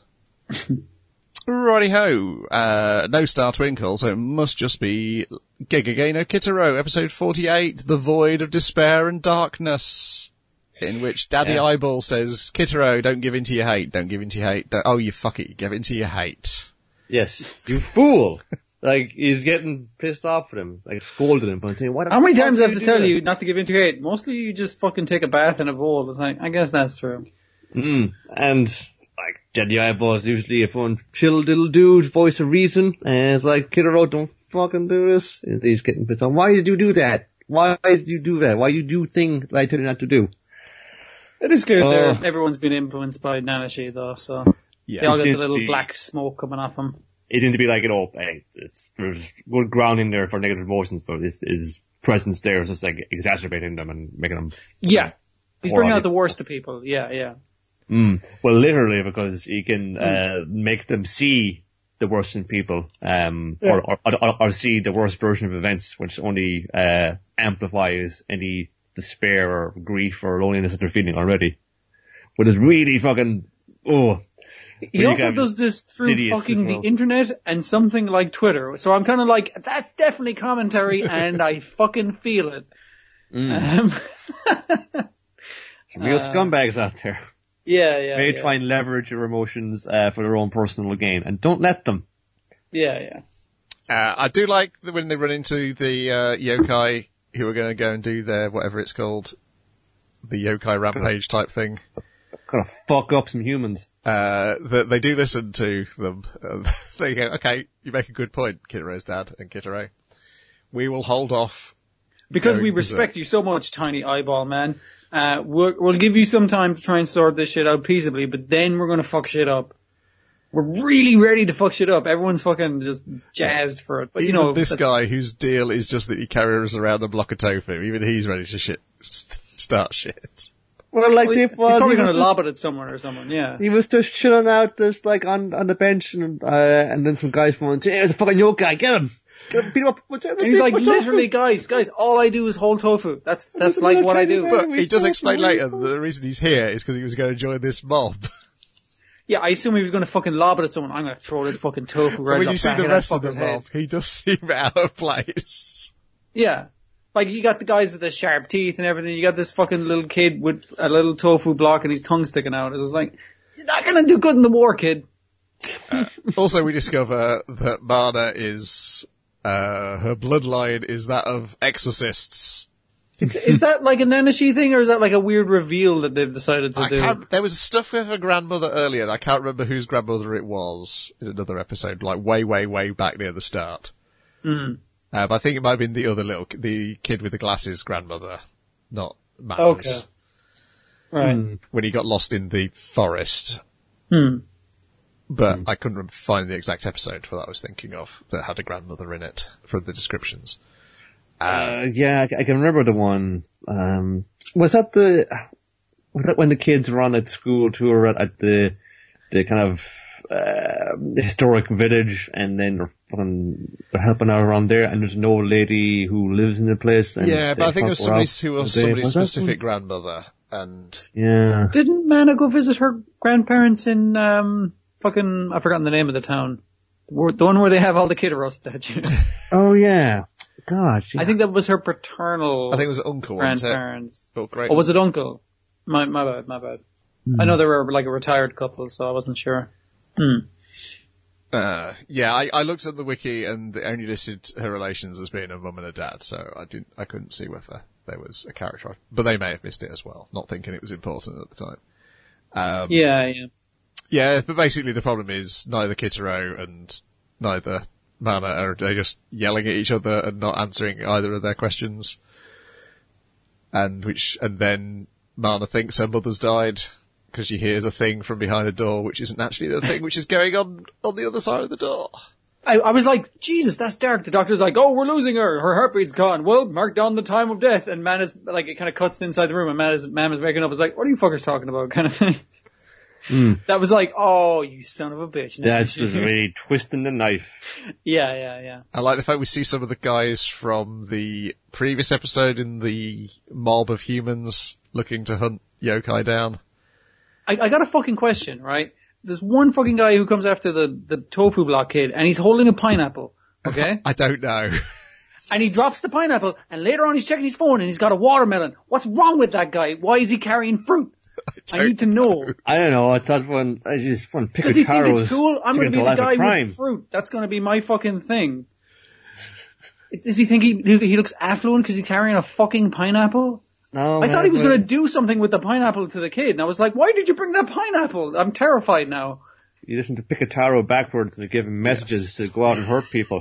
Righty-ho. Uh, no Star Twinkle, so it must just be Gegege no Kitaro, episode forty-eight, The Void of Despair and Darkness, in which Daddy yeah. Eyeball says, Kitaro, don't give in to your hate, don't give in to your hate. Don't, oh, you fuck it, you give in to your hate. Yes, you fool. Like, he's getting pissed off at him, like scolding him, but saying, what How many times do I have to tell that? you not to give in to your hate? Mostly you just fucking take a bath in a bowl. It's like, I guess that's true. Mm. And, like, Jedi Eyeball is usually a fun, chill little dude, voice of reason, and it's like, Kitaro, don't fucking do this. And he's getting pissed off. Why did you do that? Why did you do that? Why you do things that I tell you not to do? It is good uh, there. Everyone's been influenced by Nanashi, though, so. Yeah. They all get the little be, black smoke coming off them. It seems to be like, you know, it's, there's good grounding there for negative emotions, but his, his presence there is just like exacerbating them and making them. Yeah. He's bringing out the worst of people. Yeah, yeah. Mm. Well, literally, because he can mm. uh, make them see the worst in people, um, yeah. or, or, or see the worst version of events, which only uh, amplifies any despair or grief or loneliness that they're feeling already. But it's really fucking oh. He also does this through fucking well. the internet and something like Twitter. So I'm kind of like, that's definitely commentary, and I fucking feel it. Mm. Um, Some real uh, scumbags out there. Yeah, yeah. They yeah. try and leverage your emotions uh, for their own personal gain, and don't let them. Yeah, yeah. Uh, I do like when they run into the uh, yokai who are going to go and do their whatever it's called, the yokai rampage type thing. Gonna fuck up some humans. Uh, that they do listen to them. Uh, they go, okay, you make a good point, Kitaro's dad and Kitaro. We will hold off. Because we respect berserk. you so much, Tiny Eyeball Man. Uh, we'll, we'll give you some time to try and sort this shit out peaceably, but then we're gonna fuck shit up. We're really ready to fuck shit up. Everyone's fucking just jazzed for it. But even you know, this guy whose deal is just that he carries around a block of tofu, even he's ready to shit, start shit. Well, like, Well, they he's was, probably he going was to just- lob it at someone or someone, yeah. He was just chilling out, just like on, on the bench, and uh, and then some guys from, hey, there's a fucking yoke guy, get him! Get him, beat him up! What's, what's And he's it, like, what's literally, up? guys, guys, all I do is hold tofu. That's, that's a like little what I tiny do. man. But we he does started explain really later fun. that the reason he's here is because he was going to join this mob. Yeah, I assume he was going to fucking lob it at someone. I'm going to throw this fucking tofu right But when up you see back the of that rest of the fucker's head. mob, he does seem out of place. Yeah. Like, you got the guys with the sharp teeth and everything. You got this fucking little kid with a little tofu block and his tongue sticking out. It's just like, you're not gonna do good in the war, kid. Also, we discover that Mana is, uh, her bloodline is that of exorcists. Is that like a Neneshi thing, or is that like a weird reveal that they've decided to I do? can't, there was stuff with her grandmother earlier, and I can't remember whose grandmother it was in another episode, like way, way, way back near the start. Mm. Uh, but I think it might have been the other little, the kid with the glasses grandmother, not Mana's. Okay. Right. Hmm. When he got lost in the forest. Hmm. But I couldn't rem- find the exact episode for that I was thinking of that had a grandmother in it from the descriptions. Uh, yeah, I, I can remember the one. Um, was that the was that when the kids were on a school tour at, at the the kind of uh, historic village, and then they're, fucking, they're helping out around there, and there's an old lady who lives in the place. And Yeah, but they I think it was help her somebody out who was a bit. somebody's Was that specific grandmother, and one? Yeah. Didn't Mana go visit her grandparents in, um, fucking, I've forgotten the name of the town. The the one where they have all the Kid Icarus statues. Oh yeah. God. She, I think that was her paternal I think it was uncle, wasn't it? grandparents. Oh, great. Or was it uncle? My, my bad, my bad. I know they were like a retired couple, so I wasn't sure. Hmm. Uh, yeah, I, I looked at the wiki and it only listed her relations as being a mum and a dad, so I didn't, I couldn't see whether there was a character, but they may have missed it as well, not thinking it was important at the time. Um, Yeah, yeah. yeah, but basically the problem is neither Kitaro and neither Mana are, they're just yelling at each other and not answering either of their questions. And which, and then Mana thinks her mother's died because she hears a thing from behind a door, which isn't actually the thing which is going on on the other side of the door. I, I was like, Jesus, that's dark. The doctor's like, oh, we're losing her. Her heartbeat's gone. Well, mark down the time of death. And man is, like, it kind of cuts inside the room and man is, man is waking up. It's like, what are you fuckers talking about? Kind of thing. Mm. That was like, oh, you son of a bitch. Yeah, it's just really twisting the knife. yeah, yeah, yeah. I like the fact we see some of the guys from the previous episode in the mob of humans looking to hunt yokai down. I, I got a fucking question, right? There's one fucking guy who comes after the, the tofu block kid and he's holding a pineapple. Okay? I don't know. And he drops the pineapple and later on he's checking his phone and he's got a watermelon. What's wrong with that guy? Why is he carrying fruit? I, I need to know. I don't know. I thought when I just want to pick Does a he think taro it's cool? I'm going to be the guy with fruit. That's going to be my fucking thing. Does he think he he looks affluent because he's carrying a fucking pineapple? No, I man, thought he was well, going to do something with the pineapple to the kid, and I was like, why did you bring that pineapple? I'm terrified now. You listen to Picataro backwards and give him messages Yes. to go out and hurt people.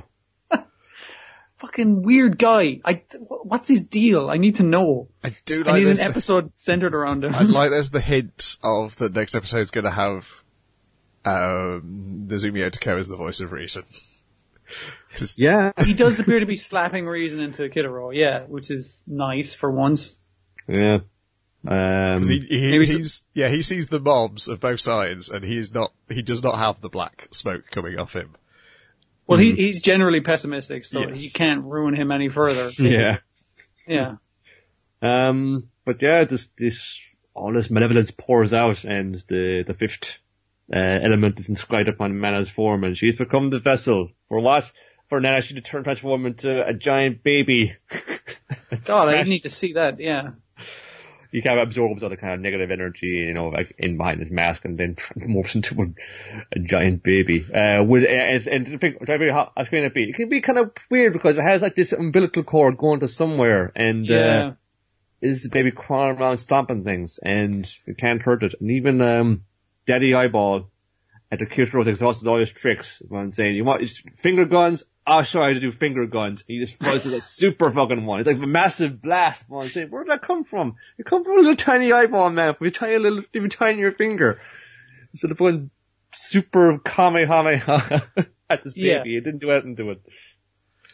Fucking weird guy. I, what's his deal? I need to know. I do I like need this. an episode centered around him. I'd like there's the hint of the next episode's going to have um, Nazumi Otoko as the voice of reason. Yeah. He does appear to be slapping reason into Kidaro, yeah, which is nice for once. Yeah. Um, 'Cause he, he, Maybe some- he's, yeah, he sees the mobs of both sides, and he's not. He does not have the black smoke coming off him. Well, he, he's generally pessimistic, so Yes. you can't ruin him any further. yeah. Yeah. Um, but yeah, this, this, all this malevolence pours out and the, the fifth, uh, element is inscribed upon Mana's form and she's become the vessel. For what? For Nana, she to turn transform into a giant baby. God, I Smash- need to see that, yeah. He kind of absorbs all the kind of negative energy, you know, like in behind his mask and then morphs into a, a giant baby. Uh, with, and, and to think, to how, how can it be? It can be kind of weird because it has like this umbilical cord going to somewhere and, Yeah. uh, is the baby crawling around stomping things and it can't hurt it. And even, um, Daddy Eyeball at the Kyoto's exhausted all his tricks when saying, you want his finger guns? I'll show you how to do finger guns. And he just throws to a super fucking one. It's like a massive blast. I'm saying, where did that come from? It come from a little tiny eyeball man with a tiny little, even tinier finger. Instead of going super kamehameha at this baby. Yeah. It didn't do anything to it.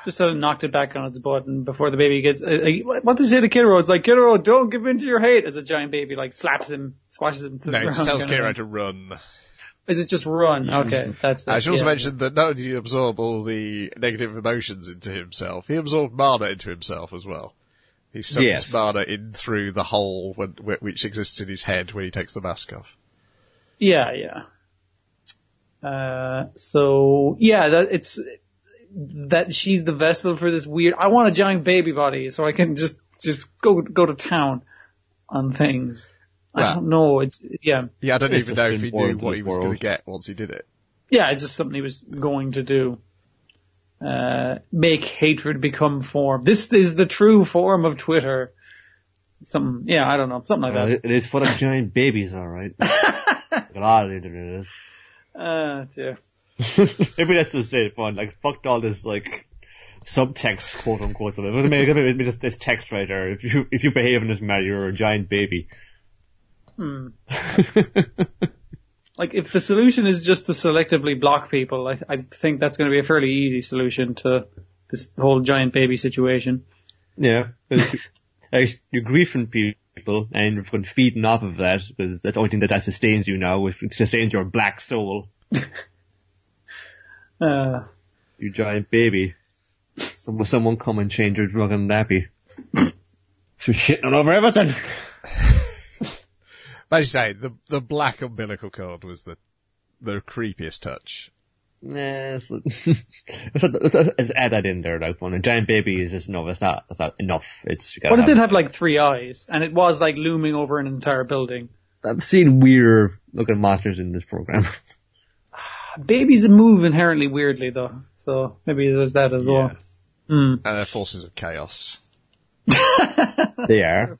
Just sort of knocked it back on its butt, and before the baby gets, uh, uh, what does he say to Kiddo? It's like, Kiddo, don't give in to your hate, as a giant baby like slaps him, squashes him to No, the it ground. tells kind of Kiddo thing. to run. Is it just run? Okay, that's it. I should also yeah. mention that not only did he absorb all the negative emotions into himself, he absorbed Mana into himself as well. He sucked Yes. Mana in through the hole when, which exists in his head when he takes the mask off. Yeah, yeah. Uh, so yeah, that it's that she's the vessel for this weird. I want a giant baby body so I can just just go go to town on things. Well, I don't know. It's yeah, Yeah, I don't It's even just know if been he born knew into what this he was going world. to get once he did it. yeah. It's just something he was going to do. Uh, make hatred become form. This is the true form of Twitter. Some yeah, I don't know, something like Well, that. it is full of giant babies, alright. A lot of the internet is. Uh, dear. Maybe that's just it, fun. Like, fucked all this, like, subtext, quote unquote, of it. Maybe, maybe just this text right there. If you, if you behave in this manner, you're a giant baby. Hmm. Like, if the solution is just to selectively block people, I, I think that's going to be a fairly easy solution to this whole giant baby situation. Yeah. Like, you're griefing people, and you're fucking feeding off of that, because that's the only thing that, that sustains you now, it sustains your black soul. Uh, You giant baby. Someone, someone come and change your drug and nappy. She's shitting all over everything. But as you say, the the black umbilical cord was the the creepiest touch. Nah, it's, it's, it's, it's add that in there, like, fun. A giant baby is just, no, it's not, it's not enough. It's, you gotta but it have did have like three eyes, and it was like looming over an entire building. I've seen weirder looking monsters in this program. Babies move inherently weirdly though, so maybe there's that as well. Hmm. And they're forces of chaos. They are.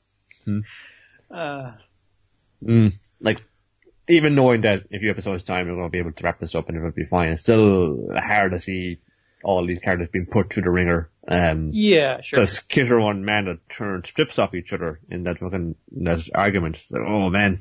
Uh, Mm. Like, even knowing that in a few episodes time we're going to be able to wrap this up and it'll be fine, it's still hard to see all these characters being put through the ringer. Um, yeah, sure. Just Kiddo and Mana turn strips off each other in that fucking, in that argument. So, oh man.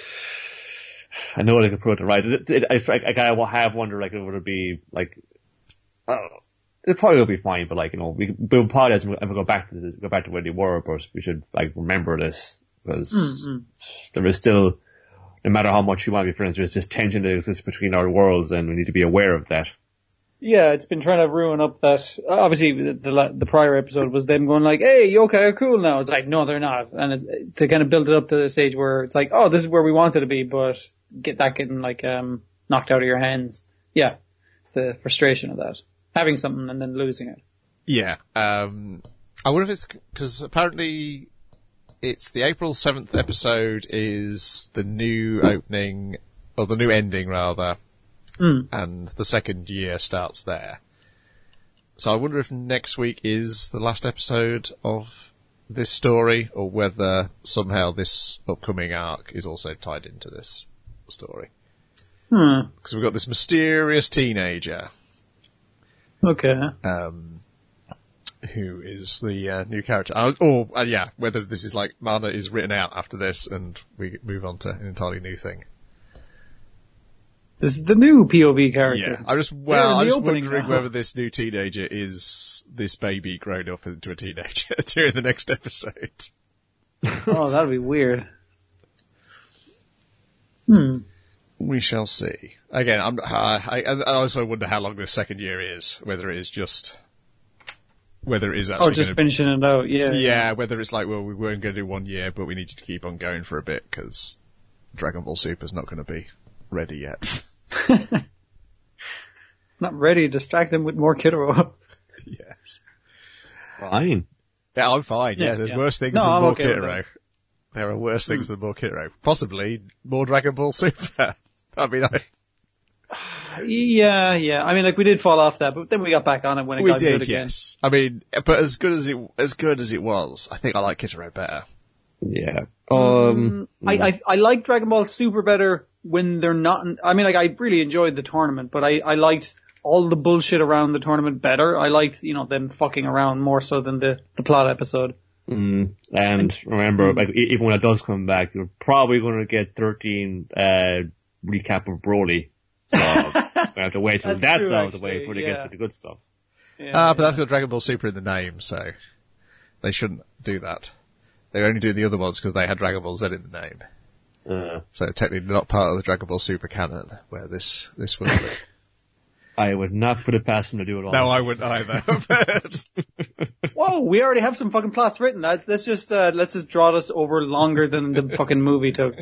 I know they could put it right. It, it, I, I, I have wondered, like, would it be, like, uh, it probably will be fine, but like, you know, we, we'll apologize and we'll go back to, the, go back to where they were, but we should, like, remember this, because Mm-hmm. there is still, no matter how much you want to be friends, there's this tension that exists between our worlds, and we need to be aware of that. Yeah, it's been trying to ruin up that. Obviously, the the, the prior episode was them going like, "Hey, yokai are cool now." It's like, no, they're not, and it, to kind of build it up to the stage where it's like, "Oh, this is where we wanted to be," but get that getting like um knocked out of your hands. Yeah, the frustration of that, having something and then losing it. Yeah. Um, I wonder if it's because apparently it's the April seventh episode is the new opening, or the new ending rather, Mm. and the second year starts there. So I wonder if next week is the last episode of this story, or whether somehow this upcoming arc is also tied into this story. Hmm. Because we've got this mysterious teenager, Okay. um, who is the uh, new character. Uh, or, uh, yeah, whether this is like Mana is written out after this and we move on to an entirely new thing. This is the new P O V character. Yeah, I'm just, They're in well, I'm the just opening wondering now. whether this new teenager is this baby grown up into a teenager during the next episode. Oh, that'd be weird. Hmm. We shall see. Again, I'm, uh, I, I also wonder how long this second year is, whether it is just, whether it is actually Oh, just gonna, finishing it out. Yeah. yeah, whether it's like, well, we weren't going to do one year, but we needed to keep on going for a bit, because Dragon Ball Super's not going to be ready yet. Not ready. Distract them with more Kiddo. Yes. Fine. Yeah, I'm fine. Yeah, Yeah, there's yeah. worse things No, than I'm more okay with Kiddo. that. There are worse things than more Kiddo. Possibly more Dragon Ball Super. I mean, I, Yeah, yeah. I mean, like, we did fall off that, but then we got back on it when it we got good did, again. yes. I mean, but as good as it as good as it was, I think I like Kiddo better. Yeah. Um, I, I I like Dragon Ball Super better when they're not. I mean, like, I really enjoyed the tournament, but I I liked all the bullshit around the tournament better. I liked, you know, them fucking around more so than the the plot episode. Mm, and remember, like, e- even when it does come back, you're probably going to get thirteen uh, recap of Broly. So we have to wait till That's that's true, out of the way actually, before they yeah. get to the good stuff. Yeah, Ah, but yeah. that's got Dragon Ball Super in the name, so they shouldn't do that. They only do the other ones because they had Dragon Ball Z in the name. Uh, So technically not part of the Dragon Ball Super canon, where this, this will be. I would not put it past them to do it all. No, I wouldn't either. But Whoa, we already have some fucking plots written. Let's let's just uh, let's just draw this over longer than the fucking movie took.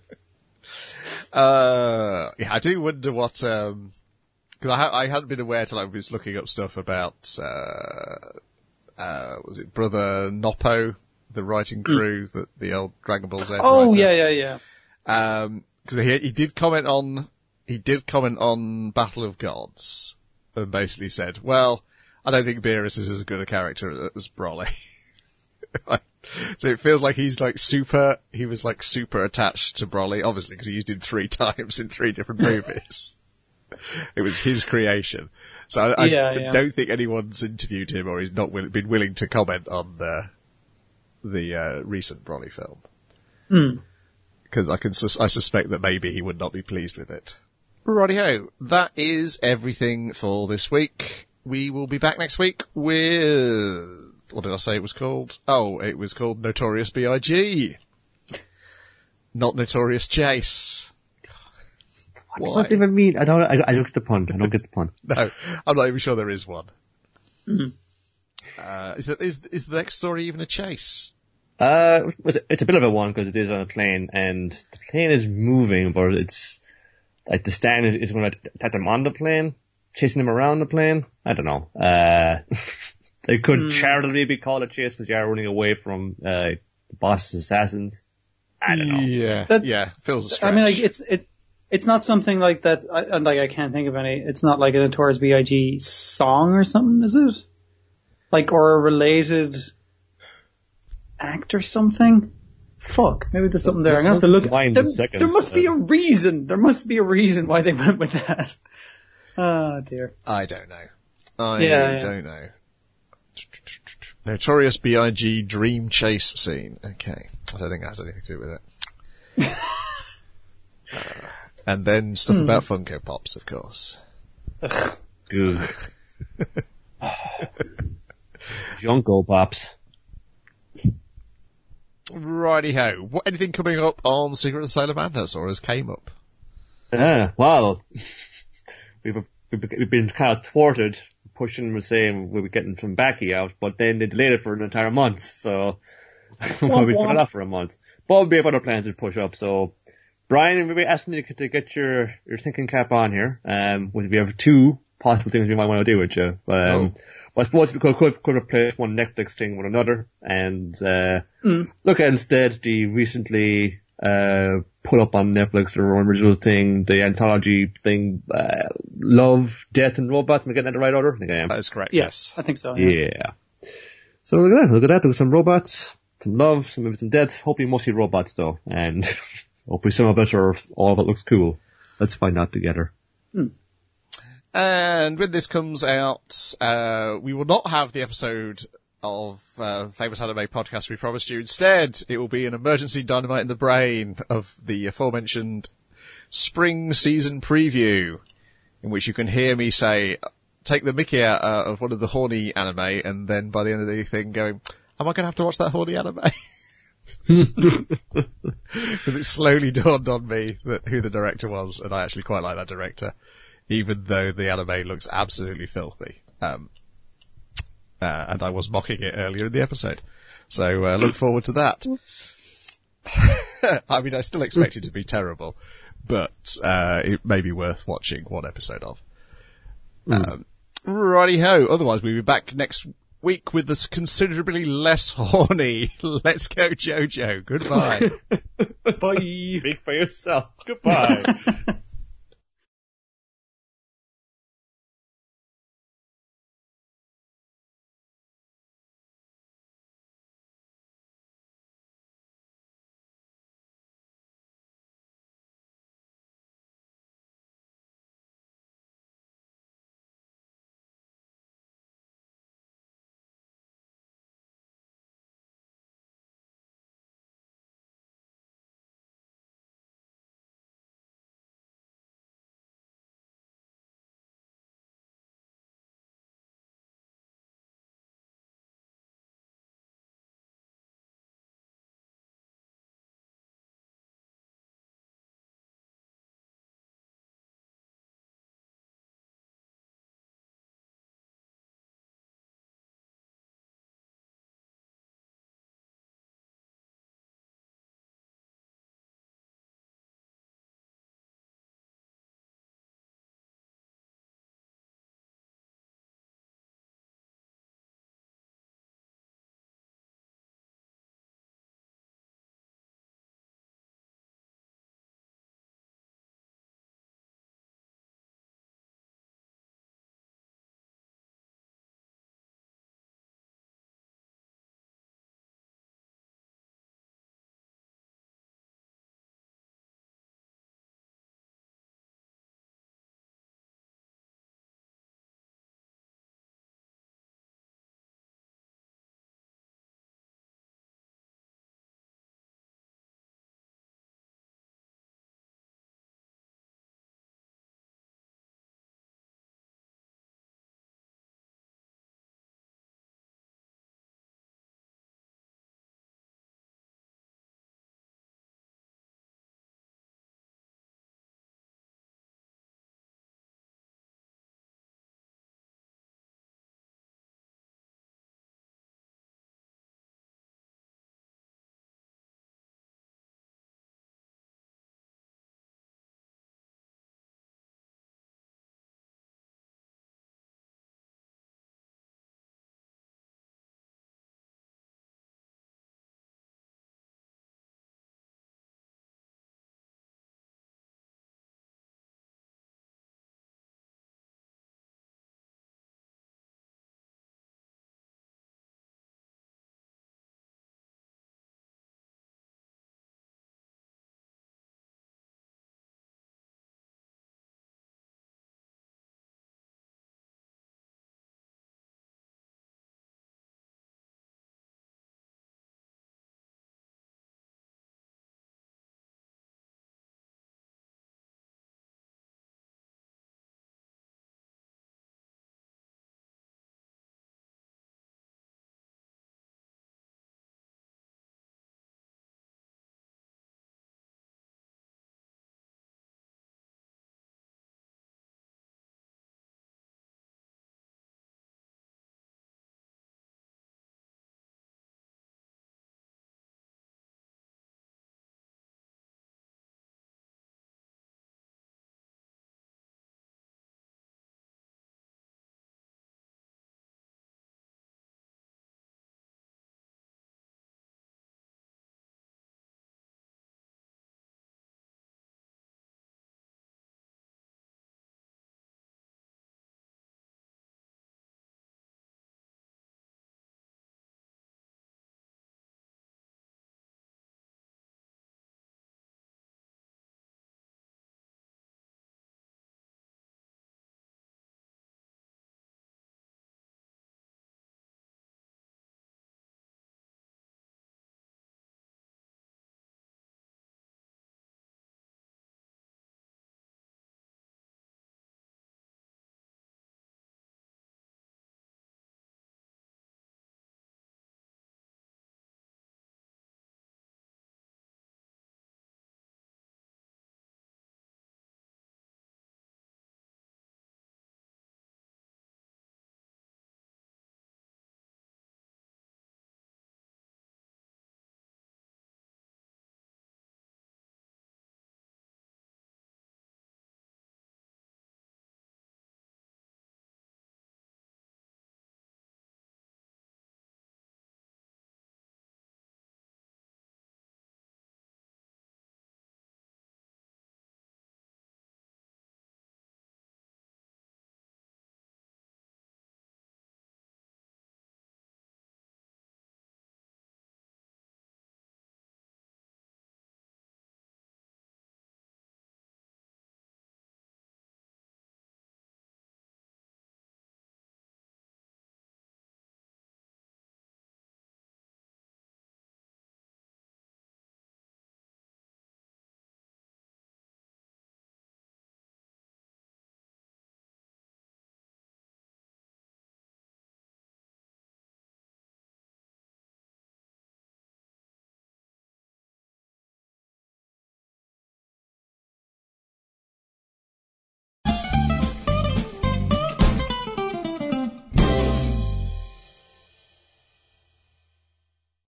uh, yeah, I do wonder what, um, cause I, ha- I hadn't been aware till I was looking up stuff about, uh, uh, was it Brother Noppo, the writing crew, that the old Dragon Ball Z Oh writer. yeah, yeah, yeah. Um, cause he, he did comment on, he did comment on Battle of Gods and basically said, well, I don't think Beerus is as good a character as Broly. So it feels like he's like super, he was like super attached to Broly, obviously because he used him three times in three different movies. It was his creation. So I, I Yeah, yeah. don't think anyone's interviewed him or he's not will, been willing to comment on the, the, uh, recent Broly film. Hmm. Because I can, sus- I suspect that maybe he would not be pleased with it. Rightio. That is everything for this week. We will be back next week with, what did I say it was called? Oh, it was called Notorious B I G Not Notorious Chase. What Why? does that even mean? I don't, I, I don't get the pun. I don't get the pun. No, I'm not even sure there is one. Mhm. Uh, is, that, is, is the next story even a chase? Uh, it's a, it's a bit of a one because it is on a plane and the plane is moving, but it's, like the stand is, is going to attack them on the plane, chasing them around the plane. I don't know. Uh, they could Mm. charitably be called a chase because you are running away from, uh, the boss's assassins. I don't know. Yeah, That- yeah, feels a stretch. I mean, like it's it it's not something like that. I, and like I can't think of any. It's not like a Notorious B I G song or something, is it? Like or a related act or something. Fuck, maybe there's something there. I'm gonna have to look. Mine's There, a second. there must be a reason. There must be a reason why they went with that. Oh dear. I don't know. I Yeah, yeah. don't know. Notorious B I G dream chase scene. Okay. I don't think that has anything to do with it. uh, and then stuff Hmm. about Funko Pops, of course. Good. Junko Pops. Righty-ho. What, anything coming up on Secret of Sailor Mantis, or has came up? Ah, well, we've, we've been kind of thwarted, pushing and saying we were getting some Baki out, but then they delayed it for an entire month, so well, we put it off for a month. But we have other plans to push up, so Brian, we were asking you to get your, your thinking cap on here. Um, we have two possible things we might want to do with you. Um, Oh. well, I suppose we could, could, could replace one Netflix thing with another and, uh, Mm. look at instead the recently, uh, put up on Netflix, their own original thing, the anthology thing, uh, Love, Death and Robots. Am I getting that in the right order? I think I am. That is correct, Yes, yes. I think so. Yeah. Yeah. So look at that. Look at that. There was some robots, some love, some maybe some death. Hopefully mostly robots though. And hopefully some of it or all of it looks cool. Let's find out together. And when this comes out, uh, we will not have the episode of uh, Famous Anime Podcast we promised you. Instead, it will be an emergency Dynamite in the Brain of the aforementioned spring season preview, in which you can hear me say, take the mickey out uh, of one of the horny anime, and then by the end of the thing going, am I going to have to watch that horny anime? Because it slowly dawned on me that who the director was, and I actually quite like that director, even though the anime looks absolutely filthy. Um, uh, and I was mocking it earlier in the episode. So uh, look forward to that. I mean, I still expect it to be terrible, but uh, it may be worth watching one episode of. Um, righty-ho. Otherwise, we'll be back next week with this considerably less horny Let's Go Jojo. Goodbye. Bye. Speak for yourself. Goodbye.